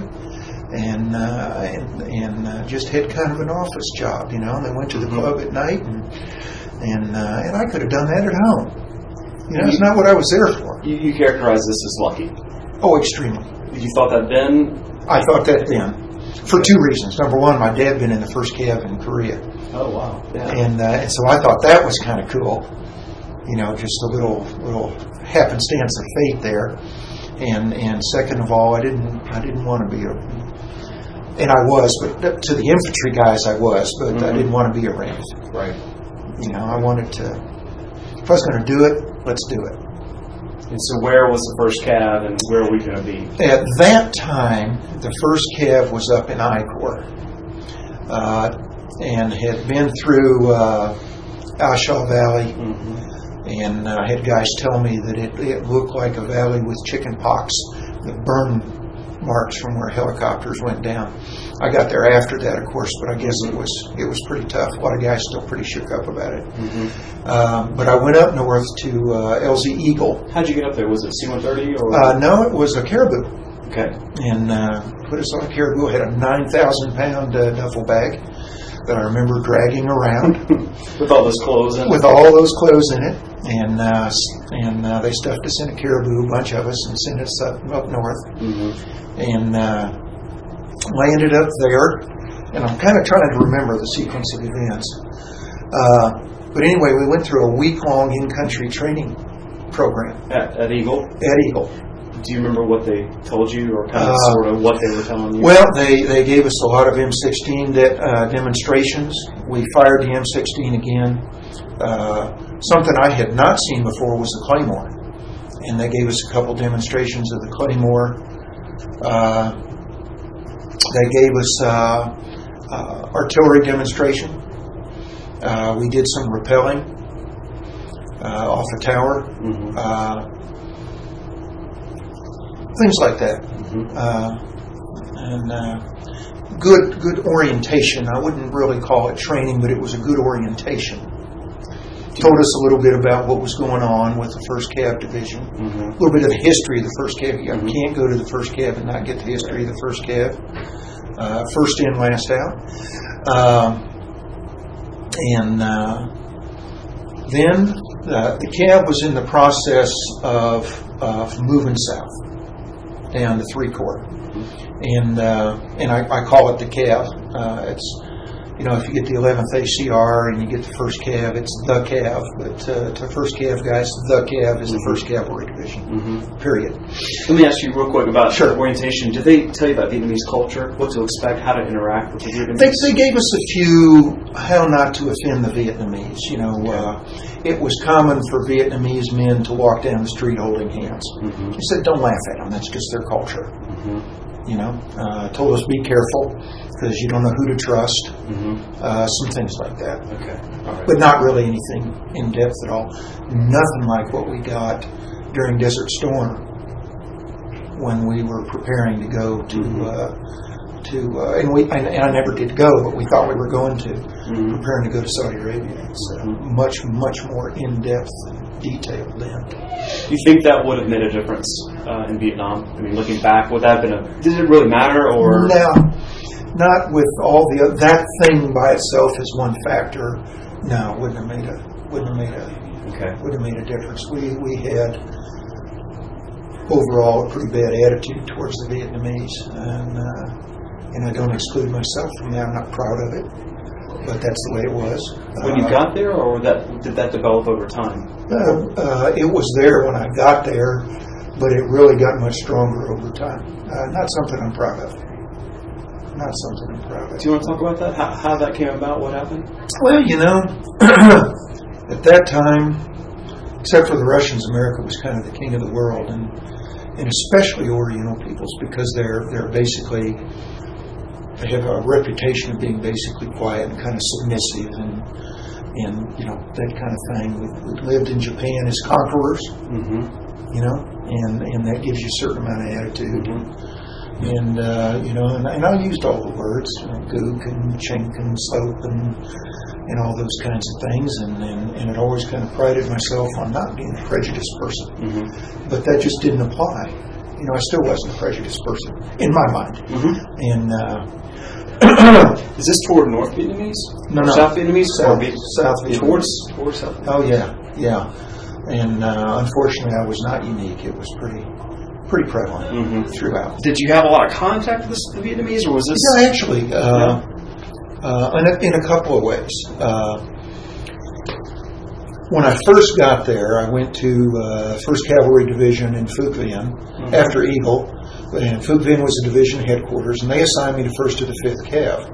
and just had kind of an office job, and they went to the club at night, and I could have done that at home. It's not what I was there for. You characterize this as lucky. Oh, extremely. You thought that then? I thought that then. For two reasons. Number one, my dad had been in the first Cav in Korea. Oh, wow. Yeah. And so I thought that was kind of cool. Just a little happenstance of fate there. And second of all, I didn't want to be and I was, but to the infantry guys I was, but I didn't want to be a ramp. Right. I wanted to, if I was going to do it, let's do it. And so where was the first Cav and where are we going to be? At that time, the first Cav was up in I Corps and had been through Ashaw Valley. And I had guys tell me that it looked like a valley with chicken pox, the burn marks from where helicopters went down. I got there after that, of course, but I guess it was pretty tough. A lot of guys still pretty shook up about it. But I went up north to LZ Eagle. How'd you get up there? Was it C-130 or? No, it was a Caribou. Okay. And put us on a Caribou. It had a 9,000-pound duffel bag that I remember dragging around. With all those clothes in it? With all those clothes in it. And they stuffed us in a Caribou, a bunch of us, and sent us up north. And landed up there. And I'm kind of trying to remember the sequence of events. But anyway, we went through a week-long in-country training program. At Eagle? At Eagle. Do you remember what they told you or kind of sort of what they were telling you? Well, they gave us a lot of M16 demonstrations. We fired the M16 again. Something I had not seen before was the Claymore. And they gave us a couple demonstrations of the Claymore. They gave us artillery demonstration. We did some rappelling off a tower. Things like that. And good orientation. I wouldn't really call it training, but it was a good orientation. Told us a little bit about what was going on with the 1st Cav Division. A little bit of the history of the 1st Cav. You can't go to the 1st Cav and not get the history of the 1st Cav. First in, last out. Then the Cav was in the process of moving south down to 3 Corps, and I call it the Cav. It's if you get the 11th ACR and you get the 1st Cav, it's the Cav. But to 1st Cav guys, the Cav is the 1st Cavalry Division. Period. Let me ask you real quick about Sure. orientation. Did they tell you about Vietnamese culture, what to expect, how to interact with the Vietnamese? They gave us a few how not to offend the Vietnamese. It was common for Vietnamese men to walk down the street holding hands. He said, "Don't laugh at them. That's just their culture." Told us be careful because you don't know who to trust. Some things like that. Okay. All right. But not really anything in depth at all. Nothing like what we got during Desert Storm when we were preparing to go to and I never did go, but we thought we were going to, preparing to go to Saudi Arabia. It's much more in depth and detailed then. Do you think that would have made a difference in Vietnam? I mean, looking back, would that have been did it really matter, or no? Not with all the that thing by itself is one factor. No, wouldn't have made a difference. We had overall a pretty bad attitude towards the Vietnamese, and I don't exclude myself from that. I'm not proud of it, but that's the way it was. When you got there, or did that develop over time? It was there when I got there, but it really got much stronger over time. Not something I'm proud of. Not something I'm proud of. Do you want to talk about that? How that came about? What happened? Well, at that time, except for the Russians, America was kind of the king of the world, and especially Oriental peoples, because they're basically, they have a reputation of being basically quiet and kind of submissive and that kind of thing. We lived in Japan as conquerors, and that gives you a certain amount of attitude. And and I used all the words, gook and chink and slope and all those kinds of things, and it always kind of prided myself on not being a prejudiced person. But that just didn't apply. I still wasn't a prejudiced person in my mind. And is this toward North Vietnamese? No. South Vietnamese? South Vietnamese. Towards South Vietnamese. Oh yeah. And unfortunately, I was not unique. It was pretty prevalent throughout. Did you have a lot of contact with the Vietnamese, or was this? Yeah, actually, in a couple of ways. When I first got there, I went to 1st Cavalry Division in Phuc Vien after Eagle, and Phuc Vien was the division headquarters, and they assigned me to 1st to the 5th Cav.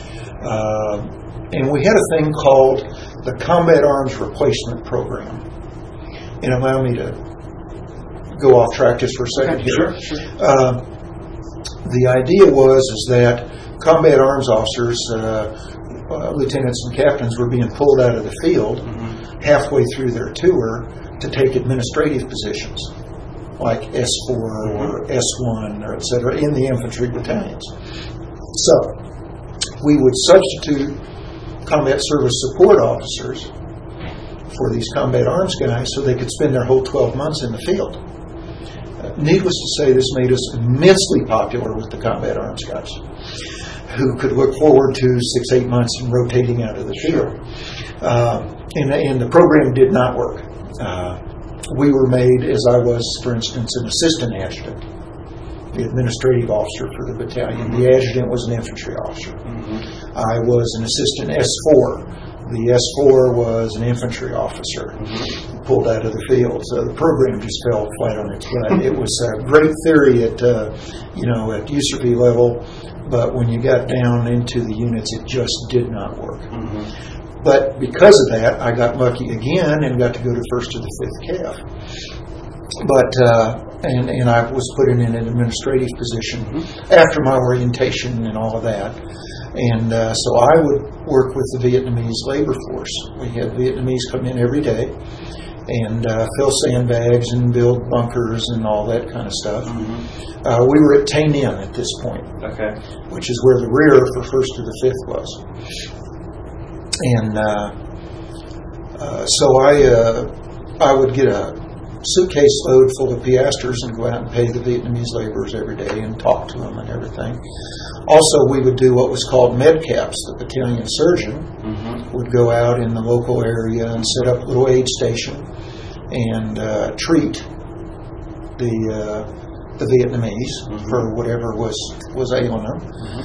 And we had a thing called the Combat Arms Replacement Program. And allow me to go off track just for a second here. Sure. The idea was that combat arms officers, lieutenants and captains, were being pulled out of the field halfway through their tour to take administrative positions, like S4 or S1 or et cetera, in the infantry battalions. So we would substitute combat service support officers for these combat arms guys so they could spend their whole 12 months in the field. Needless to say, this made us immensely popular with the combat arms guys, who could look forward to 6-8 months in rotating out of the field. And the program did not work. We were made, as I was, for instance, an assistant adjutant, the administrative officer for the battalion. The adjutant was an infantry officer. I was an assistant S4. The S4 was an infantry officer pulled out of the field. So the program just fell flat on its butt. It was a great theory at USRV level, but when you got down into the units, it just did not work. But because of that, I got lucky again and got to go to 1st to the 5th Cav. But and I was put in an administrative position after my orientation and all of that. And so I would work with the Vietnamese labor force. We had Vietnamese come in every day and fill sandbags and build bunkers and all that kind of stuff. We were at Tay Ninh at this point, which is where the rear for 1st to the 5th was. And so I would get a suitcase load full of piastres and go out and pay the Vietnamese laborers every day and talk to them and everything. Also, we would do what was called medcaps. The battalion surgeon would go out in the local area and set up a little aid station and treat the Vietnamese for whatever was ailing them,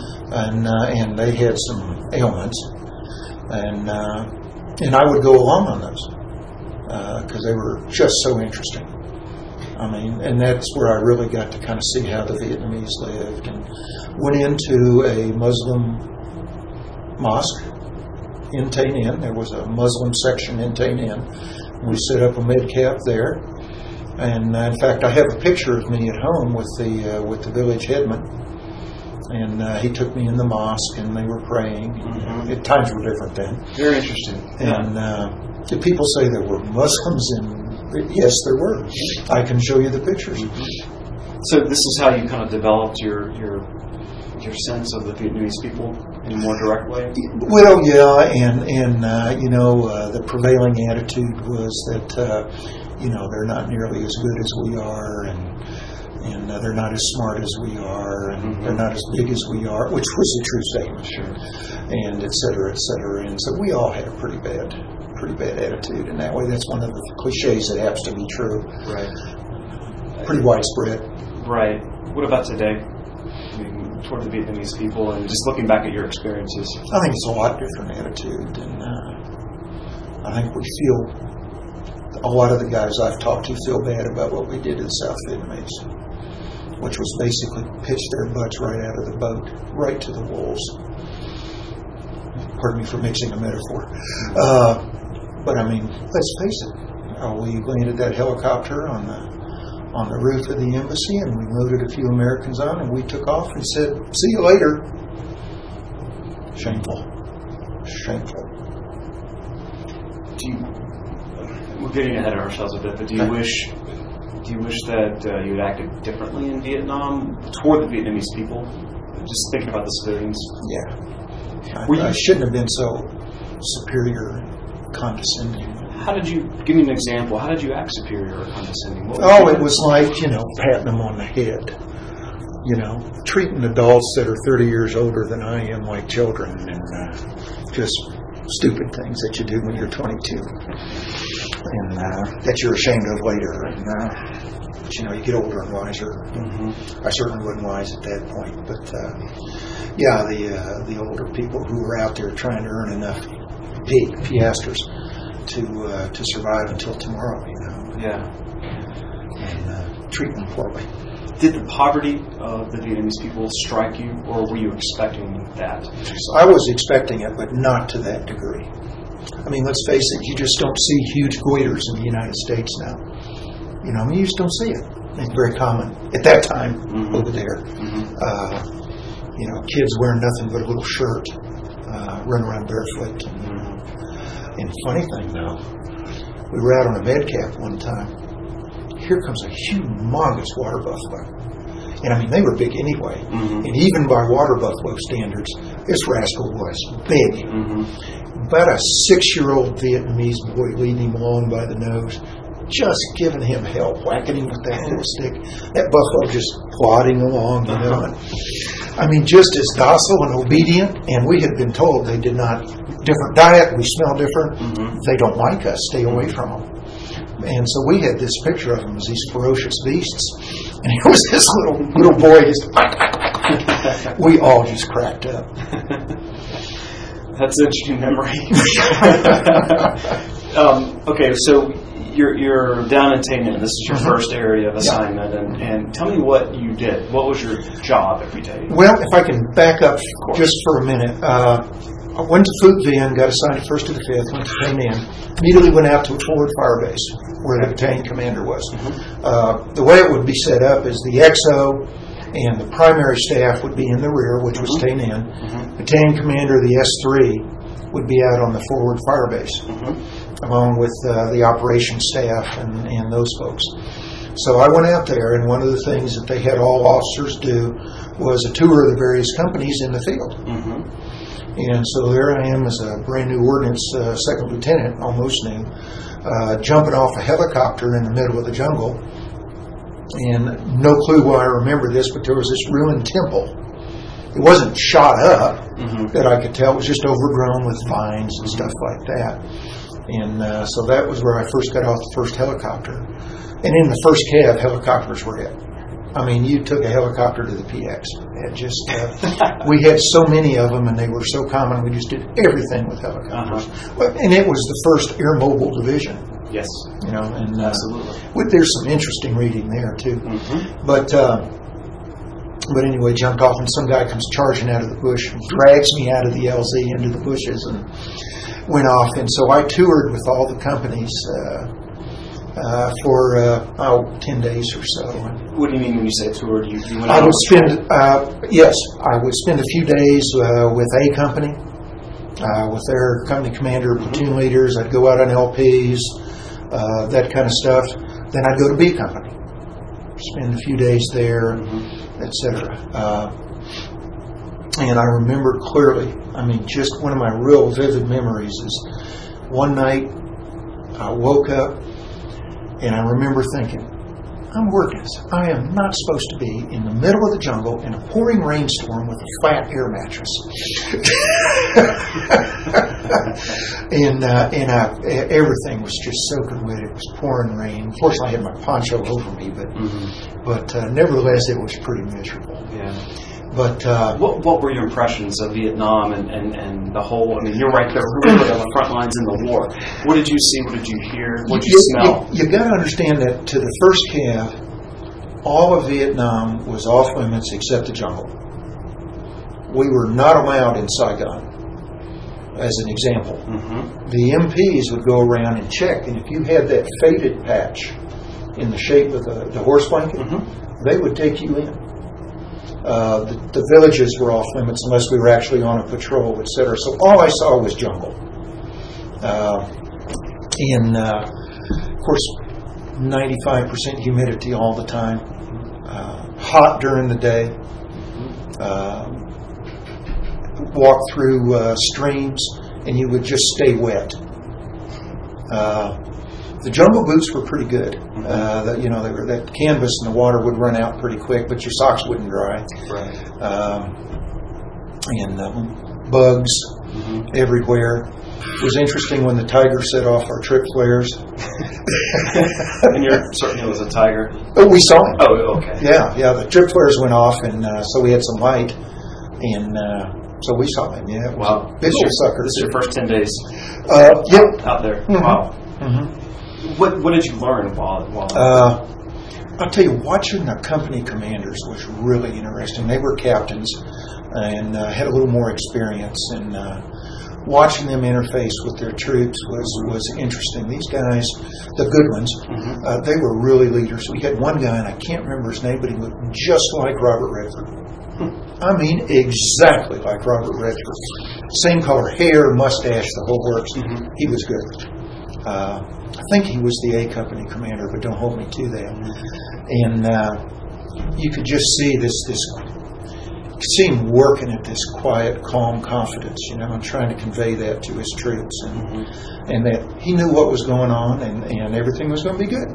and they had some ailments, and I would go along on those because they were just so interesting. I mean, and that's where I really got to kind of see how the Vietnamese lived, and went into a Muslim mosque in Tay Ninh. There was a Muslim section in Tay Ninh. We set up a medcap there, and in fact, I have a picture of me at home with the village headman, and he took me in the mosque, and they were praying. Times were different then. Very interesting. And people say there were Muslims in. Yes, there were. I can show you the pictures. So this is how you kind of developed your sense of the Vietnamese people in a more direct way? Well, yeah, and the prevailing attitude was that they're not nearly as good as we are, and they're not as smart as we are, and they're not as big as we are, which was a true statement. Sure. And et cetera, et cetera. And so we all had a pretty bad attitude in that way. That's one of the cliches that happens to be true. Right. Pretty widespread. Right. What about today? I mean, toward the Vietnamese people, and just looking back at your experiences? I think it's a lot different attitude, and I think we feel, a lot of the guys I've talked to feel bad about what we did to the South Vietnamese, which was basically pitch their butts right out of the boat, right to the wolves. Pardon me for mixing a metaphor. But I mean, let's face it. We landed that helicopter on the roof of the embassy, and we loaded a few Americans on, and we took off and said, "See you later." Shameful. We're getting ahead of ourselves a bit, but do you wish that you had acted differently in Vietnam toward the Vietnamese people? Just thinking about the civilians. Yeah. I shouldn't have been so superior and condescending. How did you, give me an example, how did you act superior or condescending? It was like, patting them on the head. Treating adults that are 30 years older than I am like children, and just stupid things that you do when you're 22, and that you're ashamed of later. And but you get older and wiser. I certainly wasn't wise at that point, but the older people who were out there trying to earn enough piastres to survive until tomorrow, and treat them poorly. Did the poverty of the Vietnamese people strike you, or were you expecting that? I was expecting it, but not to that degree. I mean, let's face it, you just don't see huge goiters in the United States now. You just don't see it. It's very common at that time over there. Kids wearing nothing but a little shirt, running around barefoot. And funny thing though, we were out on a Medcap one time. Here comes a humongous water buffalo. And I mean, they were big anyway. And even by water buffalo standards, this rascal was big. About a 6-year-old Vietnamese boy leading him along by the nose, just giving him hell, whacking him with that little stick. That buffalo just plodding along, And, I mean, just as docile and obedient. And we had been told they did not, different diet, we smell different. They don't like us, stay away from them. And so we had this picture of them as these ferocious beasts. And it was this little boy just, we all just cracked up. That's an interesting memory. Okay, so you're down in Tay Ninh. This is your first area of assignment. And tell me what you did. What was your job every day? Well, if I can back up just for a minute. I went to Phuc Vien, got assigned to 1st to the 5th, went to Tay Ninh, immediately went out to a forward fire base where the battalion commander was. The way it would be set up is the XO and the primary staff would be in the rear, which was Tay Ninh. Battalion commander of the S3 would be out on the forward fire base, along with the operations staff and those folks. So I went out there, and one of the things that they had all officers do was a tour of the various companies in the field. And so there I am as a brand new ordnance second lieutenant, almost new, jumping off a helicopter in the middle of the jungle. And no clue why I remember this, but there was this ruined temple. It wasn't shot up that I could tell. It was just overgrown with vines and stuff like that. And so that was where I first got off the first helicopter. And in the first cav, helicopters were it. I mean, you took a helicopter to the PX. It just we had so many of them, and they were so common. We just did everything with helicopters. And it was the first air mobile division. Yes, and absolutely. There's some interesting reading there too. But anyway, jumped off, and some guy comes charging out of the bush and drags me out of the LZ into the bushes and went off. And so I toured with all the companies for 10 days or so. What do you mean when you say tour? You went I would spend I would spend a few days with A company, with their company commander, platoon leaders. I'd go out on LPs, that kind of stuff. Then I'd go to B company, spend a few days there, etc. And I remember clearly. I mean, just one of my real vivid memories is one night I woke up. And I remember thinking, I'm working. I am not supposed to be in the middle of the jungle in a pouring rainstorm with a flat air mattress. and everything was just soaking wet. It was pouring rain. Fortunately, I had my poncho over me, but nevertheless, it was pretty miserable. Yeah. But what were your impressions of Vietnam and the whole? I mean, you're right there, really on the front lines in the war. What did you see? What did you hear? What did you smell? You got to understand that to the first cav, all of Vietnam was off limits except the jungle. We were not allowed in Saigon, as an example. The MPs would go around and check, and if you had that faded patch in the shape of the horse blanket, they would take you in. The villages were off limits unless we were actually on a patrol, etc. So all I saw was jungle. And of course, 95% humidity all the time. Hot during the day. Walk through streams, and you would just stay wet. The jungle boots were pretty good. They were that canvas and the water would run out pretty quick, but your socks wouldn't dry. Right. And bugs everywhere. It was interesting when the Tiger set off our trip flares. And you're certain it was a Tiger? Oh, we saw him. Oh, okay. Yeah. The trip flares went off, and so we had some light, and so we saw him. Yeah, it was Wow. a vicious sucker. This is your first 10 days Yep. out there. Mm-hmm. Wow. Mm-hmm. What did you learn while I'll tell you, watching the company commanders was really interesting. They were captains and had a little more experience, and watching them interface with their troops was interesting. These guys, the good ones, they were really leaders. We had one guy, and I can't remember his name, but he looked just like Robert Redford. I mean, exactly like Robert Redford. Same color hair, mustache, the whole works. He was good. I think he was the A Company commander, but don't hold me to that. And you could just see see him working at this quiet, calm confidence, and trying to convey that to his troops, and that he knew what was going on, and everything was going to be good.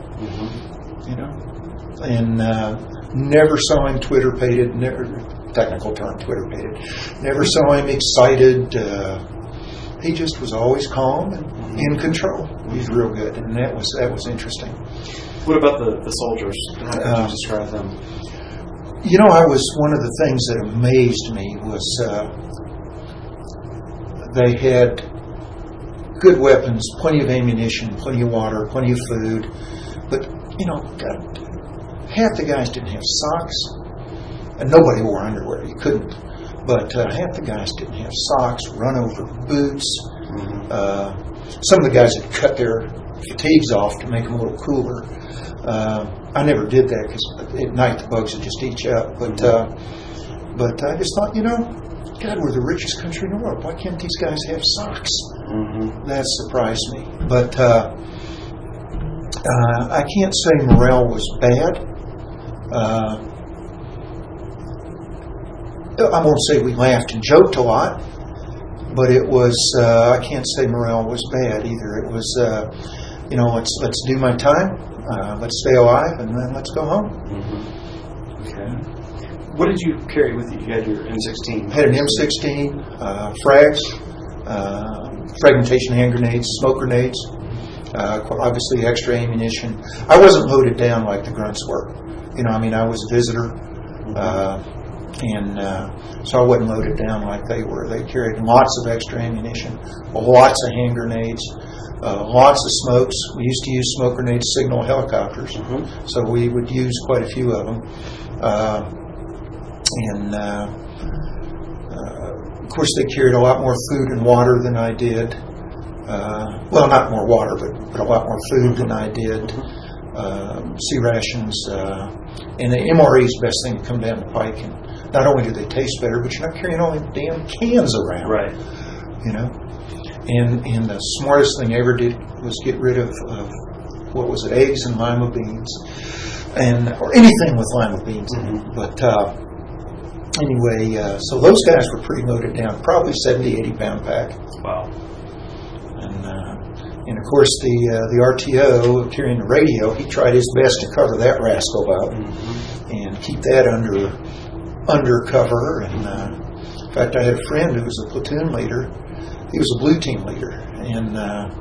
And never saw him Twitter-pated, technical term, Twitter-pated. Never saw him excited. He just was always calm and in control. He's real good, and that was interesting. What about the soldiers? How would you describe them? I was one of the things that amazed me was they had good weapons, plenty of ammunition, plenty of water, plenty of food, but half the guys didn't have socks, and nobody wore underwear. You couldn't. But half the guys didn't have socks, run-over boots. Some of the guys had cut their fatigues off to make them a little cooler. I never did that because at night the bugs would just eat you up. But I just thought, God, we're the richest country in the world. Why can't these guys have socks? That surprised me. But I can't say morale was bad. I won't say we laughed and joked a lot, but it was, I can't say morale was bad either. It was, let's do my time, let's stay alive, and then let's go home. Okay. What did you carry with you? You had your M16. I had an M16, frags, fragmentation hand grenades, smoke grenades, obviously extra ammunition. I wasn't loaded down like the grunts were. I was a visitor. And so I wasn't loaded down like they were. They carried lots of extra ammunition, lots of hand grenades, lots of smokes. We used to use smoke grenades, signal helicopters, so we would use quite a few of them. Of course, they carried a lot more food and water than I did. Well, not more water, but a lot more food than I did. Sea rations, and the MRE is the best thing to come down the pike. And not only do they taste better, but you're not carrying all the damn cans around. Right. And the smartest thing I ever did was get rid of what was it, eggs and lima beans, or anything with lima beans in it. But anyway, so those guys were pretty loaded down, probably 70, 80 pound pack. Wow. And of course, the RTO carrying the radio, he tried his best to cover that rascal up and keep that under cover. And in fact, I had a friend who was a platoon leader. He was a blue team leader, and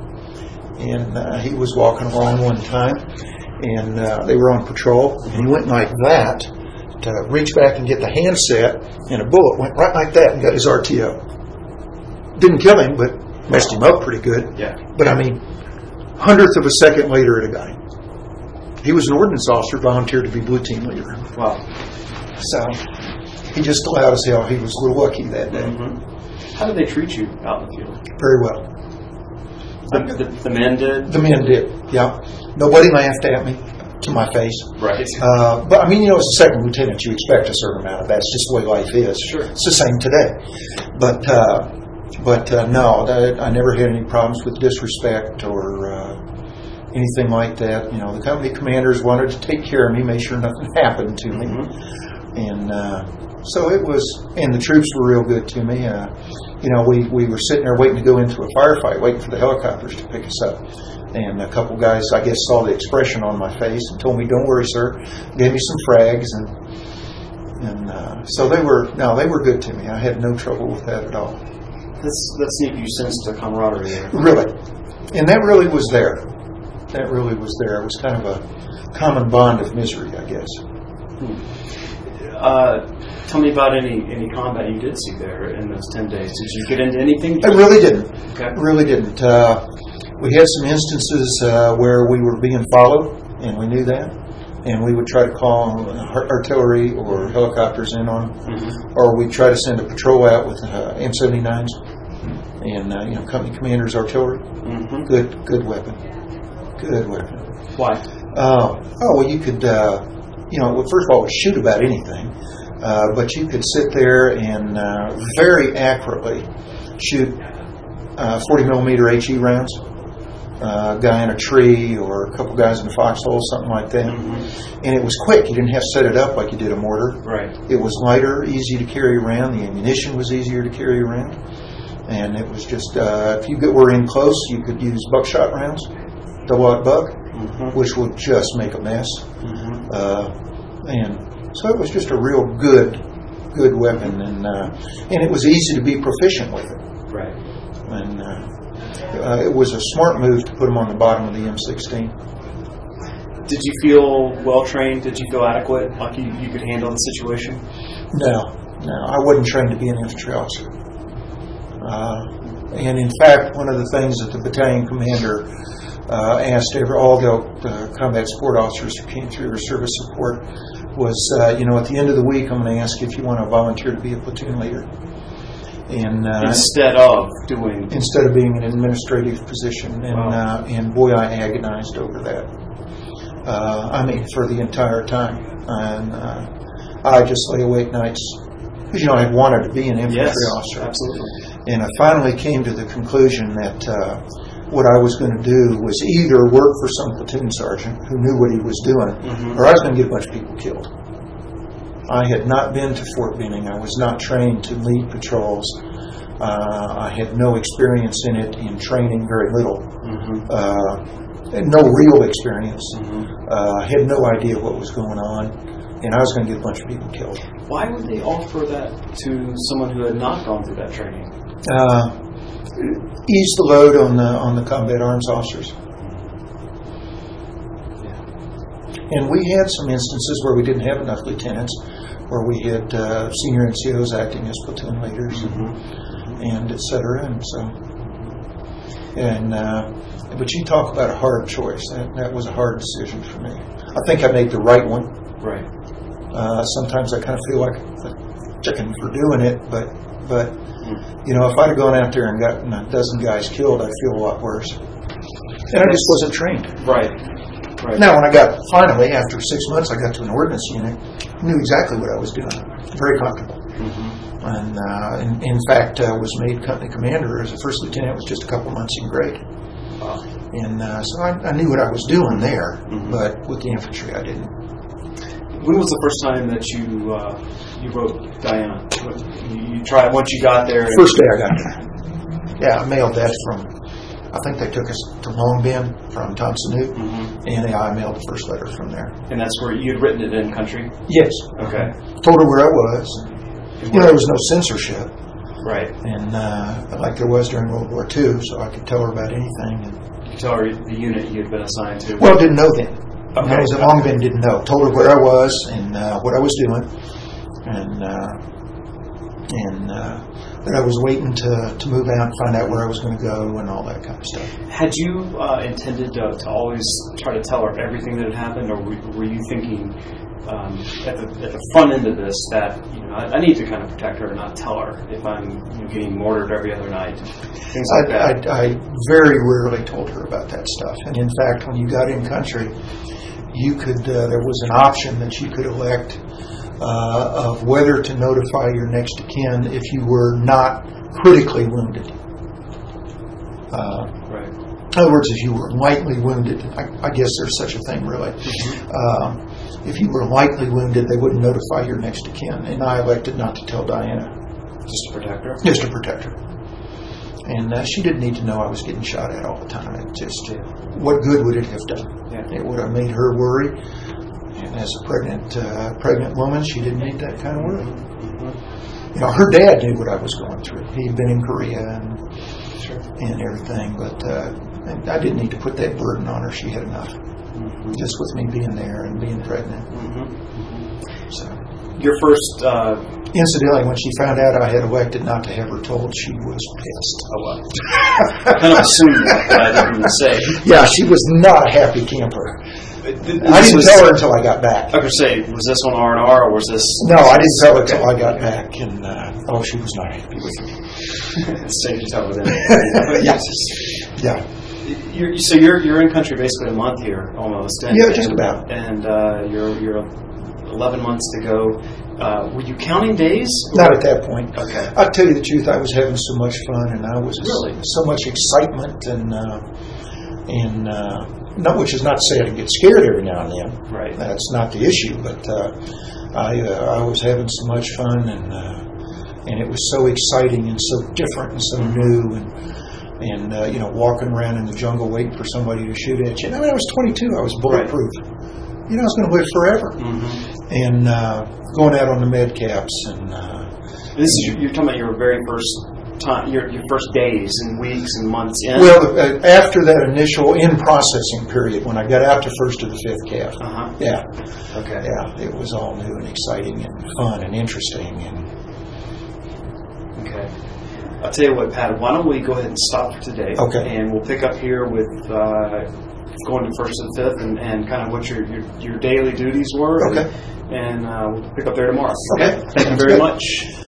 he was walking along one time, and they were on patrol, and he went like that to reach back and get the handset, and a bullet went right like that and got his RTO. Didn't kill him, but messed him up pretty good. Yeah. But hundredth of a second later, it had got him. He was an ordnance officer, volunteered to be blue team leader. Wow. So he just allowed as hell. He was a little lucky that day. How did they treat you out in the field? Very well. The men did? The men did, yeah. Nobody laughed at me to my face. Right. But as a second lieutenant, you expect a certain amount of that. It's just the way life is. Sure. It's the same today. But no, I never had any problems with disrespect or anything like that. The company commanders wanted to take care of me, make sure nothing happened to me. And so it was, and the troops were real good to me. We were sitting there waiting to go into a firefight, waiting for the helicopters to pick us up. And a couple guys, I guess, saw the expression on my face and told me, "Don't worry, sir." Gave me some frags, and so they were good to me. I had no trouble with that at all. Let's see if you sensed the camaraderie there. Really. And that really was there. That really was there. It was kind of a common bond of misery, I guess. Tell me about any combat you did see there in those 10 days. Did you get into anything? I really didn't. Okay. Really didn't. We had some instances where we were being followed, and we knew that. And we would try to call artillery or helicopters in on them, or we'd try to send a patrol out with M79s and company commander's artillery. Good weapon. Good weapon. Why? Well, you could, first of all, shoot about anything, but you could sit there and very accurately shoot 40 millimeter HE rounds. A guy in a tree or a couple guys in a foxhole, something like that. And it was quick. You didn't have to set it up like you did a mortar. Right. It was lighter, easy to carry around. The ammunition was easier to carry around. And it was just, if you were in close, you could use buckshot rounds, double-aught buck, which would just make a mess. And so it was just a real good weapon. And it was easy to be proficient with it. Right. And it was a smart move to put them on the bottom of the M16. Did you feel well trained? Did you feel adequate? Like you could handle the situation? No. I wasn't trained to be an infantry officer. And in fact, one of the things that the battalion commander asked all the combat support officers who came through their service support was, at the end of the week, I'm going to ask you if you want to volunteer to be a platoon leader. And, instead of being an administrative position, and wow. And boy, I agonized over that. For the entire time, and I just lay awake nights because I wanted to be an infantry officer. Absolutely. And I finally came to the conclusion that what I was going to do was either work for some platoon sergeant who knew what he was doing, or I was going to get a bunch of people killed. I had not been to Fort Benning. I was not trained to lead patrols. I had no experience in it, in training, very little. No real experience. Had no idea what was going on, and I was going to get a bunch of people killed. Why would they offer that to someone who had not gone through that training? Ease the load on the combat arms officers. And we had some instances where we didn't have enough lieutenants, where we had senior NCOs acting as platoon leaders, and et cetera. But you talk about a hard choice. That was a hard decision for me. I think I made the right one. Right. Sometimes I kind of feel like a chicken for doing it, but if I'd have gone out there and gotten a dozen guys killed, I'd feel a lot worse. And I just wasn't trained. Right. Now, when finally, after 6 months, I got to an ordnance unit, I knew exactly what I was doing. Very comfortable. And in fact, was made company commander as a first lieutenant with just a couple months in grade. Wow. And so I knew what I was doing there, but with the infantry, I didn't. When was the first time that you wrote Diana? You tried once you got there? First day I got there. Yeah, I mailed that from. I think they took us to Long Bend from Thompson Newt, and I mailed the first letter from there. And that's where you had written it in country? Yes. Okay. Told her where I was. There was no censorship. Right. And like there was during World War II, so I could tell her about anything. You tell her the unit you had been assigned to? Well, didn't know then. Okay. When I was at Long Bend, didn't know. Told her where I was and what I was doing, and that I was waiting to move out and find out where I was going to go and all that kind of stuff. Had you intended to always try to tell her everything that had happened, or were you thinking at the front end of this that I need to kind of protect her and not tell her if I'm getting mortared every other night, things like that? I very rarely told her about that stuff, and in fact, when you got in country, you could there was an option that you could elect of whether to notify your next of kin if you were not critically wounded. Right. In other words, if you were lightly wounded, I guess there's such a thing, really. If you were lightly wounded, they wouldn't notify your next of kin, and I elected not to tell Diana. Just to protect her? Just to protect her. And she didn't need to know I was getting shot at all the time. It just, what good would it have done? Yeah. It would have made her worry. And as a pregnant woman, she didn't need that kind of worry. her dad knew what I was going through. He'd been in Korea and Sure. and everything, but I didn't need to put that burden on her. She had enough, just with me being there and being pregnant. So, Your first. incidentally, when she found out I had elected not to have her told, she was pissed. Oh, well. I kind of assumed that, but I didn't even say. Yeah, she was not a happy camper. I didn't tell her until I got back. I could say, was this on R&R or was this? No, I didn't tell her until I got back, and she was not happy with me. Stay to tell with them. Yeah. So you're in country basically a month here almost. And, Yeah, just about. And you're 11 months to go. Were you counting days? Not at that point. Okay. I'll tell you the truth. I was having so much fun, and I was Really? so much excitement, and not, which is not to say I didn't get scared every now and then. Right. That's not the issue, but I was having so much fun, and it was so exciting and so different and so new, and walking around in the jungle waiting for somebody to shoot at you. And I mean, I was 22. I was bulletproof. Right. I was going to live forever. And going out on the med caps, and this is you're talking about your very first time, your first days and weeks and months in. Well, after that initial in-processing period, when I got out to first to the fifth calf, yeah, okay, yeah, it was all new and exciting and fun and interesting. And okay, I'll tell you what, Pat. Why don't we go ahead and stop for today? Okay, and we'll pick up here with going to first and fifth, and kind of what your daily duties were. Okay, and we'll pick up there tomorrow. Okay, Thank you very much.